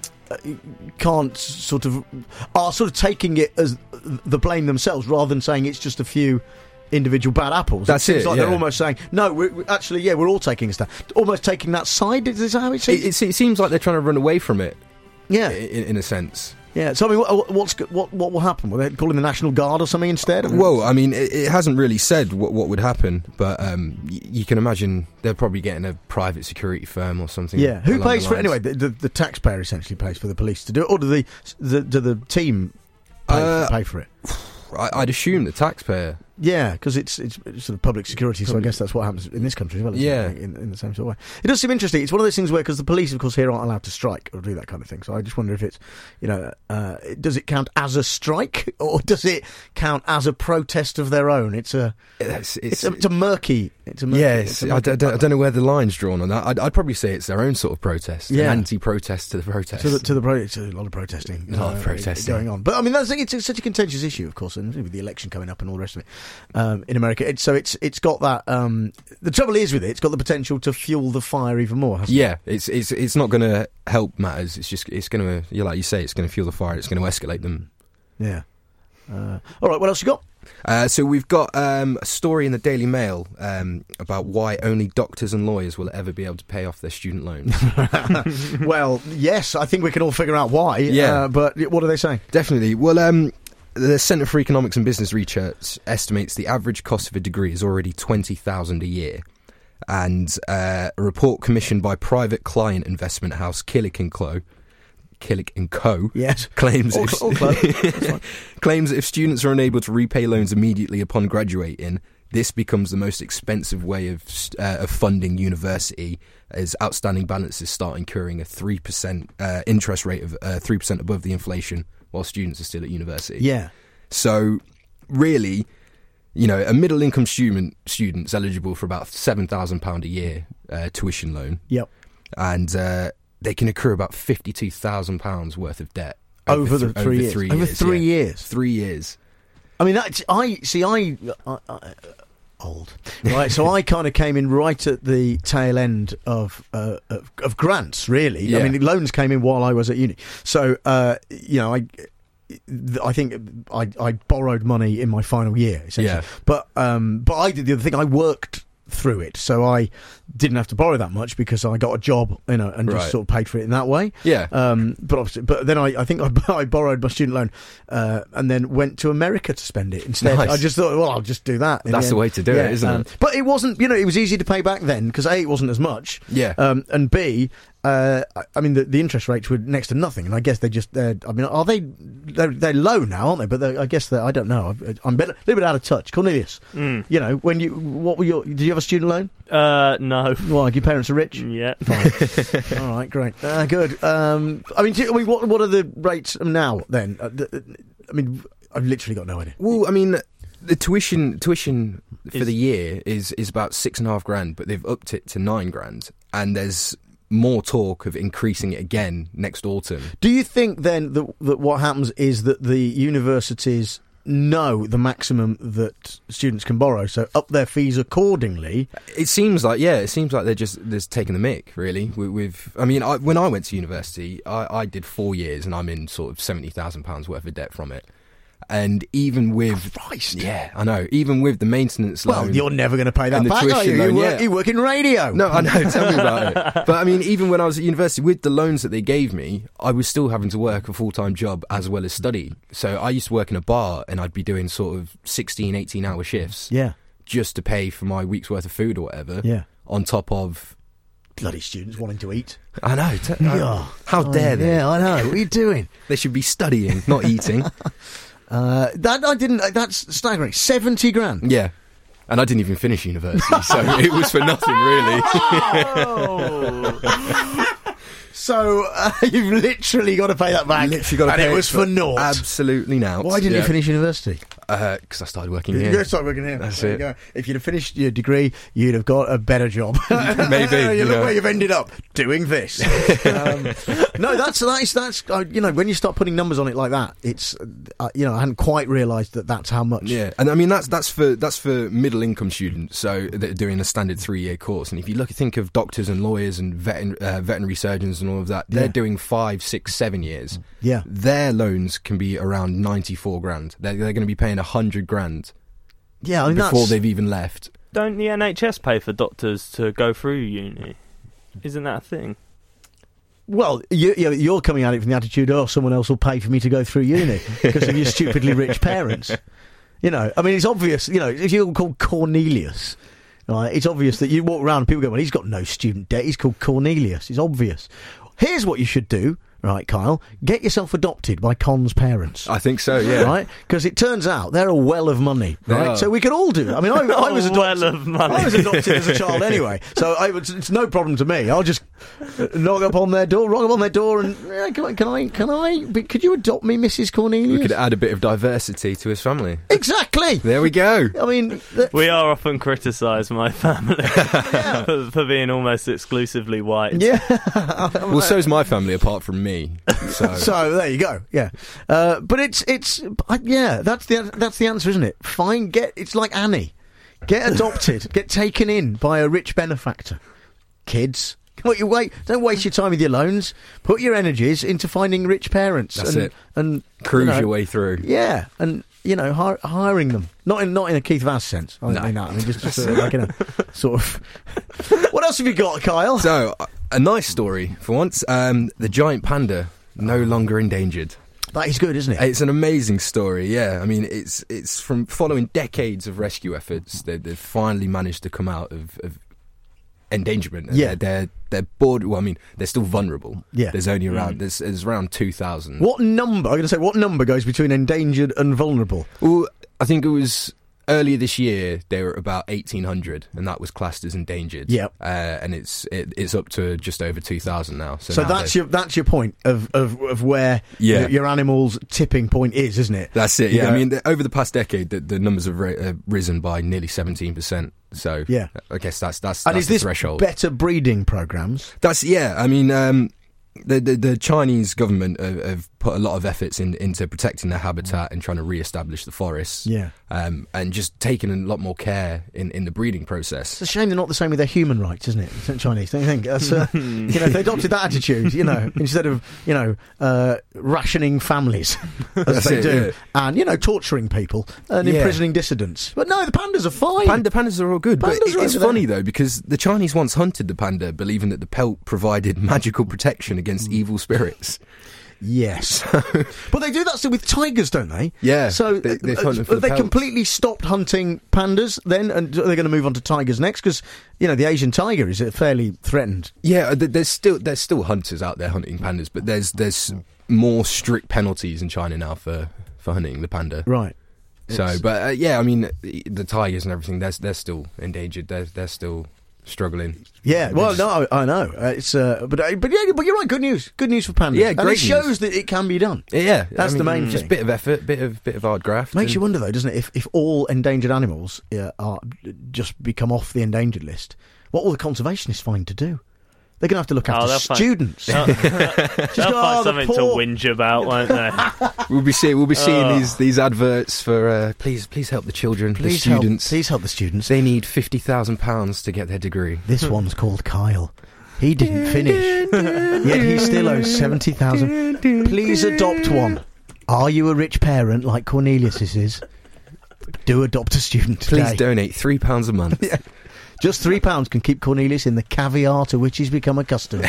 can't are taking it as the blame themselves rather than saying it's just a few individual bad apples. That's it. Seems it, like they're almost saying, no, we're all taking a stand. Almost taking that side. Is that how it seems? It seems like they're trying to run away from it. Yeah, in a sense. Yeah. So I mean, what will happen? Will they call in the National Guard or something instead? Well, I mean, it hasn't really said what would happen, but you can imagine they're probably getting a private security firm or something. Yeah. Who pays for it anyway? The taxpayer essentially pays for the police to do it, or do the team pay for it? I'd assume the taxpayer. Yeah, because it's sort of public security, so I guess that's what happens in this country as well. Yeah, in the same sort of way. It does seem interesting. It's one of those things where, because the police, of course, here aren't allowed to strike or do that kind of thing. So I just wonder if it's, you know, does it count as a strike or does it count as a protest of their own? It's a murky. Yes, I don't know where the line's drawn on that. I'd probably say it's their own sort of protest, an anti-protest to the protest. It's a lot of protesting. Going on. But I mean, it's such a contentious issue, of course, and with the election coming up and all the rest of it in America. It's got that. The trouble is with it, it's got the potential to fuel the fire even more. Hasn't it? It's not going to help matters. It's going to, like you say, it's going to fuel the fire. It's going to escalate them. Yeah. All right. What else you got? So we've got a story in the Daily Mail about why only doctors and lawyers will ever be able to pay off their student loans. Well, yes, I think we can all figure out why. Yeah. But what are they saying? Definitely. Well, the Centre for Economics and Business Research estimates the average cost of a degree is already $20,000 a year. And a report commissioned by private client investment house Killick & Co. Yes. claims that if students are unable to repay loans immediately upon graduating, this becomes the most expensive way of funding university, as outstanding balances start incurring a 3% interest rate of 3% above the inflation while students are still at university. Yeah. So, really, you know, a middle-income student's eligible for about £7,000 a year tuition loan. Yep. And they can accrue about £52,000 worth of debt over 3 years. Over 3 years. 3 years. I mean, old, right? So I kind of came in right at the tail end of grants. Really, Yeah. I mean, loans came in while I was at uni. So you know, I think I borrowed money in my final year, essentially. Yeah. But I did the other thing. I worked through it, so I didn't have to borrow that much because I got a job, you know, and just sort of paid for it in that way. Yeah. But then I think I borrowed my student loan and then went to America to spend it instead. Nice. I just thought, well, I'll just do that. That's the way to do it, isn't it? But it wasn't, you know, it was easy to pay back then because A, it wasn't as much. Yeah. And B, I mean, the interest rates were next to nothing, and I guess they're low now, aren't they? But I guess I don't know. I'm a little bit out of touch. Cornelius, you know, did you have a student loan? No. Why? Your parents are rich? Yeah. Fine. All right, great. Good. I mean, what are the rates now then? I mean, I've literally got no idea. Well, I mean, the tuition for the year is about $6,500, but they've upped it to $9,000, and there's more talk of increasing it again next autumn. Do you think then that what happens is that the universities know the maximum that students can borrow, so up their fees accordingly? It seems like they're just taking the mick, really. When I went to university, I did 4 years, and I'm in sort of £70,000 worth of debt from it. And even with I know, even with the maintenance loan, well, you're never going to pay that and the back, are you? You work in radio. No, I know. Tell me about it. But I mean, even when I was at university, with the loans that they gave me, I was still having to work a full-time job as well as study. So I used to work in a bar, and I'd be doing sort of 16, 18-hour shifts, just to pay for my week's worth of food or whatever. Yeah, on top of bloody students wanting to eat. I know. How dare they? Yeah, I know. What are you doing? They should be studying, not eating. That's staggering. $70,000. Yeah. And I didn't even finish university, so it was for nothing, really. So you've literally got to pay that back. Literally got to and pay it was for naught. Absolutely naught. Why didn't you finish university? Because I started working here. You started working here. That's there it. You go. If you'd have finished your degree, you'd have got a better job. Maybe. Look where you've ended up, doing this. No, that's when you start putting numbers on it like that, it's I hadn't quite realised that's how much. Yeah, and I mean that's for middle income students, so that are doing a standard 3-year course. And if you think of doctors and lawyers and veterinary surgeons and all of that, they're doing 5, 6, 7 years. Yeah, their loans can be around 94 grand. They're going to be paying 100 grand. Yeah, I mean, before they've even left. Don't the NHS pay for doctors to go through uni? Isn't that a thing? Well, you're coming at it from the attitude, someone else will pay for me to go through uni because of your stupidly rich parents. I mean, it's obvious, if you're called Cornelius, right, it's obvious that you walk around and people go, well, he's got no student debt, he's called Cornelius. It's obvious. Here's what you should do. Right, Kyle, get yourself adopted by Con's parents. I think so, yeah. Right? Because it turns out they're a well of money, right? Oh. So we could all do. I mean, I was adopted. Well of money. I was adopted as a child anyway, so it's no problem to me. I'll just rock up on their door, and could you adopt me, Mrs. Cornelius? We could add a bit of diversity to his family. Exactly. There we go. I mean, we are often criticised, my family, for being almost exclusively white. Yeah. Well, so's my family, apart from me. So there you go. Yeah, but that's the answer, isn't it? Fine, it's like Annie, get adopted, get taken in by a rich benefactor. Kids, don't waste your time with your loans. Put your energies into finding rich parents. That's it. And cruise your way through. Yeah, and hiring them. Not in a Keith Vass sense. I don't mean that. I mean just like in a sort of. What else have you got, Kyle? So, a nice story for once. The giant panda no longer endangered. That is good, isn't it? It's an amazing story. Yeah, I mean, it's from following decades of rescue efforts. They've finally managed to come out of endangerment. Yeah, they're bored. Well, I mean, they're still vulnerable. Yeah, there's only around there's around 2,000. What number? I'm going to say what number goes between endangered and vulnerable? Well, I think it was earlier this year they were about 1,800, and that was classed as endangered. Yeah, and it's up to just over 2,000 now. So now that's your point of where your animal's tipping point is, isn't it? That's it. Yeah, I mean, over the past decade, the numbers have risen by nearly 17%. So yeah, I guess that's and is the this threshold. Better breeding programs? I mean. The Chinese government have put a lot of efforts into protecting their habitat and trying to re-establish the forests. Yeah. And just taking a lot more care in the breeding process. It's a shame they're not the same with their human rights, isn't it? The Chinese, don't you think? That's, if they adopted that attitude, instead of rationing families as they do, and torturing people and imprisoning dissidents. But no, the pandas are fine. Pandas are all good. But it's funny though, because the Chinese once hunted the panda, believing that the pelt provided magical protection against evil spirits. Yes. But they do that still with tigers, don't they? Yeah. So they completely stopped hunting pandas then, and they're going to move on to tigers next, because the Asian tiger is fairly threatened. Yeah, there's still hunters out there hunting pandas, but there's more strict penalties in China now for hunting the panda. Right. So, but I mean, the tigers and everything, they're still endangered. They're still struggling. Yeah, well, no, I know. It's but you're right. Good news for pandas. Yeah, great and it shows news that it can be done. Yeah, that's the main thing. Just a bit of effort, bit of hard graft. Makes you wonder though, doesn't it? If all endangered animals are just become off the endangered list, what will the conservationists find to do? They're going to have to look after students. They'll find something to whinge about, won't they? We'll be seeing these adverts for please help the children, the students. Please help the students. They need £50,000 to get their degree. This one's called Kyle. He didn't finish, yet he still owes £70,000. Please adopt one. Are you a rich parent like Cornelius is? Do adopt a student today. Please donate £3 a month. Yeah. Just £3 can keep Cornelius in the caviar to which he's become accustomed.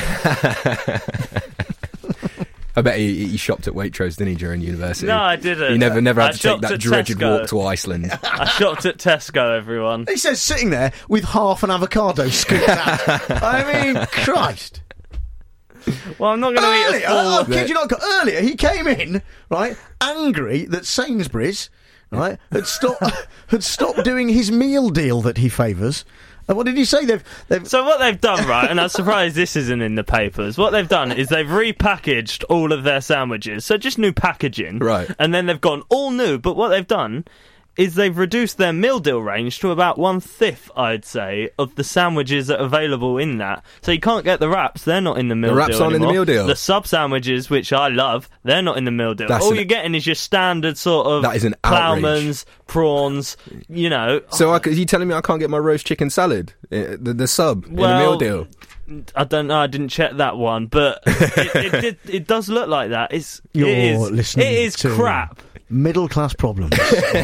I bet he shopped at Waitrose, didn't he, during university? No, I didn't. He never had to take that dreaded walk to Iceland. I shopped at Tesco, everyone. He says sitting there with half an avocado scooped out. I mean, Christ. Well, I'm not going to eat a full... kid you not, earlier he came in, right, angry that Sainsbury's, right, had stopped doing his meal deal that he favours. And what did he say? So what they've done, right, and I'm surprised this isn't in the papers, what they've done is they've repackaged all of their sandwiches, so just new packaging. Right. And then they've gone all new, but what they've done is they've reduced their meal deal range to about 1/5, I'd say, of the sandwiches that are available in that. So you can't get the wraps, they're not in the meal deal. The wraps aren't in the meal deal. The sub sandwiches, which I love, they're not in the meal deal. All you're getting is your standard sort of that is an ploughman's, prawns, you know. So are you telling me I can't get my roast chicken salad, the sub, in the meal deal? I don't know, I didn't check that one, but it does look like that. It is crap. Middle class problems.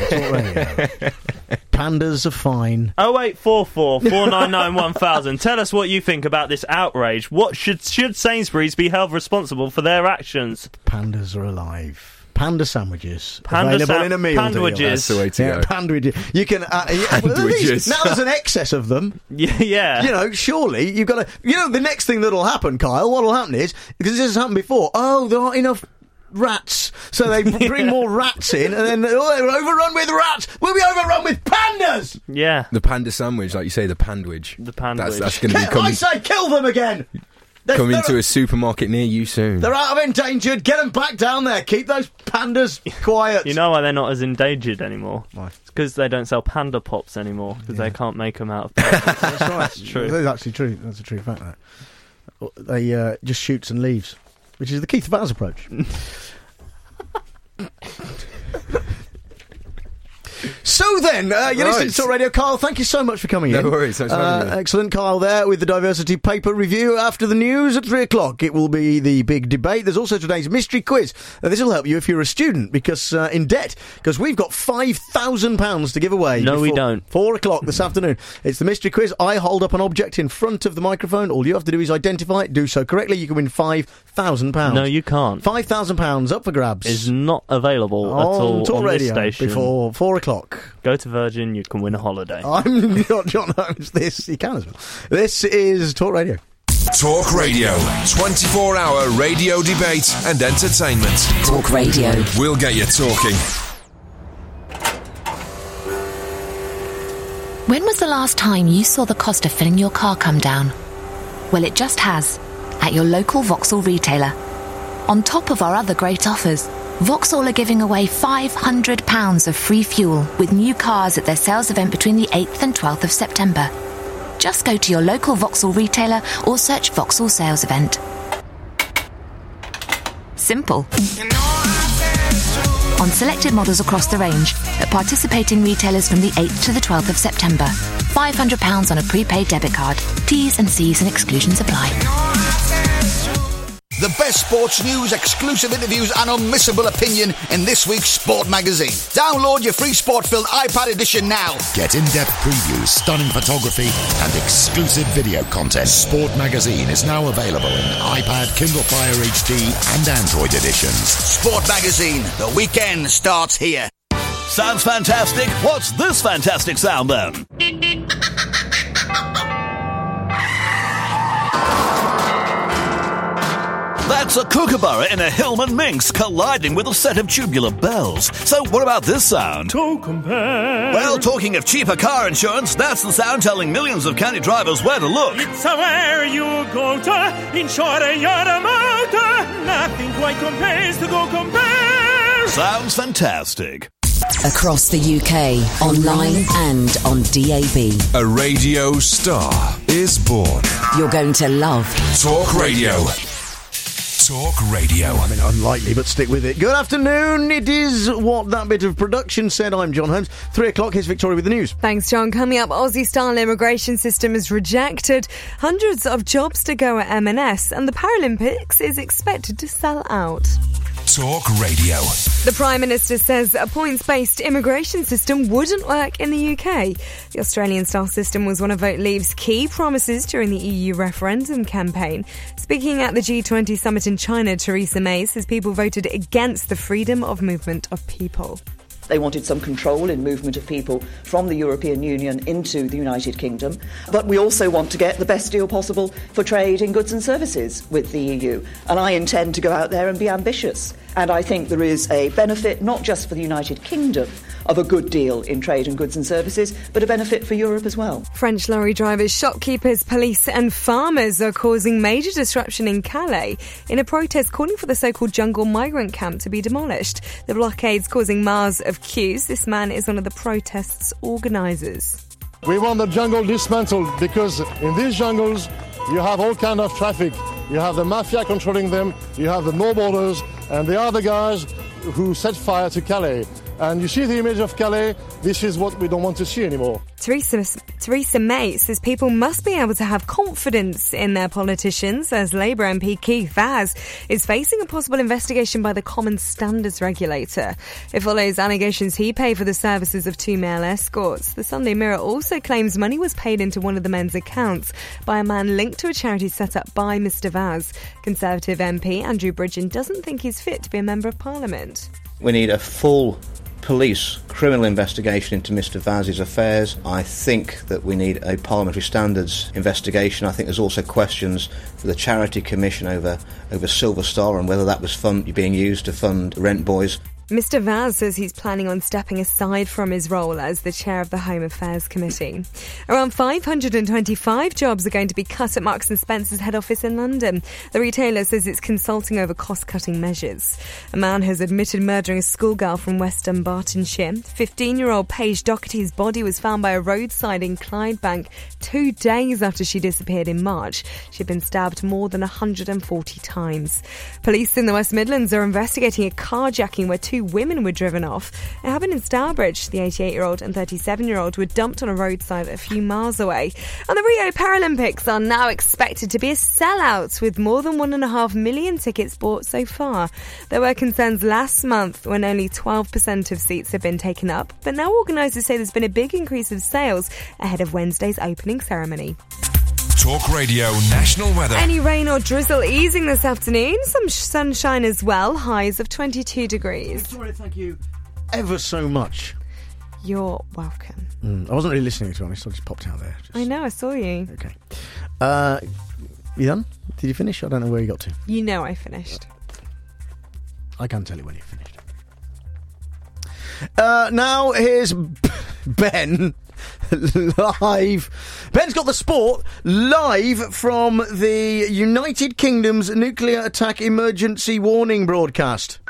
Pandas are fine. 0844 499 1000. Tell us what you think about this outrage. What should Sainsbury's be held responsible for their actions? Pandas are alive. Panda sandwiches available in a meal deal. That's the way to go. Pandwiches. You can. Now there's an excess of them. Yeah. You know, surely you've got to. You know, the next thing that'll happen, Kyle. What'll happen is, because this has happened before. Oh, there aren't enough rats, so they bring more rats in, and then they're overrun with rats. We'll be overrun with pandas. Yeah. The panda sandwich, like you say, the pandwich. The pandwich. That's going to be coming. I say, kill them again. Coming to a supermarket near you soon. They're out of endangered. Get them back down there. Keep those pandas quiet. You know why they're not as endangered anymore? Why? It's because they don't sell panda pops anymore, because they can't make them out of pandas. That's right. That's true. That's actually true. That's a true fact. That they just shoots and leaves, which is the Keith Vaz approach. So then, you're listening to Talk Radio. Kyle, thank you so much for coming in. No worries. Thanks for having me. Excellent, Kyle, there with the Diversity Paper Review. After the news at 3 o'clock, it will be the big debate. There's also today's mystery quiz. This will help you if you're a student, because in debt, because we've got £5,000 to give away. No, we don't. 4 o'clock this afternoon. It's the mystery quiz. I hold up an object in front of the microphone. All you have to do is identify it, do so correctly. You can win £5,000. No, you can't. £5,000 up for grabs. Is not available at all Talk on Radio this station. Before 4 o'clock. Go to Virgin, you can win a holiday. I'm not John Holmes. You can as well. This is Talk Radio. Talk Radio. 24-hour radio debate and entertainment. Talk Radio. We'll get you talking. When was the last time you saw the cost of filling your car come down? Well, it just has, at your local Vauxhall retailer. On top of our other great offers, Vauxhall are giving away £500 of free fuel with new cars at their sales event between the 8th and 12th of September. Just go to your local Vauxhall retailer or search Vauxhall Sales Event. Simple. On selected models across the range at participating retailers from the 8th to the 12th of September. £500 on a prepaid debit card. T's and C's and exclusions apply. The best sports news, exclusive interviews and unmissable opinion in this week's Sport Magazine. Download your free Sport-filled iPad edition now. Get in-depth previews, stunning photography and exclusive video content. Sport Magazine is now available in iPad, Kindle Fire HD and Android editions. Sport Magazine. The weekend starts here. Sounds fantastic. What's this fantastic sound then? That's a kookaburra in a Hillman Minx colliding with a set of tubular bells. So what about this sound? To compare. Well, talking of cheaper car insurance, that's the sound telling millions of county drivers where to look. It's where you go to insure your motor. Nothing quite compares to Go Compare. Sounds fantastic. Across the UK, online and on DAB. A radio star is born. You're going to love Talk Radio. Talk Radio. I mean, unlikely, but stick with it. Good afternoon. It is What That Bit of Production Said. I'm John Holmes. 3 o'clock, here's Victoria with the news. Thanks, John. Coming up, Aussie-style immigration system is rejected. Hundreds of jobs to go at M&S, and the Paralympics is expected to sell out. Talk Radio. The Prime Minister says a points-based immigration system wouldn't work in the UK. The Australian-style system was one of Vote Leave's key promises during the EU referendum campaign. Speaking at the G20 summit in China, Theresa May says people voted against the freedom of movement of people. They wanted some control in movement of people from the European Union into the United Kingdom. But we also want to get the best deal possible for trade in goods and services with the EU. And I intend to go out there and be ambitious. And I think there is a benefit not just for the United Kingdom of a good deal in trade and goods and services, but a benefit for Europe as well. French lorry drivers, shopkeepers, police and farmers are causing major disruption in Calais in a protest calling for the so-called jungle migrant camp to be demolished. The blockade's causing miles of queues. This man is one of the protest's organisers. We want the jungle dismantled because in these jungles you have all kind of traffic. You have the mafia controlling them, you have the no borders, and they are the guys who set fire to Calais. And you see the image of Calais, this is what we don't want to see anymore. Theresa May says people must be able to have confidence in their politicians, as Labour MP Keith Vaz is facing a possible investigation by the Common Standards Regulator. It follows allegations he paid for the services of 2 male escorts. The Sunday Mirror also claims money was paid into one of the men's accounts by a man linked to a charity set up by Mr Vaz. Conservative MP Andrew Bridgen doesn't think he's fit to be a Member of Parliament. We need a full police criminal investigation into Mr Vaz's affairs. I think that we need a parliamentary standards investigation. I think there's also questions for the Charity Commission over Silver Star and whether that was being used to fund rent boys. Mr Vaz says he's planning on stepping aside from his role as the chair of the Home Affairs Committee. Around 525 jobs are going to be cut at Marks & Spencer's head office in London. The retailer says it's consulting over cost-cutting measures. A man has admitted murdering a schoolgirl from West Dunbartonshire. 15-year-old Paige Doherty's body was found by a roadside in Clydebank 2 days after she disappeared in March. She'd been stabbed more than 140 times. Police in the West Midlands are investigating a carjacking where 2 women were driven off. It happened in Stourbridge. The 88-year-old and 37-year-old were dumped on a roadside a few miles away. And the Rio Paralympics are now expected to be a sellout, with more than 1.5 million tickets bought so far. There were concerns last month when only 12% of seats had been taken up, but now organisers say there's been a big increase of sales ahead of Wednesday's opening ceremony. Talk Radio National Weather. Any rain or drizzle easing this afternoon. Some sunshine as well. Highs of 22 degrees. Victoria, thank you ever so much. You're welcome. I wasn't really listening, to be honest. I just popped out there. I know, I saw you. Okay. You done? Did you finish? I don't know where you got to. You know I finished. I can't tell you when you finished. Now here's Ben. Live. Ben's got the sport live from the United Kingdom's nuclear attack emergency warning broadcast.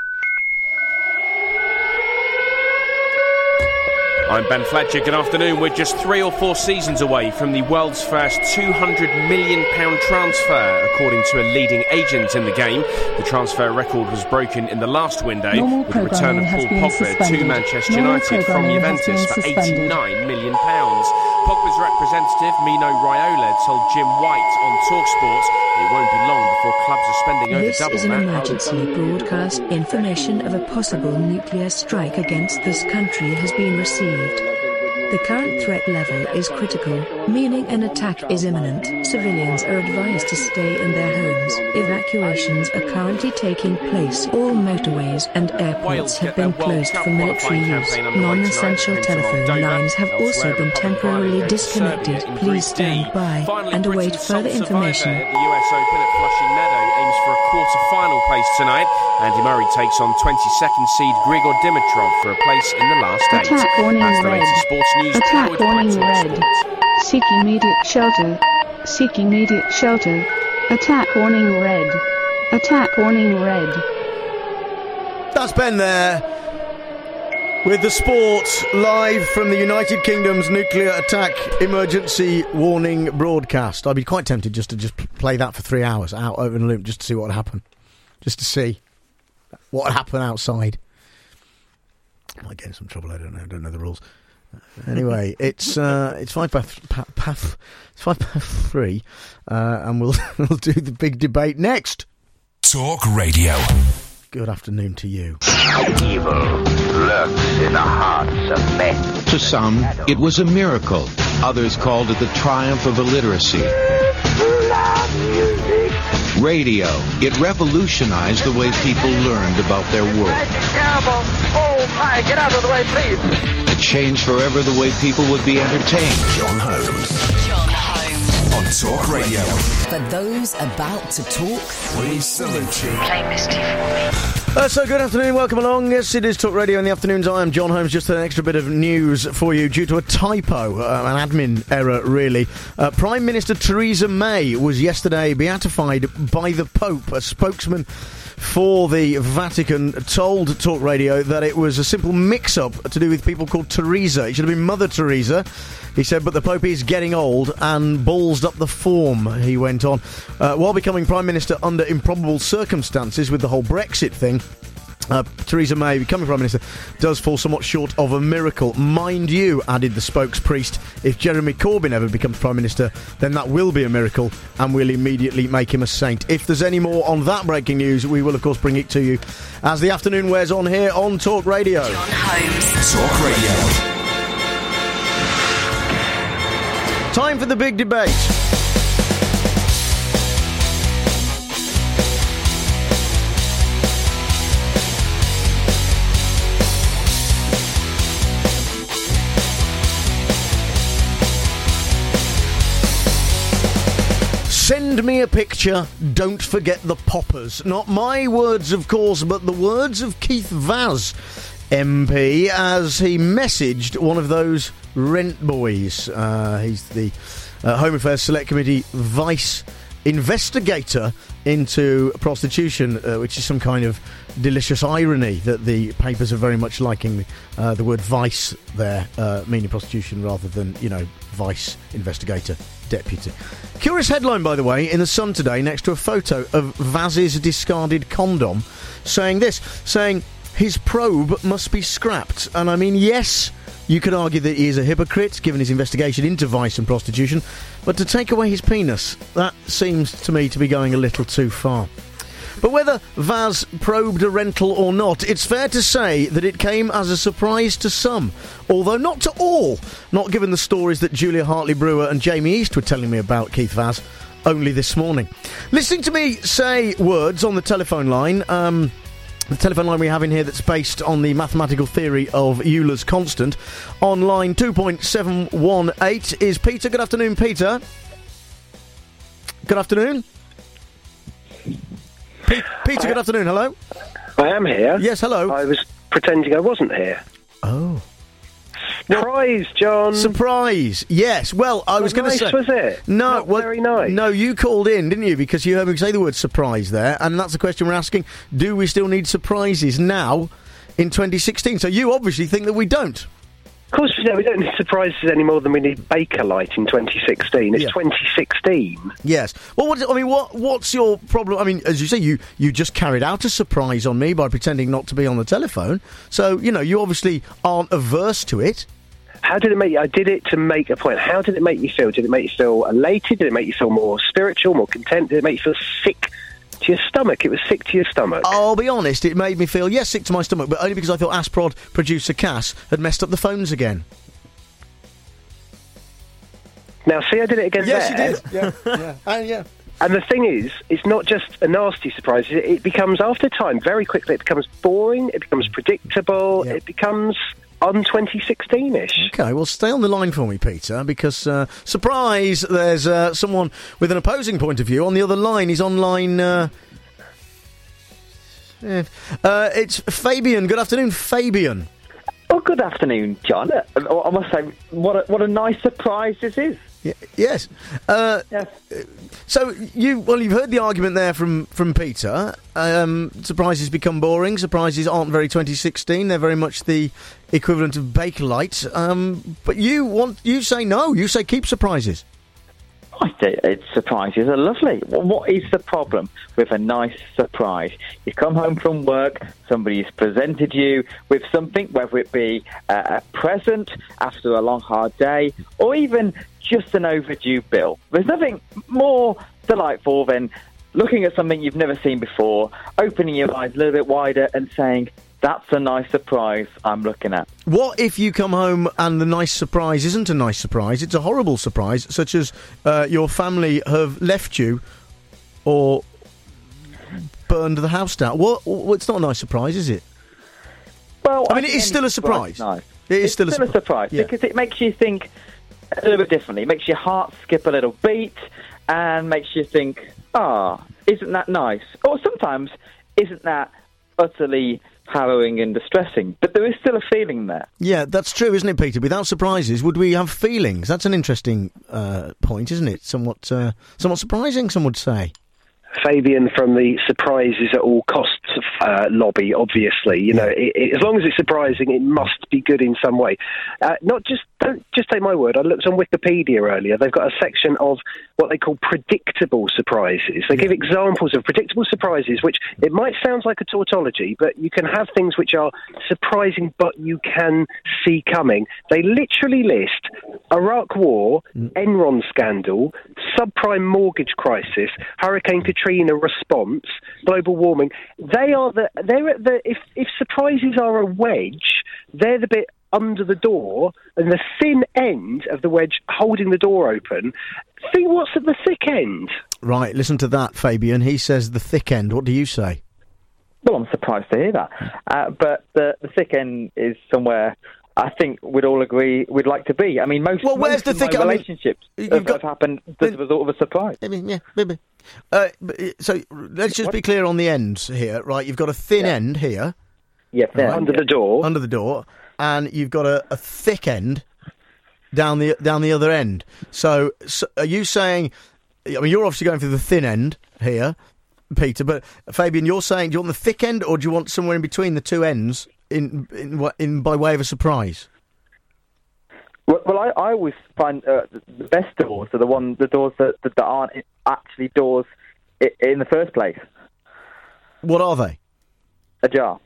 I'm Ben Fletcher. Good afternoon. We're just 3 or 4 seasons away from the world's first £200 million transfer, according to a leading agent in the game. The transfer record was broken in the last window with the return of Paul Pogba to Manchester United from Juventus for £89 million. Pogba's representative, Mino Raiola, told Jim White on TalkSport it won't be long before clubs are spending over double that. This is an emergency broadcast. Information of a possible nuclear strike against this country has been received. The current threat level is critical, meaning an attack is imminent. Civilians are advised to stay in their homes. Evacuations are currently taking place. All motorways and airports have been closed for military use. Non-essential telephone lines have also been temporarily disconnected. Please stand by and await further information. The US Open at Flushing Meadow aims for a quarter-final place tonight. Andy Murray takes on 22nd seed Grigor Dimitrov for a place in the last 8. Attack warning That's the red. latest sports news. Attack warning red. Seek immediate shelter. Seek immediate shelter. Attack warning red. Attack warning red. That's Ben there with the sport live from the United Kingdom's nuclear attack emergency warning broadcast. I'd be quite tempted just to play that for 3 hours out over in a loop just to see what would happen. Just to see what would happen outside. I might get in some trouble. I don't know the rules. Anyway, it's 3, and we'll do the big debate next. Talk Radio. Good afternoon to you. Evil lurks in the hearts of men. To some, it was a miracle. Others called it the triumph of illiteracy. Radio. It revolutionized the way people learned about their world. Terrible. Oh my, get out of the way, please. It changed forever the way people would be entertained. John Holmes. On Talk Radio. For those about to talk, we salute you. Play Misty for me. So good afternoon, welcome along. Yes, it is Talk Radio in the afternoons. I am John Holmes. Just an extra bit of news for you due to a typo, an admin error, really. Prime Minister Theresa May was yesterday beatified by the Pope. A spokesman for the Vatican told Talk Radio that it was a simple mix-up to do with people called Teresa. It should have been Mother Teresa. He said, but the Pope is getting old and ballsed up the form, he went on. While becoming Prime Minister under improbable circumstances with the whole Brexit thing, Theresa May, becoming Prime Minister, does fall somewhat short of a miracle. Mind you, added the spokespriest, if Jeremy Corbyn ever becomes Prime Minister, then that will be a miracle and will immediately make him a saint. If there's any more on that breaking news, we will, of course, bring it to you as the afternoon wears on here on Talk Radio. John Holmes. Talk Radio. Time for the big debate. Send me a picture, don't forget the poppers. Not my words, of course, but the words of Keith Vaz, MP, as he messaged one of those rent boys. He's the Home Affairs Select Committee vice investigator into prostitution, which is some kind of delicious irony that the papers are very much liking the word vice there, meaning prostitution rather than, vice investigator, deputy. Curious headline, by the way, in The Sun today, next to a photo of Vaz's discarded condom, saying his probe must be scrapped. And I mean, yes, you could argue that he is a hypocrite, given his investigation into vice and prostitution, but to take away his penis, that seems to me to be going a little too far. But whether Vaz probed a rental or not, it's fair to say that it came as a surprise to some, although not to all, not given the stories that Julia Hartley-Brewer and Jamie East were telling me about Keith Vaz only this morning. Listening to me say words on the telephone line, the telephone line we have in here that's based on the mathematical theory of Euler's constant, on line 2.718 is Peter. Good afternoon, Peter. Good afternoon. Peter, good afternoon, hello? I am here. Yes, hello. I was pretending I wasn't here. Oh. Surprise, John. Surprise, yes. Well, I was going to say... Nice, was it? No, very nice. No, you called in, didn't you? Because you heard me say the word surprise there, and that's the question we're asking. Do we still need surprises now in 2016? So you obviously think that we don't. Of course, we don't need surprises any more than we need Bakelite in 2016. It's 2016. Yes. Well, what's your problem? I mean, as you say, you just carried out a surprise on me by pretending not to be on the telephone. So, you obviously aren't averse to it. How did it make you? I did it to make a point. How did it make you feel? Did it make you feel elated? Did it make you feel more spiritual, more content? Did it make you feel sick to your stomach? It was sick to your stomach. I'll be honest, it made me feel, sick to my stomach, but only because I thought Asprod producer Cass had messed up the phones again. Now, see, I did it again there. Yes, you did. Yeah. And the thing is, it's not just a nasty surprise. It becomes, after time, very quickly, it becomes boring, it becomes predictable, it becomes un-2016-ish. Okay, well, stay on the line for me, Peter, because, surprise, there's someone with an opposing point of view on the other line. He's on line... it's Fabian. Good afternoon, Fabian. Well, good afternoon, John. I must say, what a nice surprise this is. Yes. So you've heard the argument there from Peter. Surprises become boring. Surprises aren't very 2016. They're very much the equivalent of Bakelite. But you say no. You say keep surprises. I think surprises are lovely. What is the problem with a nice surprise? You come home from work, somebody has presented you with something, whether it be a present after a long, hard day, or even just an overdue bill. There's nothing more delightful than looking at something you've never seen before, opening your eyes a little bit wider and saying, that's a nice surprise I'm looking at. What if you come home and the nice surprise isn't a nice surprise, it's a horrible surprise, such as your family have left you or burned the house down? It's not a nice surprise, is it? Well, I mean, it is still a surprise. Nice. It's still a surprise, because it makes you think a little bit differently. It makes your heart skip a little beat and makes you think, isn't that nice? Or sometimes, isn't that utterly harrowing and distressing, but there is still a feeling there. Yeah, that's true, isn't it, Peter? Without surprises, would we have feelings? That's an interesting point, isn't it? Somewhat surprising, some would say. Fabian from the surprises at all costs lobby, obviously. You know, as long as it's surprising, it must be good in some way. Don't just take my word. I looked on Wikipedia earlier. They've got a section of what they call predictable surprises. They give examples of predictable surprises, which it might sound like a tautology, but you can have things which are surprising, but you can see coming. They literally list Iraq War, Enron scandal, subprime mortgage crisis, Hurricane Katrina response, global warming. If surprises are a wedge, they're the bit under the door, and the thin end of the wedge holding the door open. Think what's at the thick end. Right, listen to that, Fabian. He says the thick end. What do you say? Well, I'm surprised to hear that. But the thick end is somewhere I think we'd all agree we'd like to be. I mean, most of my relationships have happened as a result of a surprise. Maybe. So let's just be clear on the ends here, right? You've got a thin end here. Yeah, right? Under the door. And you've got a thick end down the other end. So are you saying? I mean, you're obviously going for the thin end here, Peter. But Fabian, you're saying, do you want the thick end, or do you want somewhere in between the two ends, in by way of a surprise? Well, I always find the best doors are the doors that aren't actually doors in the first place. What are they? Ajar.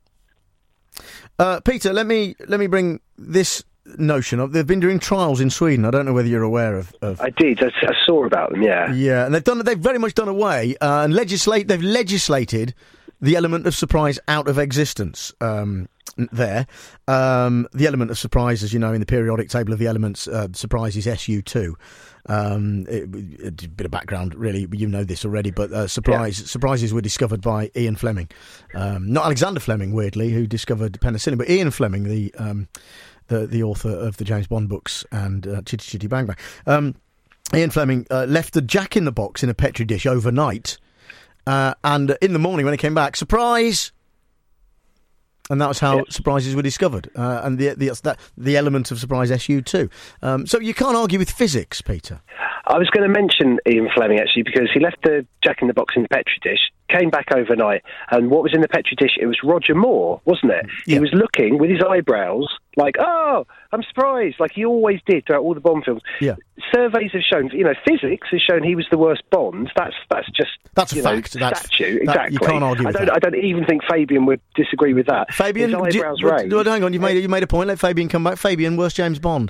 Peter, let me bring this notion up. They've been doing trials in Sweden. I don't know whether you're aware of. I did. I saw about them. Yeah. Yeah, and they've very much done away and they've legislated the element of surprise out of existence. The element of surprise, as you know, in the periodic table of the elements, surprise is SU2. A bit of background, really. You know this already, but surprises were discovered by Ian Fleming, not Alexander Fleming, weirdly, who discovered penicillin, but Ian Fleming, the author of the James Bond books and Chitty Chitty Bang Bang. Ian Fleming left the Jack in the Box in a Petri dish overnight, and in the morning when he came back, surprise. And that was how surprises were discovered, and the element of surprise SU2. So you can't argue with physics, Peter. I was going to mention Ian Fleming, actually, because he left the Jack in the Box in the Petri dish, came back overnight, and what was in the Petri dish? It was Roger Moore, wasn't it? Yeah. He was looking with his eyebrows like, oh, I'm surprised, like he always did throughout all the Bond films. Yeah. Surveys have shown, physics has shown he was the worst Bond. That's a fact. Statue. Exactly. You can't argue with that. I don't even think Fabian would disagree with that. Fabian, hang on, you made a point. Let Fabian come back. Fabian, worst James Bond.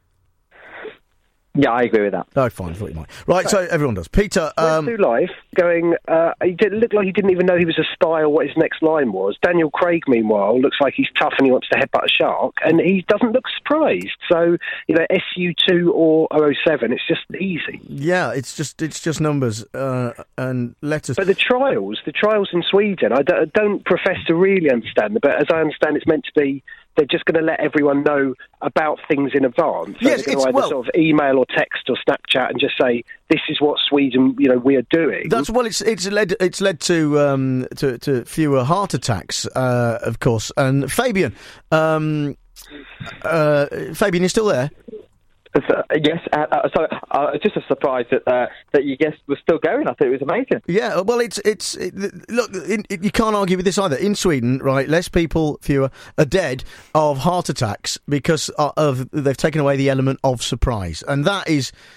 Yeah, I agree with that. Oh, fine. I thought you might. Right, so everyone does. Peter, went through life going. It looked like he didn't even know he was a spy or what his next line was. Daniel Craig, meanwhile, looks like he's tough and he wants to headbutt a shark, and he doesn't look surprised. So SU2 or 007, it's just easy. Yeah, it's just numbers and letters. But the trials in Sweden, I don't profess to really understand them, but as I understand, it's meant to be. They're just going to let everyone know about things in advance. So yes, they're going to either sort of email or text or Snapchat and just say, "This is what Sweden, we are doing." It's led to fewer heart attacks, of course. And Fabian, Fabian, you're still there? Yes, so just a surprise that you guessed was still going. I thought it was amazing. Yeah, well, you can't argue with this either. In Sweden, right, fewer are dead of heart attacks because they've taken away the element of surprise, and that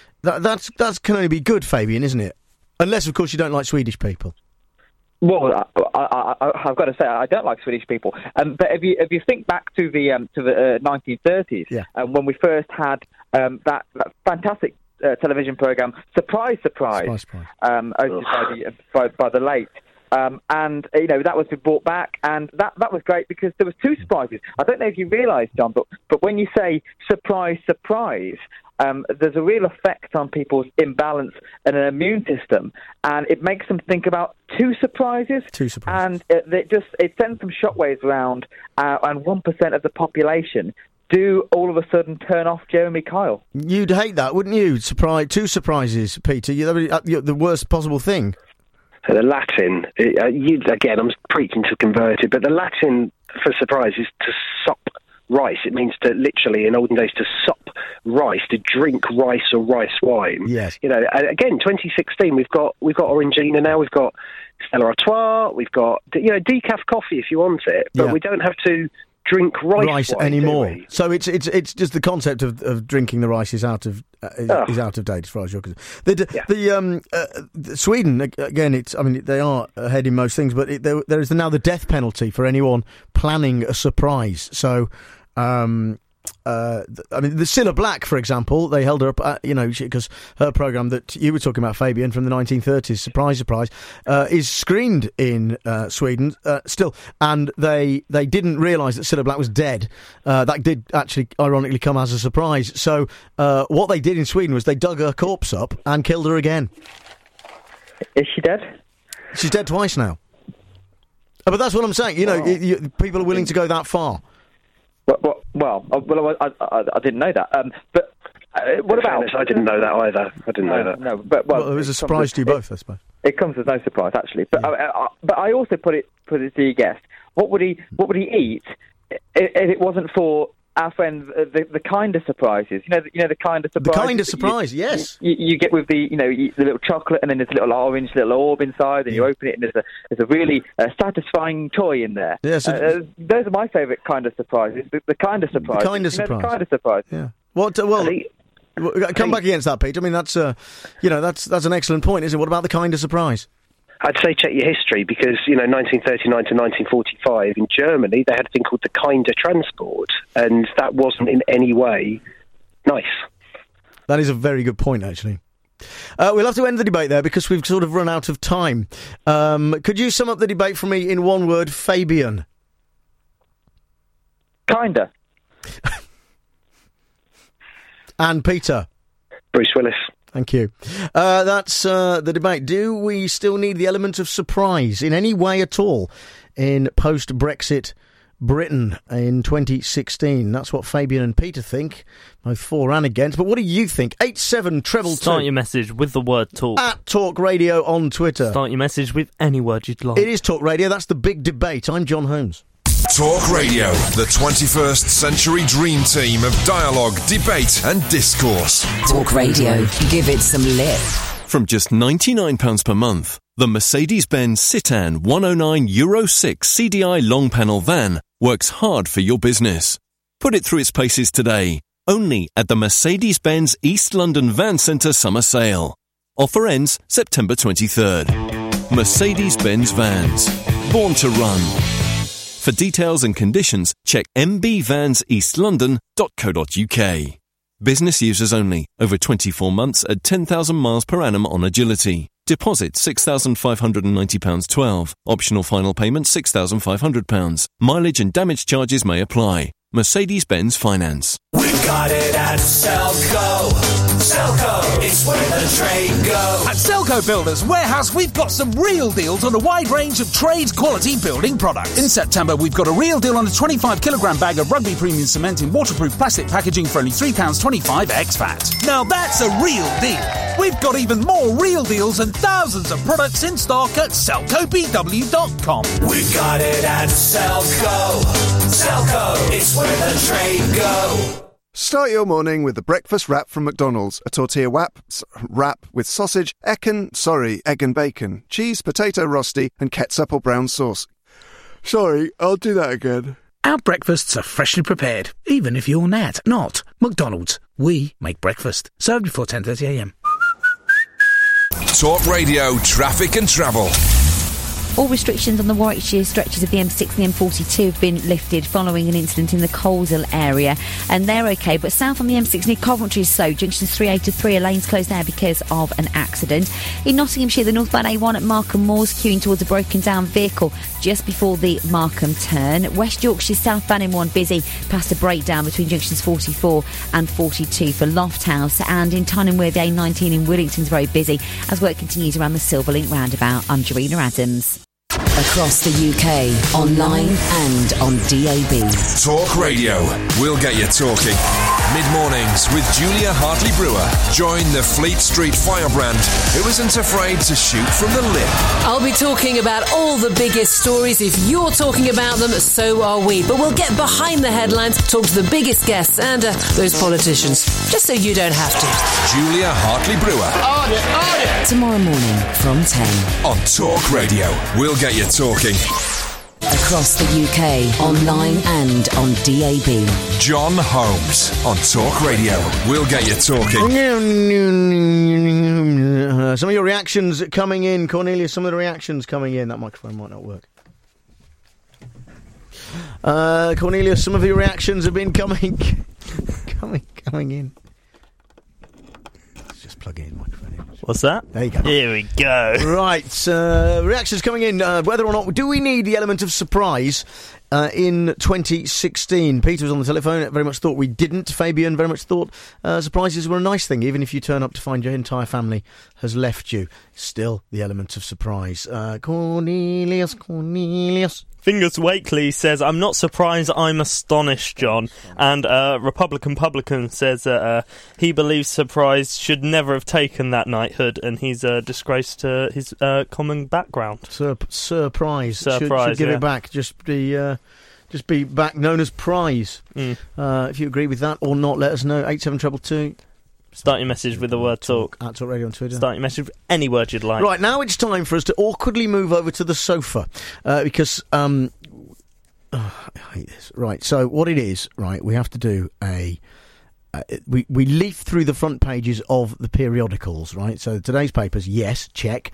can only be good, Fabian, isn't it? Unless, of course, you don't like Swedish people. Well, I've got to say I don't like Swedish people. But if you think back to the 1930s, when we first had that fantastic television program, Surprise, hosted by the late. And that was brought back, and that was great because there was two surprises. I don't know if you realise, John, but when you say surprise, there's a real effect on people's imbalance and an immune system, and it makes them think about two surprises. And it sends some shockwaves around, and 1% of the population do all of a sudden turn off Jeremy Kyle. You'd hate that, wouldn't you? Two surprises, Peter. You're the worst possible thing. The Latin, again, I'm preaching to converted, but the Latin for surprise is to sup rice. It means to literally, in olden days, to sup rice, to drink rice or rice wine. Yes. You know, again, 2016, we've got Orangina now, we've got Stella Artois, we've got, decaf coffee if you want it, but we don't have to drink rice wine anymore. So it's just the concept of drinking the rice is out of date as far as you're concerned. Sweden again. They are ahead in most things, but there is now the death penalty for anyone planning a surprise. So. The Cilla Black, for example, they held her up, because her programme that you were talking about, Fabian, from the 1930s, Surprise, Surprise, is screened in Sweden still, and they didn't realise that Cilla Black was dead. That did actually, ironically, come as a surprise. So what they did in Sweden was they dug her corpse up and killed her again. Is she dead? She's dead twice now. But that's what I'm saying. People are willing to go that far. Well, I didn't know that. But what about? I didn't know that either. I didn't know that. No, but it was a surprise to you both, I suppose. It comes as no surprise, actually. But but I also put it to your guest. What would he eat if it wasn't for our friend, the kind of surprises? The kind of surprise. The kind of surprise, yes. You get with the the little chocolate, and then there's a little orange little orb inside, and you open it, and there's a really satisfying toy in there. Yes. Those are my favourite kind of surprises. The kind of surprise. The kind of surprise. The kind of surprise. Yeah. Come back against that, Pete. I mean, that's that's an excellent point, isn't it? What about the kind of surprise? I'd say check your history because, 1939 to 1945 in Germany, they had a thing called the Kinder Transport, and that wasn't in any way nice. That is a very good point, actually. We'll have to end the debate there because we've sort of run out of time. Could you sum up the debate for me in one word, Fabian? Kinda. And Peter? Bruce Willis. Thank you. That's the debate. Do we still need the element of surprise in any way at all in post-Brexit Britain in 2016? That's what Fabian and Peter think, both for and against. But what do you think? 8722. Start your message with the word talk. At Talk Radio on Twitter. Start your message with any word you'd like. It is Talk Radio. That's the big debate. I'm John Holmes. Talk Radio, the 21st century dream team of dialogue, debate and discourse. Talk Radio. Give it some lip. From just £99 per month, the Mercedes-Benz Citan 109 Euro 6 CDI long panel van works hard for your business. Put it through its paces today, only at the Mercedes-Benz East London Van Centre Summer Sale. Offer ends September 23rd. Mercedes-Benz Vans. Born to run. For details and conditions, check mbvanseastlondon.co.uk. Business users only. Over 24 months at 10,000 miles per annum on agility. Deposit £6,590.12. Optional final payment £6,500. Mileage and damage charges may apply. Mercedes-Benz Finance. We've got it at Selco. Selco, it's where the trade goes. At Selco Builders Warehouse, we've got some real deals on a wide range of trade quality building products. In September, we've got a real deal on a 25-kilogram bag of Rugby Premium Cement in waterproof plastic packaging for only £3.25 ex-VAT. Now that's a real deal. We've got even more real deals and thousands of products in stock at SelcoBW.com. We've got it at Selco. Selco, it's where the trade goes. Start your morning with the breakfast wrap from McDonald's. A tortilla wrap with sausage, egg and bacon, cheese, potato rosti, and ketchup or brown sauce. Sorry, I'll do that again. Our breakfasts are freshly prepared, even if you're not. McDonald's. We make breakfast. Served before 10:30am. Talk Radio, traffic and travel. All restrictions on the Warwickshire stretches of the M6 and the M42 have been lifted following an incident in the Coleshill area, and they're okay. But south on the M6 near Coventry is slow. Junctions 3A to 3 are lanes closed there because of an accident. In Nottinghamshire, the northbound A1 at Markham Moors queuing towards a broken down vehicle just before the Markham turn. West Yorkshire southbound M1 busy past a breakdown between junctions 44 and 42 for Lofthouse, and in Tyne Wear the A19 in Willington is very busy as work continues around the Silverlink roundabout. I'm Jarina Adams. Across the UK, online and on DAB. Talk Radio. We'll get you talking. Mid-mornings with Julia Hartley-Brewer. Join the Fleet Street firebrand who isn't afraid to shoot from the lip. I'll be talking about all the biggest stories. If you're talking about them, so are we. But we'll get behind the headlines, talk to the biggest guests and those politicians, just so you don't have to. Julia Hartley-Brewer. Tomorrow morning from 10. On Talk Radio. We'll get you talking. Across the UK, online and on DAB. John Holmes on Talk Radio. We'll get you talking. Some of your reactions coming in, Cornelius. Some of the reactions coming in. That microphone might not work. Cornelius, some of your reactions have been coming in. Let's just plug in microphone in. What's that? There you go. Here we go. Right, reactions coming in. Whether or not do we need the element of surprise in 2016? Peter was on the telephone. Very much thought we didn't. Fabian very much thought surprises were a nice thing, even if you turn up to find your entire family has left you. Still, the element of surprise. Cornelius. Fingers Wakely says, I'm not surprised, I'm astonished, John. And Republican says that he believes Surprise should never have taken that knighthood, and he's a disgrace to his common background. Surprise. Should give it back. Just be back known as Prize. If you agree with that or not, let us know. 87222. Start your message with the word talk. At Talk Radio on Twitter. Start your message with any word you'd like. Right, now it's time for us to awkwardly move over to the sofa. Because, I hate this. Right, so what it is, right, we have to do we leaf through the front pages of the periodicals, right? So today's papers, yes, check.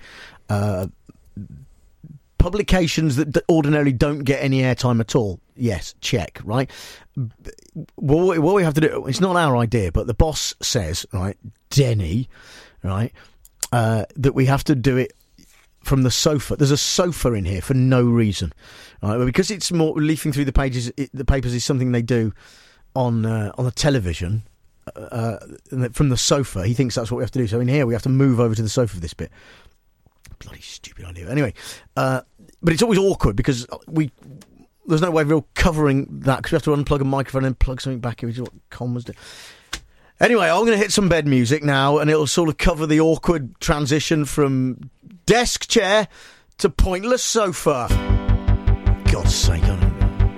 Publications that ordinarily don't get any airtime at all, yes, check, right? What we have to do, it's not our idea, but the boss says, right, Denny, right, that we have to do it from the sofa. There's a sofa in here for no reason, right? But because it's more leafing through the pages, the papers is something they do on the television, from the sofa. He thinks that's what we have to do. So in here, we have to move over to the sofa for this bit. Bloody stupid idea. Anyway, but it's always awkward because there's no way of real covering that because we have to unplug a microphone and plug something back in, which is what Con was doing. Anyway, I'm going to hit some bed music now, and it'll sort of cover the awkward transition from desk chair to pointless sofa. God's sake, I don't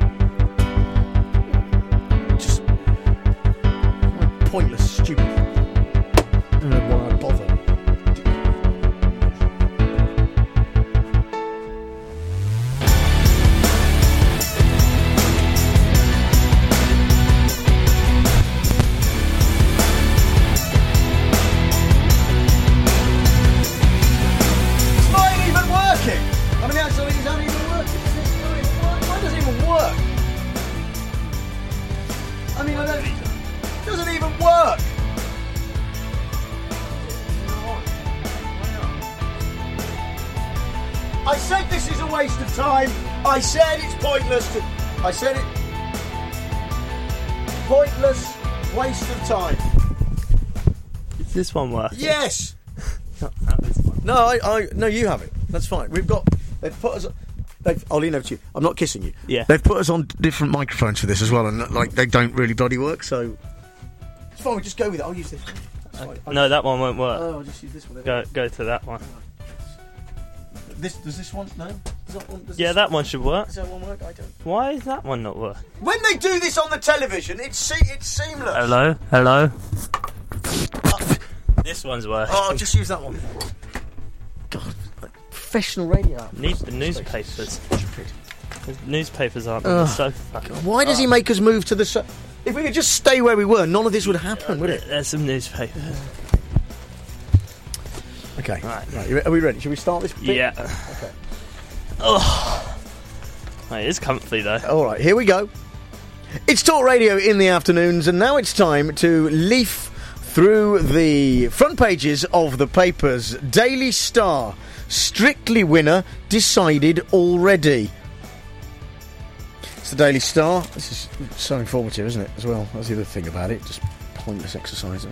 know. Just pointless, stupid. I don't know why I bother. I said this is a waste of time. I said it's pointless. I said it. Pointless waste of time. Is this one work? Yes. No, no, you have it. That's fine. They've put us. I'll lean over to you. I'm not kissing you. Yeah. They've put us on different microphones for this as well, and they don't really bloody work. So it's fine. We just go with it. I'll use this one. No, that one won't work. Oh, I'll just use this one. Go to that one. Does this one? No. That one should work. Does that one work? I don't. Why is that one not work? When they do this on the television, it's seamless. Hello. This one's working. Oh, just use that one. God, professional radio. Need the newspapers. The newspapers aren't on the sofa. Why does he make us move to the sofa? If we could just stay where we were, none of this would happen, would it? There's some newspapers. Okay. Right. Are we ready? Should we start this bit? Yeah. Okay. Oh. It is comfy, though. All right, here we go. It's Talk Radio in the afternoons, and now it's time to leaf through the front pages of the papers. Daily Star. Strictly winner decided already. It's the Daily Star. This is so informative, isn't it, as well? That's the other thing about it. Just pointless exercise.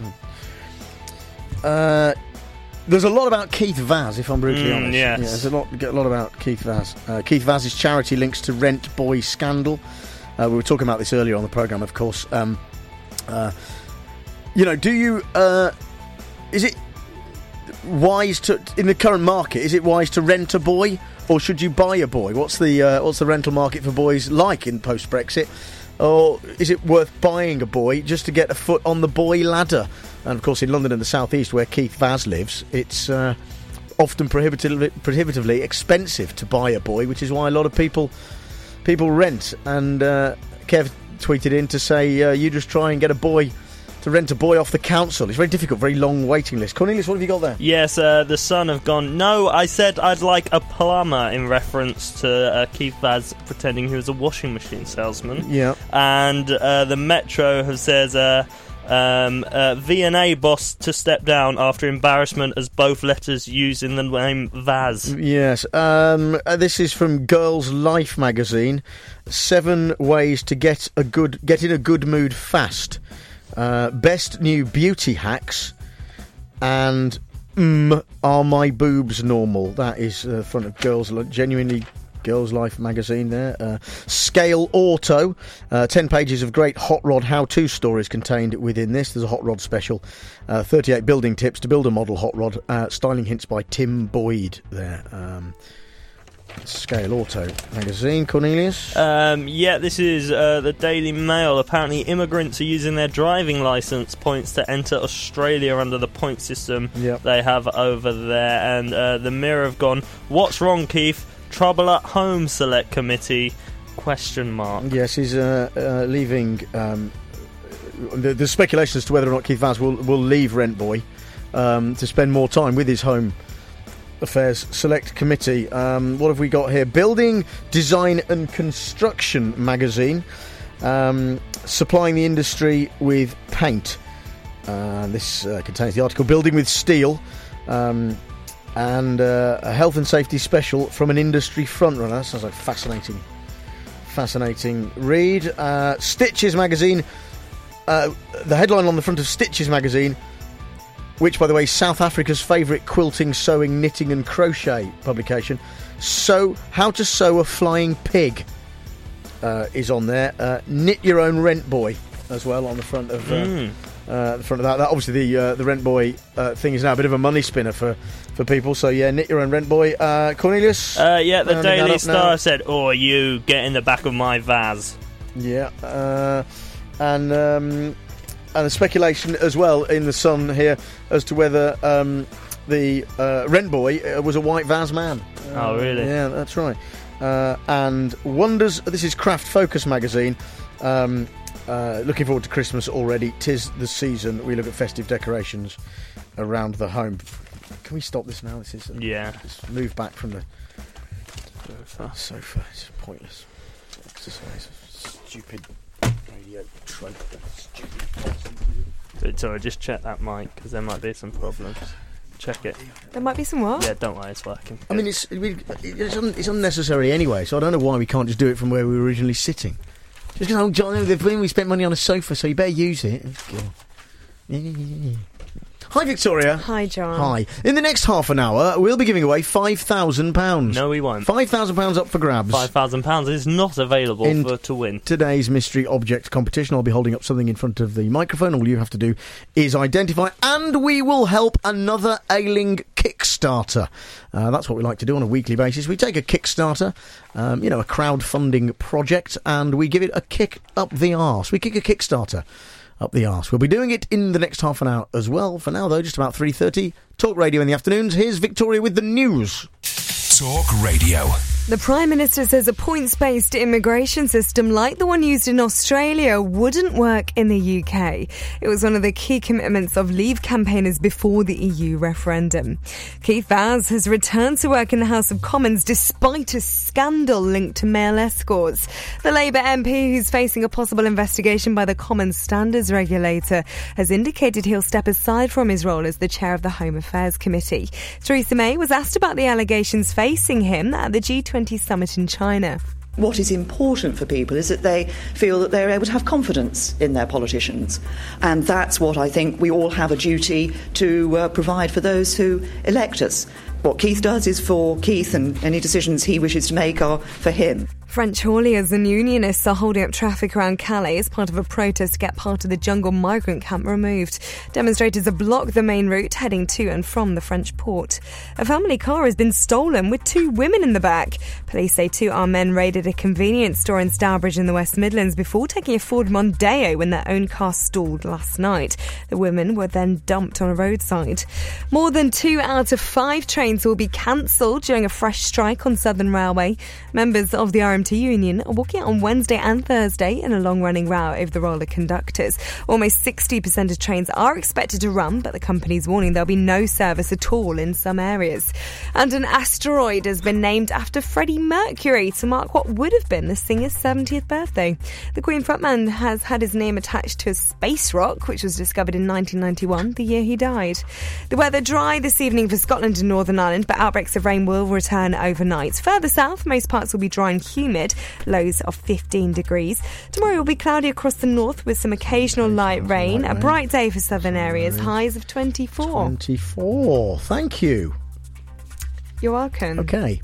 There's a lot about Keith Vaz, if I'm brutally honest. Yes. Yeah, there's a lot about Keith Vaz. Keith Vaz's charity links to Rent Boy scandal. We were talking about this earlier on the programme, of course. Do you? Is it wise to, in the current market? Is it wise to rent a boy, or should you buy a boy? What's the rental market for boys like in post-Brexit? Or is it worth buying a boy just to get a foot on the boy ladder? And of course, in London and the South East, where Keith Vaz lives, it's often prohibitively expensive to buy a boy, which is why a lot of people rent. And Kev tweeted in to say, you just try and get a boy to rent a boy off the council. It's very difficult, very long waiting list. Cornelius, what have you got there? Yes, the Sun have gone, no, I said I'd like a plumber, in reference to Keith Vaz pretending he was a washing machine salesman. Yeah. And the Metro have said V&A boss to step down after embarrassment as both letters used in the name Vaz. Yes. This is from Girls Life magazine. 7 ways to get in a good mood fast. Best new beauty hacks, and are my boobs normal? That is front of genuinely Girls Life magazine there. Scale Auto, 10 pages of great hot rod how-to stories contained within this. There's a hot rod special, 38 building tips to build a model hot rod, styling hints by Tim Boyd there. Scale Auto magazine. Cornelius? This is the Daily Mail. Apparently immigrants are using their driving licence points to enter Australia under the point system they have over there. And the Mirror have gone, what's wrong, Keith? Trouble at home, Select Committee? ? Yes, he's leaving. There's speculation as to whether or not Keith Vaz will leave Rent Boy to spend more time with his Home Affairs Select Committee. What have we got here? Building, Design and Construction magazine, supplying the industry with paint. This contains the article Building with Steel, and a health and safety special from an industry frontrunner. That sounds like fascinating read. Stitches magazine, the headline on the front of Stitches magazine, which, by the way, is South Africa's favourite quilting, sewing, knitting and crochet publication. So, how to sew a flying pig is on there. Knit your own Rent Boy as well on the front of that. Obviously, the Rent Boy thing is now a bit of a money spinner for people. So yeah, knit your own Rent Boy. Cornelius? The Daily Star said, "Oh, you get in the back of my Vaz." Yeah, and the speculation as well in the Sun here as to whether the Rent Boy was a white Vaz man. Oh, really? Yeah, that's right. And wonders. This is Craft Focus magazine. Looking forward to Christmas already. 'Tis the season. We look at festive decorations around the home. Can we stop this now? This is Just move back from the sofa. It's pointless exercise. Stupid radio trope. Sorry, just check that mic because there might be some problems. Check it. There might be some what? Yeah, don't worry, it's working. I mean, it's unnecessary anyway. So I don't know why we can't just do it from where we were originally sitting. Just because we spent money on a sofa, so you better use it. Hi, Victoria. Hi, John. Hi. In the next half an hour, we'll be giving away £5,000. No, we won't. £5,000 up for grabs. £5,000 is not available to win. Today's mystery object competition, I'll be holding up something in front of the microphone. All you have to do is identify, and we will help another ailing Kickstarter. That's what we like to do on a weekly basis. We take a Kickstarter, a crowdfunding project, and we give it a kick up the arse. We kick a Kickstarter up the arse. We'll be doing it in the next half an hour as well. For now, though, just about 3:30. Talk Radio in the afternoons. Here's Victoria with the news. Talk Radio. The Prime Minister says a points-based immigration system like the one used in Australia wouldn't work in the UK. It was one of the key commitments of Leave campaigners before the EU referendum. Keith Vaz has returned to work in the House of Commons despite a scandal linked to male escorts. The Labour MP, who's facing a possible investigation by the Common Standards Regulator, has indicated he'll step aside from his role as the chair of the Home Affairs Committee. Theresa May was asked about the allegations facing him at the G20 summit in China. What is important for people is that they feel that they're able to have confidence in their politicians. And that's what I think we all have a duty to provide for those who elect us. What Keith does is for Keith, and any decisions he wishes to make are for him. French hauliers and unionists are holding up traffic around Calais as part of a protest to get part of the jungle migrant camp removed. Demonstrators have blocked the main route heading to and from the French port. A family car has been stolen with 2 women in the back. Police say 2 armed men raided a convenience store in Stourbridge in the West Midlands before taking a Ford Mondeo when their own car stalled last night. The women were then dumped on a roadside. More than 2 out of 5 trains will be cancelled during a fresh strike on Southern Railway. Members of the RMT union are walking out on Wednesday and Thursday in a long-running row over the role of conductors. Almost 60% of trains are expected to run, but the company's warning there'll be no service at all in some areas. And an asteroid has been named after Freddie Mercury to mark what would have been the singer's 70th birthday. The Queen frontman has had his name attached to a space rock, which was discovered in 1991, the year he died. The weather dry this evening for Scotland and Northern Ireland, but outbreaks of rain will return overnight. Further south, most parts will be dry and humid, lows of 15 degrees. Tomorrow will be cloudy across the north with some occasional light rain. A bright day for southern areas, highs of 24. 24, thank you. You're welcome. Okay,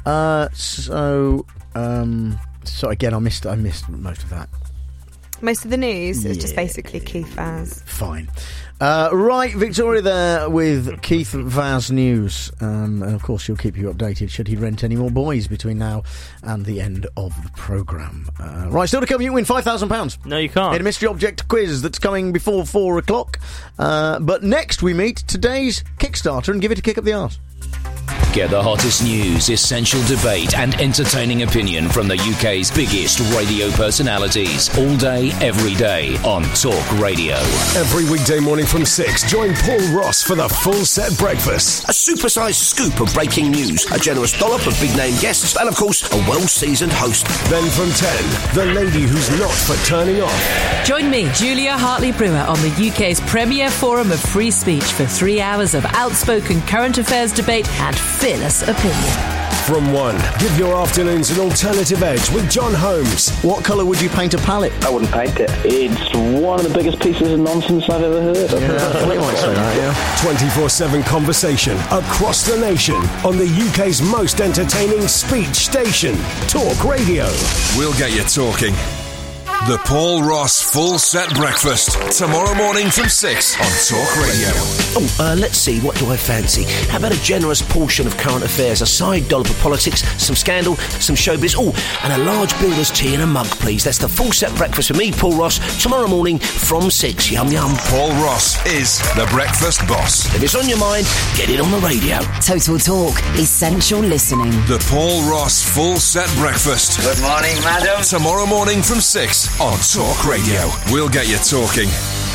so again, I missed most of that. Most of the news is just basically Keith Vaz. Fine. Right, Victoria there with Keith Vaz News. And of course, she'll keep you updated should he rent any more boys between now and the end of the programme. Right, still to come, you can win £5,000. No, you can't. In a mystery object quiz that's coming before 4 o'clock. But next we meet today's Kickstarter and give it a kick up the arse. Get the hottest news, essential debate and entertaining opinion from the UK's biggest radio personalities. All day, every day on Talk Radio. Every weekday morning from 6, join Paul Ross for the Full Set Breakfast. A supersized scoop of breaking news, a generous dollop of big-name guests, and of course, a well-seasoned host. Then from 10, the lady who's not for turning off. Join me, Julia Hartley-Brewer, on the UK's premier forum of free speech for 3 hours of outspoken current affairs debate and fearless opinion. From 1, give your afternoons an alternative edge with John Holmes. What colour would you paint a palette? I wouldn't paint it. It's one of the biggest pieces of nonsense I've ever heard. Yeah, we might say that, yeah. 24/7 conversation across the nation on the UK's most entertaining speech station, Talk Radio. We'll get you talking. The Paul Ross Full Set Breakfast. Tomorrow morning from 6 on Talk Radio. Let's see, what do I fancy? How about a generous portion of current affairs, a side dollop of politics, some scandal, some showbiz, and a large builder's tea in a mug, please. That's the Full Set Breakfast with me, Paul Ross, tomorrow morning from 6. Yum, yum. Paul Ross is the breakfast boss. If it's on your mind, get it on the radio. Total Talk, essential listening. The Paul Ross Full Set Breakfast. Good morning, madam. Tomorrow morning from 6 on Talk Radio. We'll get you talking.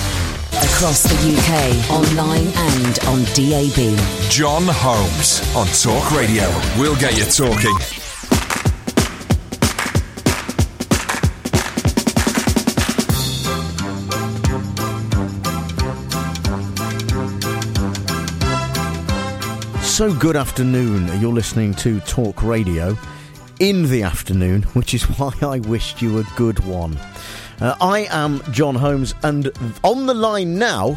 Across the UK, online and on DAB. John Holmes on Talk Radio. We'll get you talking. So good afternoon. You're listening to Talk Radio in the afternoon, which is why I wished you a good one. I am John Holmes, and on the line now,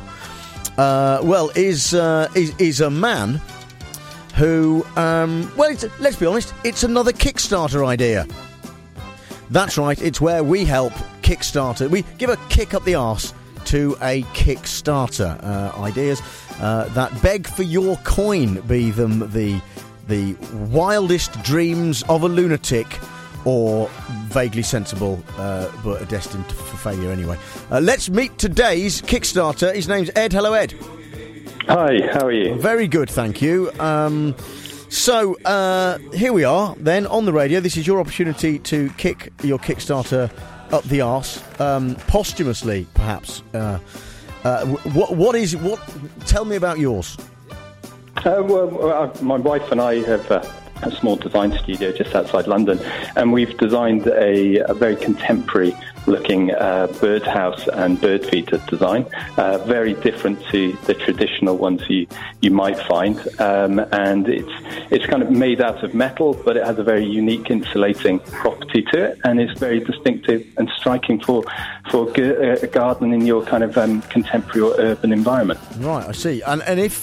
is a man who, let's be honest, it's another Kickstarter idea. That's right, it's where we help Kickstarter. We give a kick up the arse to a Kickstarter ideas that beg for your coin, be them the wildest dreams of a lunatic or vaguely sensible, but destined for failure anyway. Let's meet today's Kickstarter. His name's Ed. Hello, Ed. Hi, how are you? Very good, thank you. So here we are, then, on the radio. This is your opportunity to kick your Kickstarter up the arse, posthumously, perhaps. What? Tell me about yours. My wife and I have a small design studio just outside London, and we've designed a very contemporary looking birdhouse and bird feeder design, very different to the traditional ones you might find, and it's kind of made out of metal, but it has a very unique insulating property to it, and it's very distinctive and striking for a garden in your kind of contemporary or urban environment. Right, I see. And if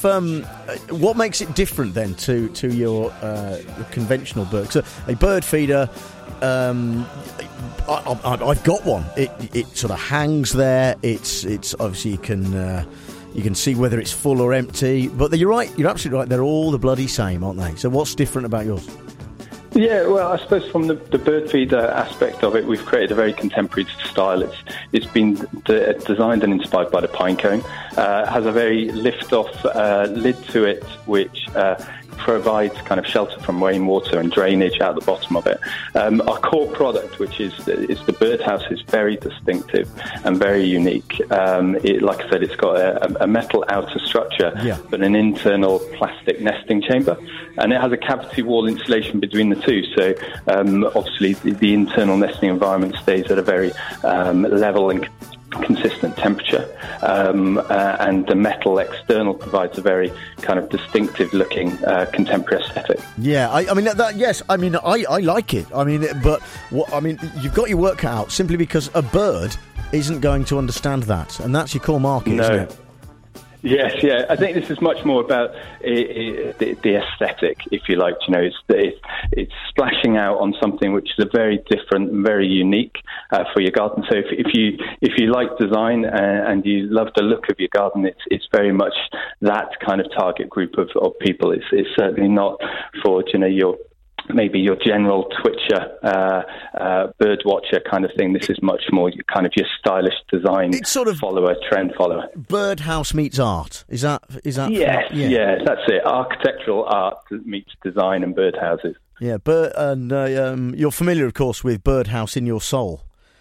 what makes it different then to your conventional bird? So a bird feeder I've got one. It sort of hangs there. It's obviously you can see whether it's full or empty. But you're right. You're absolutely right. They're all the bloody same, aren't they? So what's different about yours? Yeah, well, I suppose from the bird feeder aspect of it, we've created a very contemporary style. It's been designed and inspired by the pine cone. Has a very lift-off lid to it, which provides kind of shelter from rainwater and drainage out the bottom of it. Our core product, which is the birdhouse, is very distinctive and very unique. Like I said, it's got a metal outer structure, but an internal plastic nesting chamber, and it has a cavity wall insulation between the two. So obviously the internal nesting environment stays at a very level and consistent temperature, and the metal external provides a very kind of distinctive looking contemporary aesthetic. Yeah, I mean yes, I mean I like it. I mean, but you've got your work cut out simply because a bird isn't going to understand that, and that's your core market, isn't it? Yes, yeah. I think this is much more about the aesthetic, if you like. You know, it's splashing out on something which is a very different and very unique for your garden. So if you like design and you love the look of your garden, it's very much that kind of target group of people. It's certainly not for maybe your general twitcher, bird watcher kind of thing. This is much more kind of your stylish design follower, trend follower. Birdhouse meets art. Is that? Yes, that's it. Architectural art meets design and birdhouses. Yeah, you're familiar, of course, with Birdhouse in Your Soul.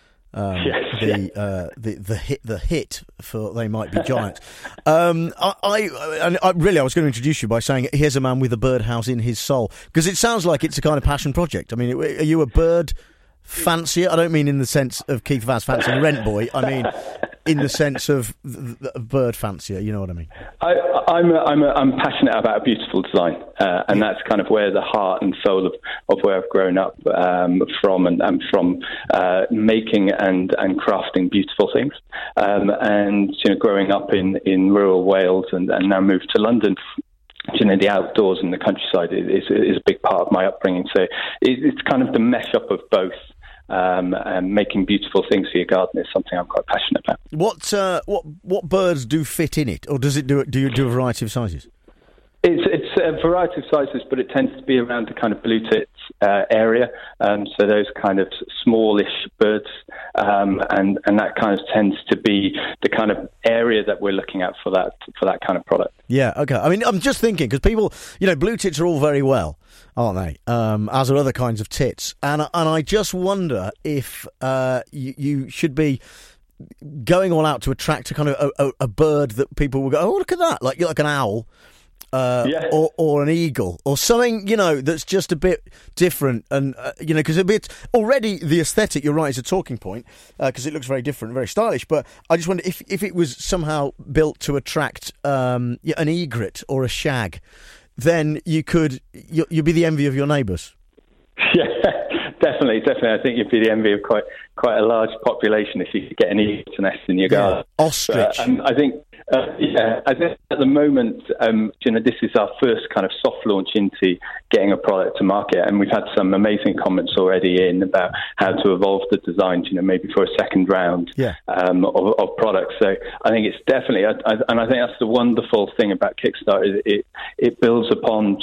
The hit for They Might Be Giants. I was going to introduce you by saying here's a man with a birdhouse in his soul, because it sounds like it's a kind of passion project. I mean, are you a bird fancier? I don't mean in the sense of Keith Vaz fancying Rent Boy. I mean in the sense of the bird fancier. You know what I mean? I'm passionate about beautiful design, and that's kind of where the heart and soul of where I've grown up from, and from making and crafting beautiful things. And growing up in rural Wales and now moved to London. The outdoors and the countryside is a big part of my upbringing. So it's kind of the mesh up of both. And making beautiful things for your garden is something I'm quite passionate about. What birds do fit in it, or do you do a variety of sizes? It's a variety of sizes, but it tends to be around the kind of blue tits area. So those kind of smallish birds, and that kind of tends to be the kind of area that we're looking at for that kind of product. Yeah, okay. I mean, I'm just thinking, because people, blue tits are all very well, aren't they? As are other kinds of tits, and I just wonder if you should be going all out to attract a kind of a bird that people will go, oh, look at that, like an owl. Or an eagle, or something, that's just a bit different, and because a bit already the aesthetic, you're right, is a talking point, because it looks very different, very stylish. But I just wonder if it was somehow built to attract an egret or a shag, then you'd be the envy of your neighbours. Yeah, definitely. I think you'd be the envy of quite a large population if you could get an egret to nest in your garden. Ostrich. I think. I think at the moment, this is our first kind of soft launch into getting a product to market, and we've had some amazing comments already in about how to evolve the design, maybe for a second round of products. So I think it's definitely, and I think that's the wonderful thing about Kickstarter, is it builds upon,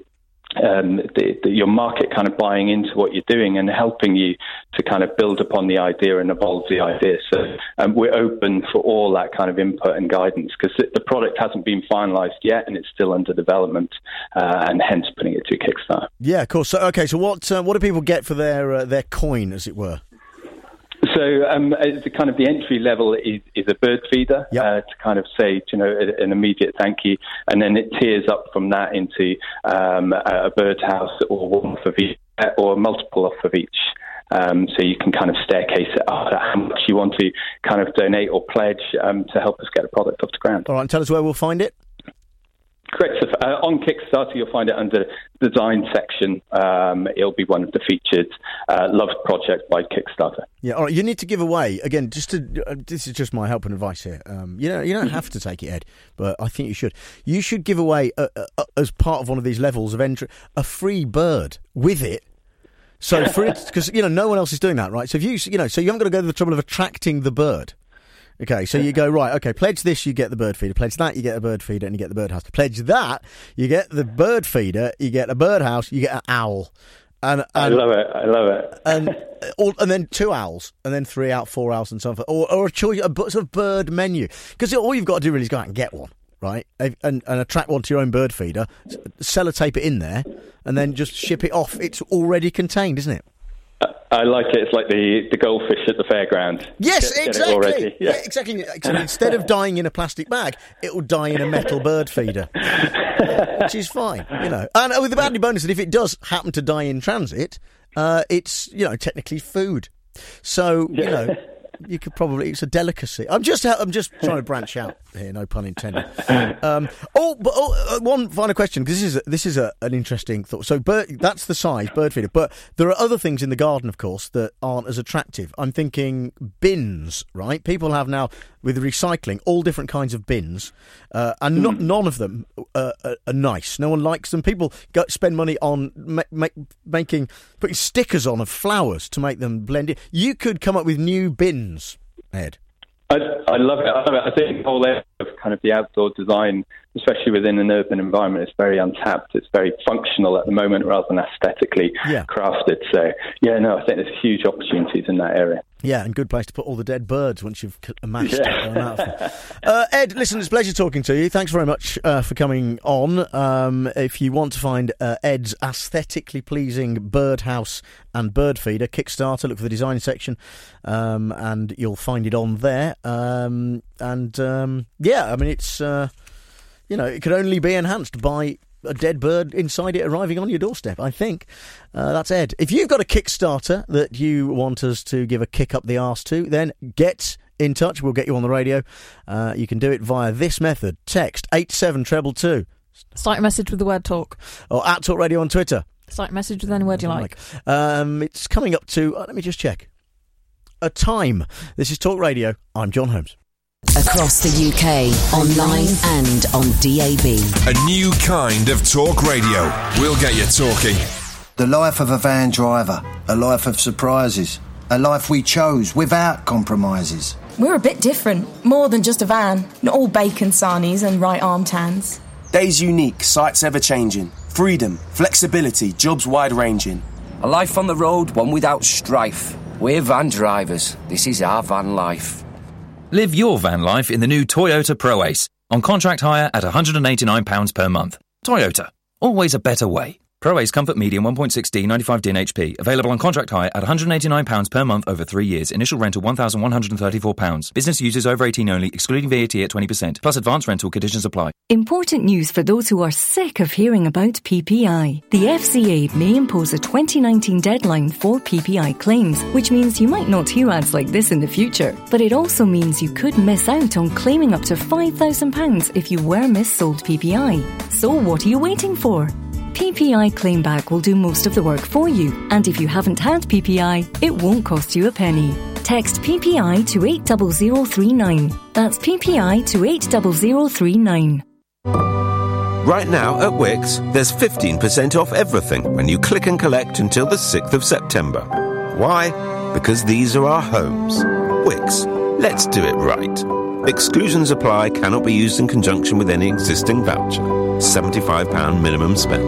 your market kind of buying into what you're doing and helping you to kind of build upon the idea and evolve the idea. So we're open for all that kind of input and guidance, because the product hasn't been finalised yet and it's still under development, and hence putting it to Kickstarter. Yeah, of course. So, so what do people get for their coin, as it were? So the kind of the entry level is a bird feeder, to kind of say, an immediate thank you, and then it tiers up from that into a birdhouse, or one off of each, or multiple off of each. So you can kind of staircase it up at how much you want to kind of donate or pledge to help us get a product off the ground. All right, and tell us where we'll find it. Correct. So, on Kickstarter, you'll find it under the design section. It'll be one of the featured loved projects by Kickstarter. Yeah. All right. You need to give away again. This is just my help and advice here. You don't have to take it, Ed, but I think you should. You should give away as part of one of these levels of entry a free bird with it. So because no one else is doing that, right? So if you haven't got to go to the trouble of attracting the bird. Okay, so you go, right, okay, pledge this, you get the bird feeder. Pledge that, you get a bird feeder, and you get the birdhouse. Pledge that, you get the bird feeder, you get a birdhouse, you get an owl. And I love it. And then 2 owls, and then 3 out, 4 owls, and so on. Or a choice, a sort of bird menu. Because all you've got to do really is go out and get one, right? And attract one to your own bird feeder, sellotape it in there, and then just ship it off. It's already contained, isn't it? I like it. It's like the goldfish at the fairground. Yes, exactly. Already. Yeah, exactly. So instead of dying in a plastic bag, it will die in a metal bird feeder, which is fine, And with the added bonus that if it does happen to die in transit, it's technically food. So you could probably, it's a delicacy. I'm just trying to branch out here, no pun intended. One final question, because this is an interesting thought. So that's the size, bird feeder, but there are other things in the garden, of course, that aren't as attractive. I'm thinking bins, right? People have now, with recycling, all different kinds of bins, and none of them are nice. No one likes them. People spend money on putting stickers on of flowers to make them blend in. You could come up with new bins, Ed. I love it. I think the whole area of kind of the outdoor design, especially within an urban environment, is very untapped. It's very functional at the moment rather than aesthetically crafted. So, I think there's huge opportunities in that area. Yeah, and good place to put all the dead birds once you've amassed it. Ed, listen, it's a pleasure talking to you. Thanks very much for coming on. If you want to find Ed's aesthetically pleasing birdhouse and bird feeder, Kickstarter, look for the design section, and you'll find it on there. It's, it could only be enhanced by a dead bird inside it arriving on your doorstep, I think. That's Ed. If you've got a Kickstarter that you want us to give a kick up the arse to, then get in touch. We'll get you on the radio. You can do it via this method. Text 87222. Start a message with the word talk. Or at Talk Radio on Twitter. Start a message with any word you like. It's coming up to, let me just check, a time. This is Talk Radio. I'm John Holmes. Across the UK, online and on DAB. A new kind of talk radio. We'll get you talking. The life of a van driver, a life of surprises, a life we chose without compromises. We're a bit different, more than just a van, not all bacon sarnies and right arm tans. Days unique, sights ever-changing, freedom, flexibility, jobs wide-ranging. A life on the road, one without strife. We're van drivers, this is our van life. Live your van life in the new Toyota ProAce, on contract hire at £189 per month. Toyota, always a better way. ProAce Comfort Medium 1.6D 95 DNHP, available on contract hire at £189 per month over 3 years. Initial rental £1,134. Business users over 18 only, excluding VAT at 20%, plus advance rental conditions apply. Important news for those who are sick of hearing about PPI. The FCA may impose a 2019 deadline for PPI claims, which means you might not hear ads like this in the future. But it also means you could miss out on claiming up to £5,000 if you were missold PPI. So what are you waiting for? PPI Claimback will do most of the work for you, and if you haven't had PPI, it won't cost you a penny. Text PPI to 80039. That's PPI to 80039. Right now at Wickes, there's 15% off everything when you click and collect until the 6th of September. Why? Because these are our homes. Wickes, let's do it right. Exclusions apply, cannot be used in conjunction with any existing voucher. £75 minimum spend.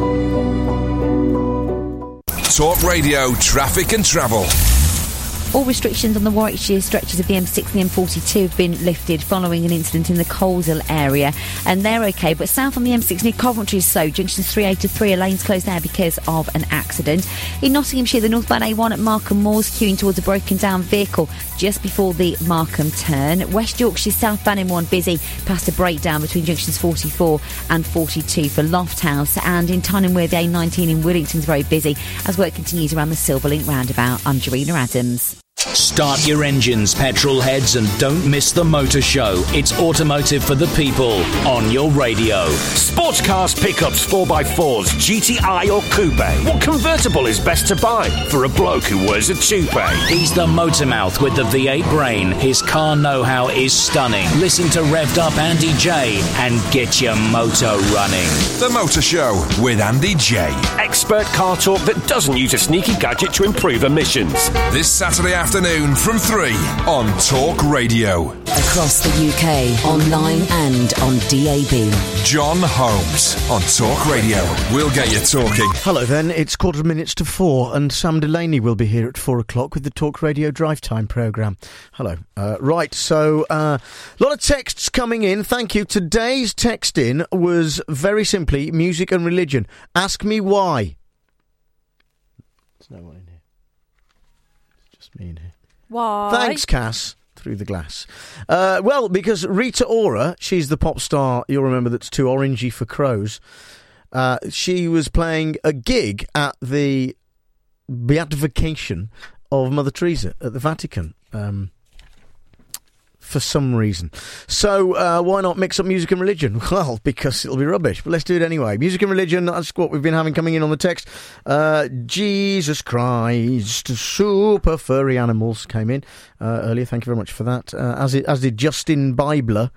Talk Radio, traffic and travel. All restrictions on the Warwickshire stretches of the M6 and the M42 have been lifted following an incident in the Coleshill area, and they're okay. But south on the M6 near Coventry is so. Junctions 3A to 3 are lanes closed there because of an accident. In Nottinghamshire, the northbound A1 at Markham Moors queuing towards a broken down vehicle just before the Markham turn. West Yorkshire southbound M1 busy past a breakdown between junctions 44 and 42 for Lofthouse, and in Tyneham the A19 in Willington is very busy as work continues around the Silverlink roundabout. I'm Jarina Adams. Start your engines, petrol heads, and don't miss the motor show. It's automotive for the people on your radio. Sports cars, pickups, 4x4s, GTI or coupe. What convertible is best to buy for a bloke who wears a toupee? He's the motor mouth with the V8 brain. His car know-how is stunning. Listen to Revved Up Andy J and get your motor running. The Motor Show with Andy J. Expert car talk that doesn't use a sneaky gadget to improve emissions. This Saturday afternoon from 3 on Talk Radio. Across the UK, online and on DAB. John Holmes on Talk Radio. We'll get you talking. Hello then, it's 4:15, and Sam Delaney will be here at 4 o'clock with the Talk Radio Drive Time programme. Hello. Right, so a lot of texts coming in. Thank you. Today's text in was very simply music and religion. Ask me why. There's no one in here. It's just me in here. Why? Thanks, Cass. Through the glass. Well, because Rita Ora, she's the pop star, you'll remember, that's too orangey for crows. She was playing a gig at the beatification of Mother Teresa at the Vatican. For some reason. So why not mix up music and religion? Well, because it'll be rubbish, but let's do it anyway. Music and religion, that's what we've been having coming in on the text. Jesus Christ, super furry animals came in earlier. Thank you very much for that. As did Justin Bibler.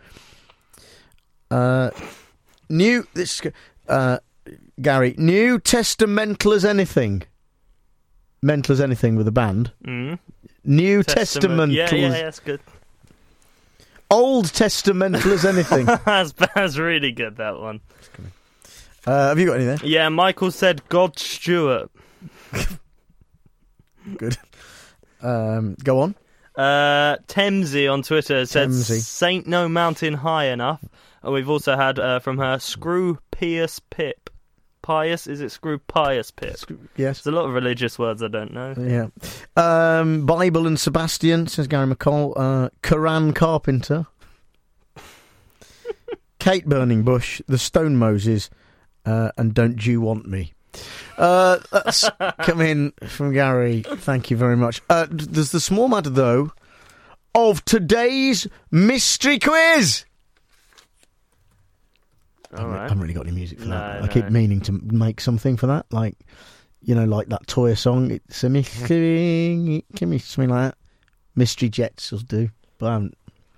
Gary, New Testamental as anything. Mental as anything with a band. New Testament. Yeah, that's good. Old Testamental as anything. That's really good, that one. Have you got any there? Yeah, Michael said God Stewart. Good. Go on. Temsy on Twitter said Temsy. Saint No Mountain High Enough. And we've also had from her Screw Pious Pip. Pious? Is it Screw Pious Pip? Yes. There's a lot of religious words I don't know. Yeah. Bible and Sebastian, says Gary McCall. Quran Carpenter. Kate Burning Bush. The Stone Moses. And Don't You Want Me. That's come in from Gary. Thank you very much. There's the small matter, though, of today's mystery quiz. I haven't really got any music for that. I keep meaning to make something for that, like that Toya song. It's a mystery. Give me something like that. Mystery Jets will do, but I haven't.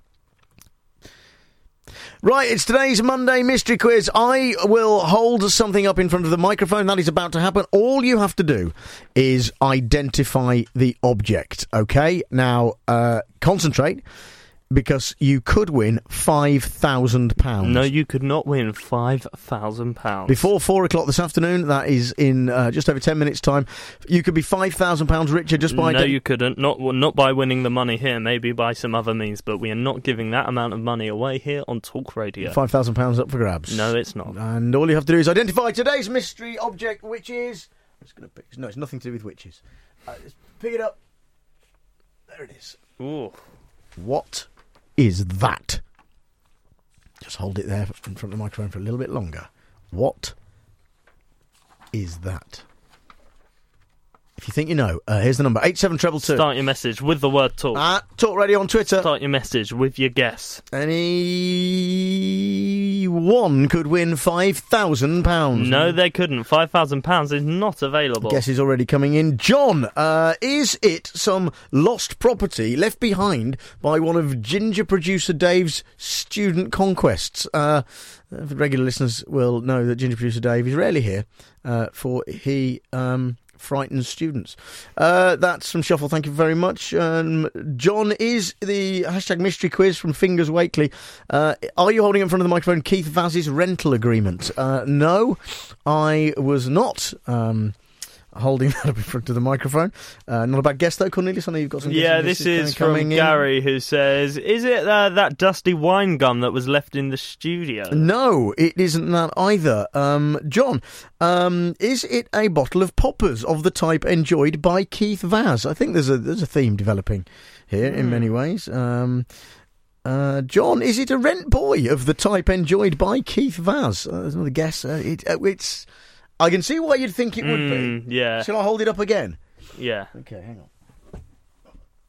Right, it's today's Monday mystery quiz. I will hold something up in front of the microphone. That is about to happen. All you have to do is identify the object. Okay, now concentrate. Because you could win £5,000. No, you could not win £5,000. Before 4 o'clock this afternoon, that is in just over 10 minutes' time, you could be £5,000 richer just by... No, you couldn't. Not by winning the money here, maybe by some other means, but we are not giving that amount of money away here on Talk Radio. £5,000 up for grabs. No, it's not. And all you have to do is identify today's mystery object, which is... No, it's nothing to do with witches. Let's pick it up. There it is. Ooh. What is that? Just hold it there in front of the microphone for a little bit longer. What is that? If you think you know, here's the number, 87222. Start your message with the word talk. Talk Radio on Twitter. Start your message with your guess. Anyone could win £5,000. No, they couldn't. £5,000 is not available. Guess is already coming in. John, is it some lost property left behind by one of Ginger producer Dave's student conquests? Regular listeners will know that Ginger producer Dave is rarely here, for he... frightens students. That's from Shuffle. Thank you very much. John, is the hashtag mystery quiz from Fingers Wakely. Are you holding in front of the microphone Keith Vaz's rental agreement? No, I was not holding that up in front of the microphone. Not a bad guess though, Cornelius. I know you've got some guesses. Yeah, this is from Gary, who says, is it that dusty wine gun that was left in the studio? No, it isn't that either. John, is it a bottle of poppers of the type enjoyed by Keith Vaz? I think there's a theme developing here in many ways. John, is it a rent boy of the type enjoyed by Keith Vaz? There's another guess. It's... I can see why you'd think it would be. Yeah. Shall I hold it up again? Yeah. Okay, hang on.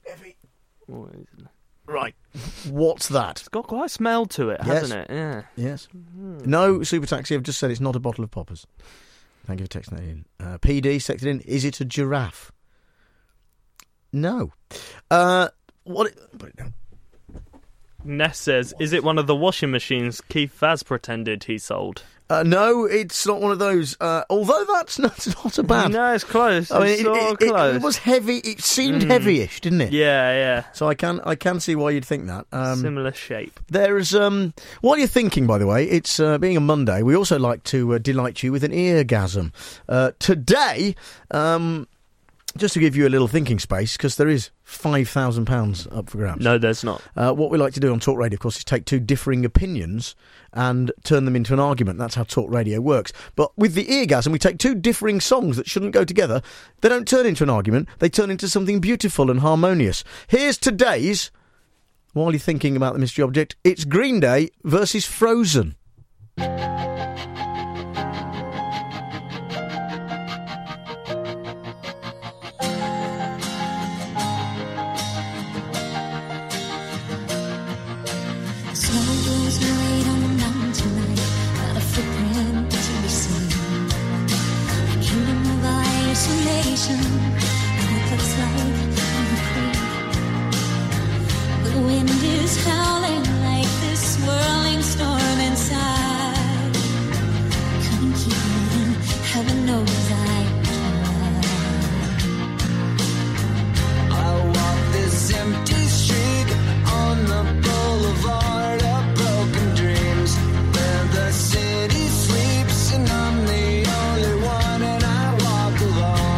heavy. What is it? Right. What's that? It's got quite a smell to it, hasn't it? Yeah. Yes. No, Super Taxi, I've just said it's not a bottle of poppers. Thank you for texting that in. PD texted in, is it a giraffe? No. Put it down. Ness says, is it one of the washing machines Keith Vaz pretended he sold? No, it's not one of those. Although that's not a bad. No, it's close. It's sort of close. It was heavy. It seemed heavy-ish, didn't it? Yeah. So I can see why you'd think that. Similar shape. There's while you're thinking, by the way, it's being a Monday. We also like to delight you with an eargasm. Today, just to give you a little thinking space, because there is £5,000 up for grabs. No, there's not. What we like to do on Talk Radio, of course, is take two differing opinions and turn them into an argument. That's how Talk Radio works. But with the eargasm, we take two differing songs that shouldn't go together. They don't turn into an argument. They turn into something beautiful and harmonious. Here's today's, while you're thinking about the mystery object, it's Green Day versus Frozen. The wind is howling like this swirling storm inside. Couldn't keep it in, heaven knows I tried. I walk this empty street on the boulevard of broken dreams, where the city sleeps and I'm the only one, and I walk alone.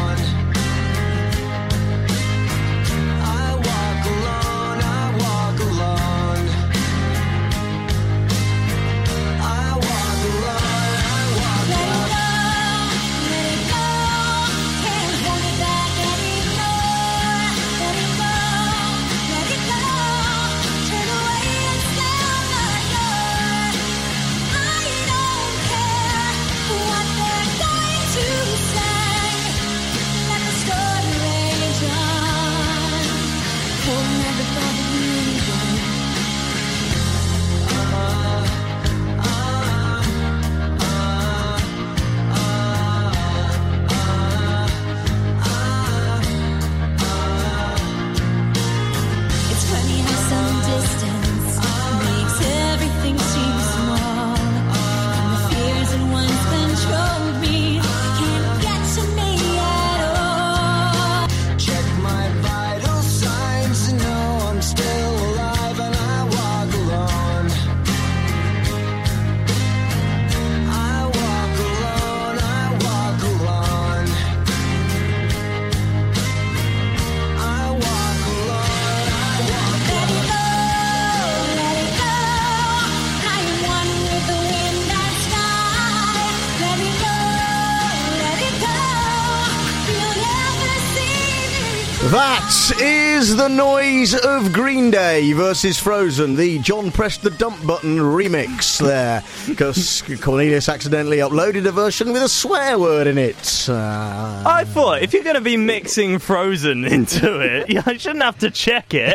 That is the noise of Green Day versus Frozen, the John pressed the dump button remix there, because Cornelius accidentally uploaded a version with a swear word in it. I thought, if you're going to be mixing Frozen into it, I shouldn't have to check it.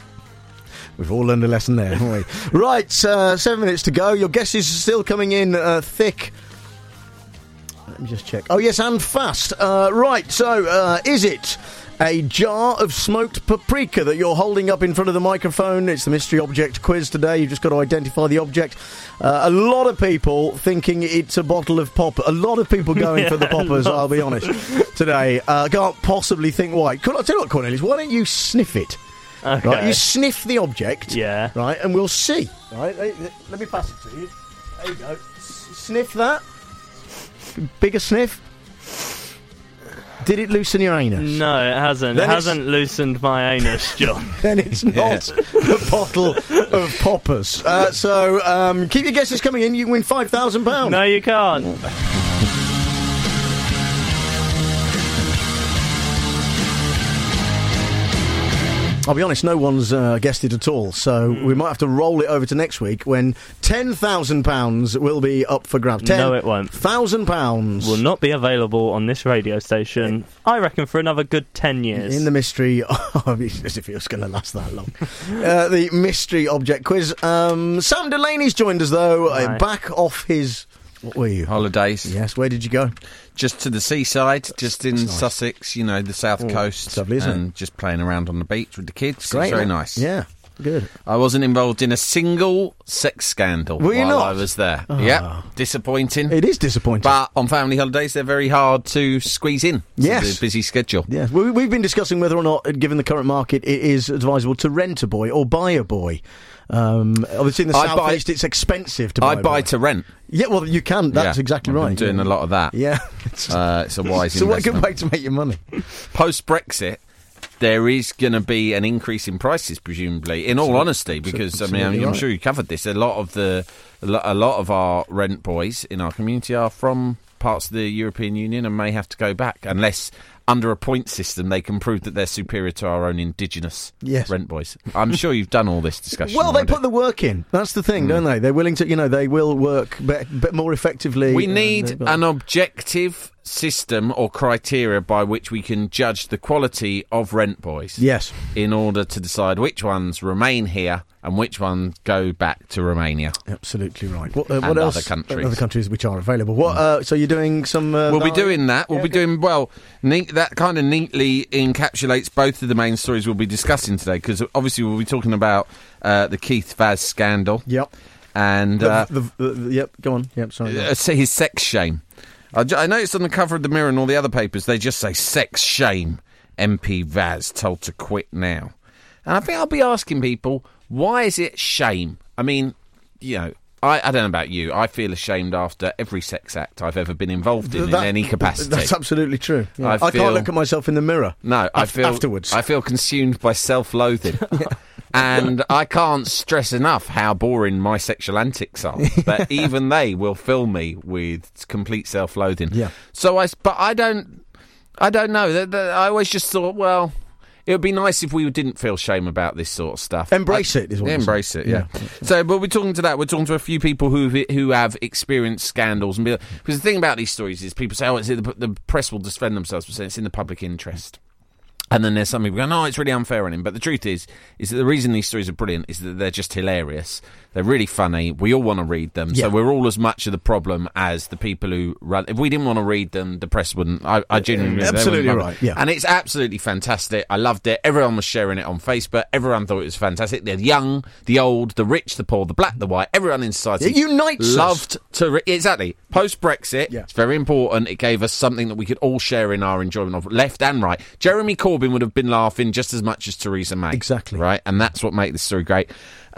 We've all learned a lesson there, haven't we? Right, 7 minutes to go. Your guess is still coming in thick. Let me just check. Oh, yes, and fast. Right, so is it a jar of smoked paprika that you're holding up in front of the microphone? It's the mystery object quiz today. You've just got to identify the object. A lot of people thinking it's a bottle of pop. A lot of people going for the poppers, I'll be honest, today. Can't possibly think why. I'll tell you what, Cornelius, why don't you sniff it? Okay. Right, you sniff the object. Yeah. Right, and we'll see. Right, let me pass it to you. There you go. Sniff that. Bigger sniff. Did it loosen your anus? No, it hasn't. It hasn't loosened my anus, John. Then it's not a bottle of poppers. So keep your guesses coming in. You can win £5,000. No, you can't. I'll be honest, no one's guessed it at all, so we might have to roll it over to next week when £10,000 will be up for grabs. No, it won't. £1,000 will not be available on this radio station, I reckon, for another good 10 years. In the mystery, as if it was going to last that long. The mystery object quiz. Sam Delaney's joined us, though, back off his... What were you? Holidays. Yes, where did you go? Just to the seaside, just in Sussex, the south coast. It's lovely, isn't it? Just playing around on the beach with the kids. Great, it's very nice. Yeah, good. I wasn't involved in a single sex scandal Were you while not? I was there. Oh. Yeah, disappointing. It is disappointing. But on family holidays, they're very hard to squeeze in. Yes. The busy schedule. Yeah, we've been discussing whether or not, given the current market, it is advisable to rent a boy or buy a boy. Obviously in the South East it's expensive to buy. I buy to rent. Yeah, well, you can. That's exactly right. I'm doing a lot of that. Yeah. It's a wise so investment. what a good way to make your money. Post-Brexit, there is going to be an increase in prices, presumably, in all honesty, because, I'm sure you covered this. A lot of our rent boys in our community are from parts of the European Union and may have to go back, unless... under a point system, they can prove that they're superior to our own indigenous rent boys. I'm sure you've done all this discussion. Well, already. they put the work in. That's the thing, don't they? They're willing to, they will work bit more effectively. We need an objective system or criteria by which we can judge the quality of rent boys. Yes. In order to decide which ones remain here and which ones go back to Romania. Absolutely right. What and else? Other countries. Other countries which are available. What? So you're doing some... we'll be doing that. We'll be doing... Well, that kind of neatly encapsulates both of the main stories we'll be discussing today, because obviously we'll be talking about the Keith Vaz scandal. Yep. And... yep, go on. Yep, sorry. His sex shame. I noticed on the cover of the Mirror and all the other papers, they just say, sex shame, MP Vaz told to quit now. And I think I'll be asking people, why is it shame? I mean, I don't know about you. I feel ashamed after every sex act I've ever been involved in any capacity. That's absolutely true. Yeah. I can't look at myself in the mirror. No, I feel afterwards. I feel consumed by self-loathing. And I can't stress enough how boring my sexual antics are. That even they will fill me with complete self-loathing. Yeah. So I don't know. I always just thought, well, it would be nice if we didn't feel shame about this sort of stuff. Embrace it, is what I'm embrace saying. it, yeah. So, but we're talking to that. We're talking to a few people who have experienced scandals, because the thing about these stories is people say, "Oh, the press will defend themselves by saying it's in the public interest." And then there's some people going, "No, it's really unfair on him." But the truth is that the reason these stories are brilliant is that they're just hilarious. They're really funny. We all want to read them. Yeah. So we're all as much of the problem as the people who run. If we didn't want to read them, the press wouldn't. I genuinely absolutely right. Yeah. And it's absolutely fantastic. I loved it. Everyone was sharing it on Facebook. Everyone thought it was fantastic. The young, the old, the rich, the poor, the black, the white. Everyone in society it unites loved us. Exactly. Post-Brexit, yeah. It's very important. It gave us something that we could all share in our enjoyment of, left and right. Jeremy Corbyn would have been laughing just as much as Theresa May. Exactly. Right? And that's what makes this story great.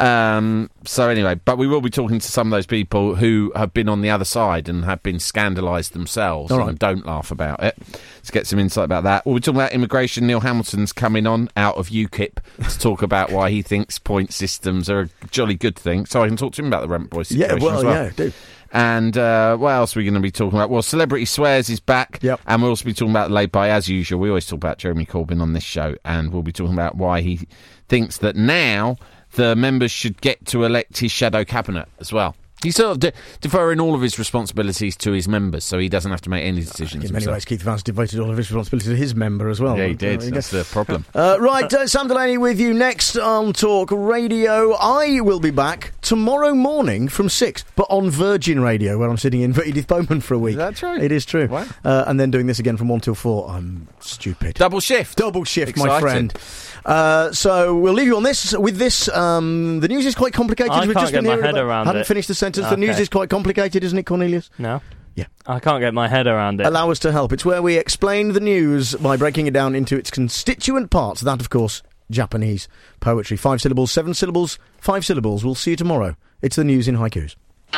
So anyway, but we will be talking to some of those people who have been on the other side and have been scandalised themselves and don't laugh about it. Let's get some insight about that. We'll be talking about immigration. Neil Hamilton's coming on out of UKIP to talk about why he thinks point systems are a jolly good thing. So I can talk to him about the rent boy situation as well. Yeah, do. And what else are we going to be talking about? Well, Celebrity Swears is back. Yep. And we'll also be talking about Laid By, as usual. We always talk about Jeremy Corbyn on this show. And we'll be talking about why he thinks that now the members should get to elect his shadow cabinet as well. He's sort of deferring all of his responsibilities to his members, so he doesn't have to make any decisions In many ways, Keith Vance devoted all of his responsibility to his member as well. Yeah, he did. That's the problem. Right, Sam Delaney with you next on Talk Radio. I will be back tomorrow morning from 6, but on Virgin Radio, where I'm sitting in for Edith Bowman for a week. Is that true? It is true. Wow. And then doing this again from 1 till 4. I'm stupid. Double shift, Exciting. My friend. So we'll leave you on this. With this, the news is quite complicated. I can't get my head around it. Haven't finished the sentence. The news is quite complicated, isn't it, Cornelius? No. Yeah. I can't get my head around it. Allow us to help. It's where we explain the news by breaking it down into its constituent parts. That, of course, Japanese poetry. 5 syllables, 7 syllables, 5 syllables. We'll see you tomorrow. It's the news in haikus.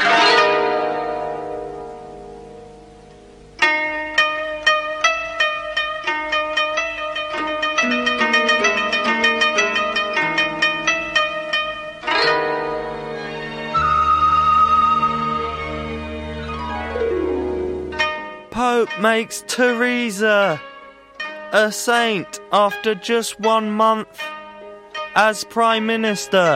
Pope makes Teresa a saint after just 1 month. as Prime Minister.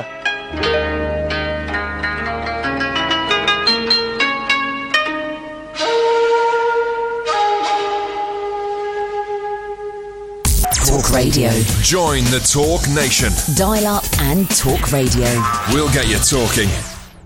Talk Radio. Join the Talk Nation. Dial up and talk radio. We'll get you talking.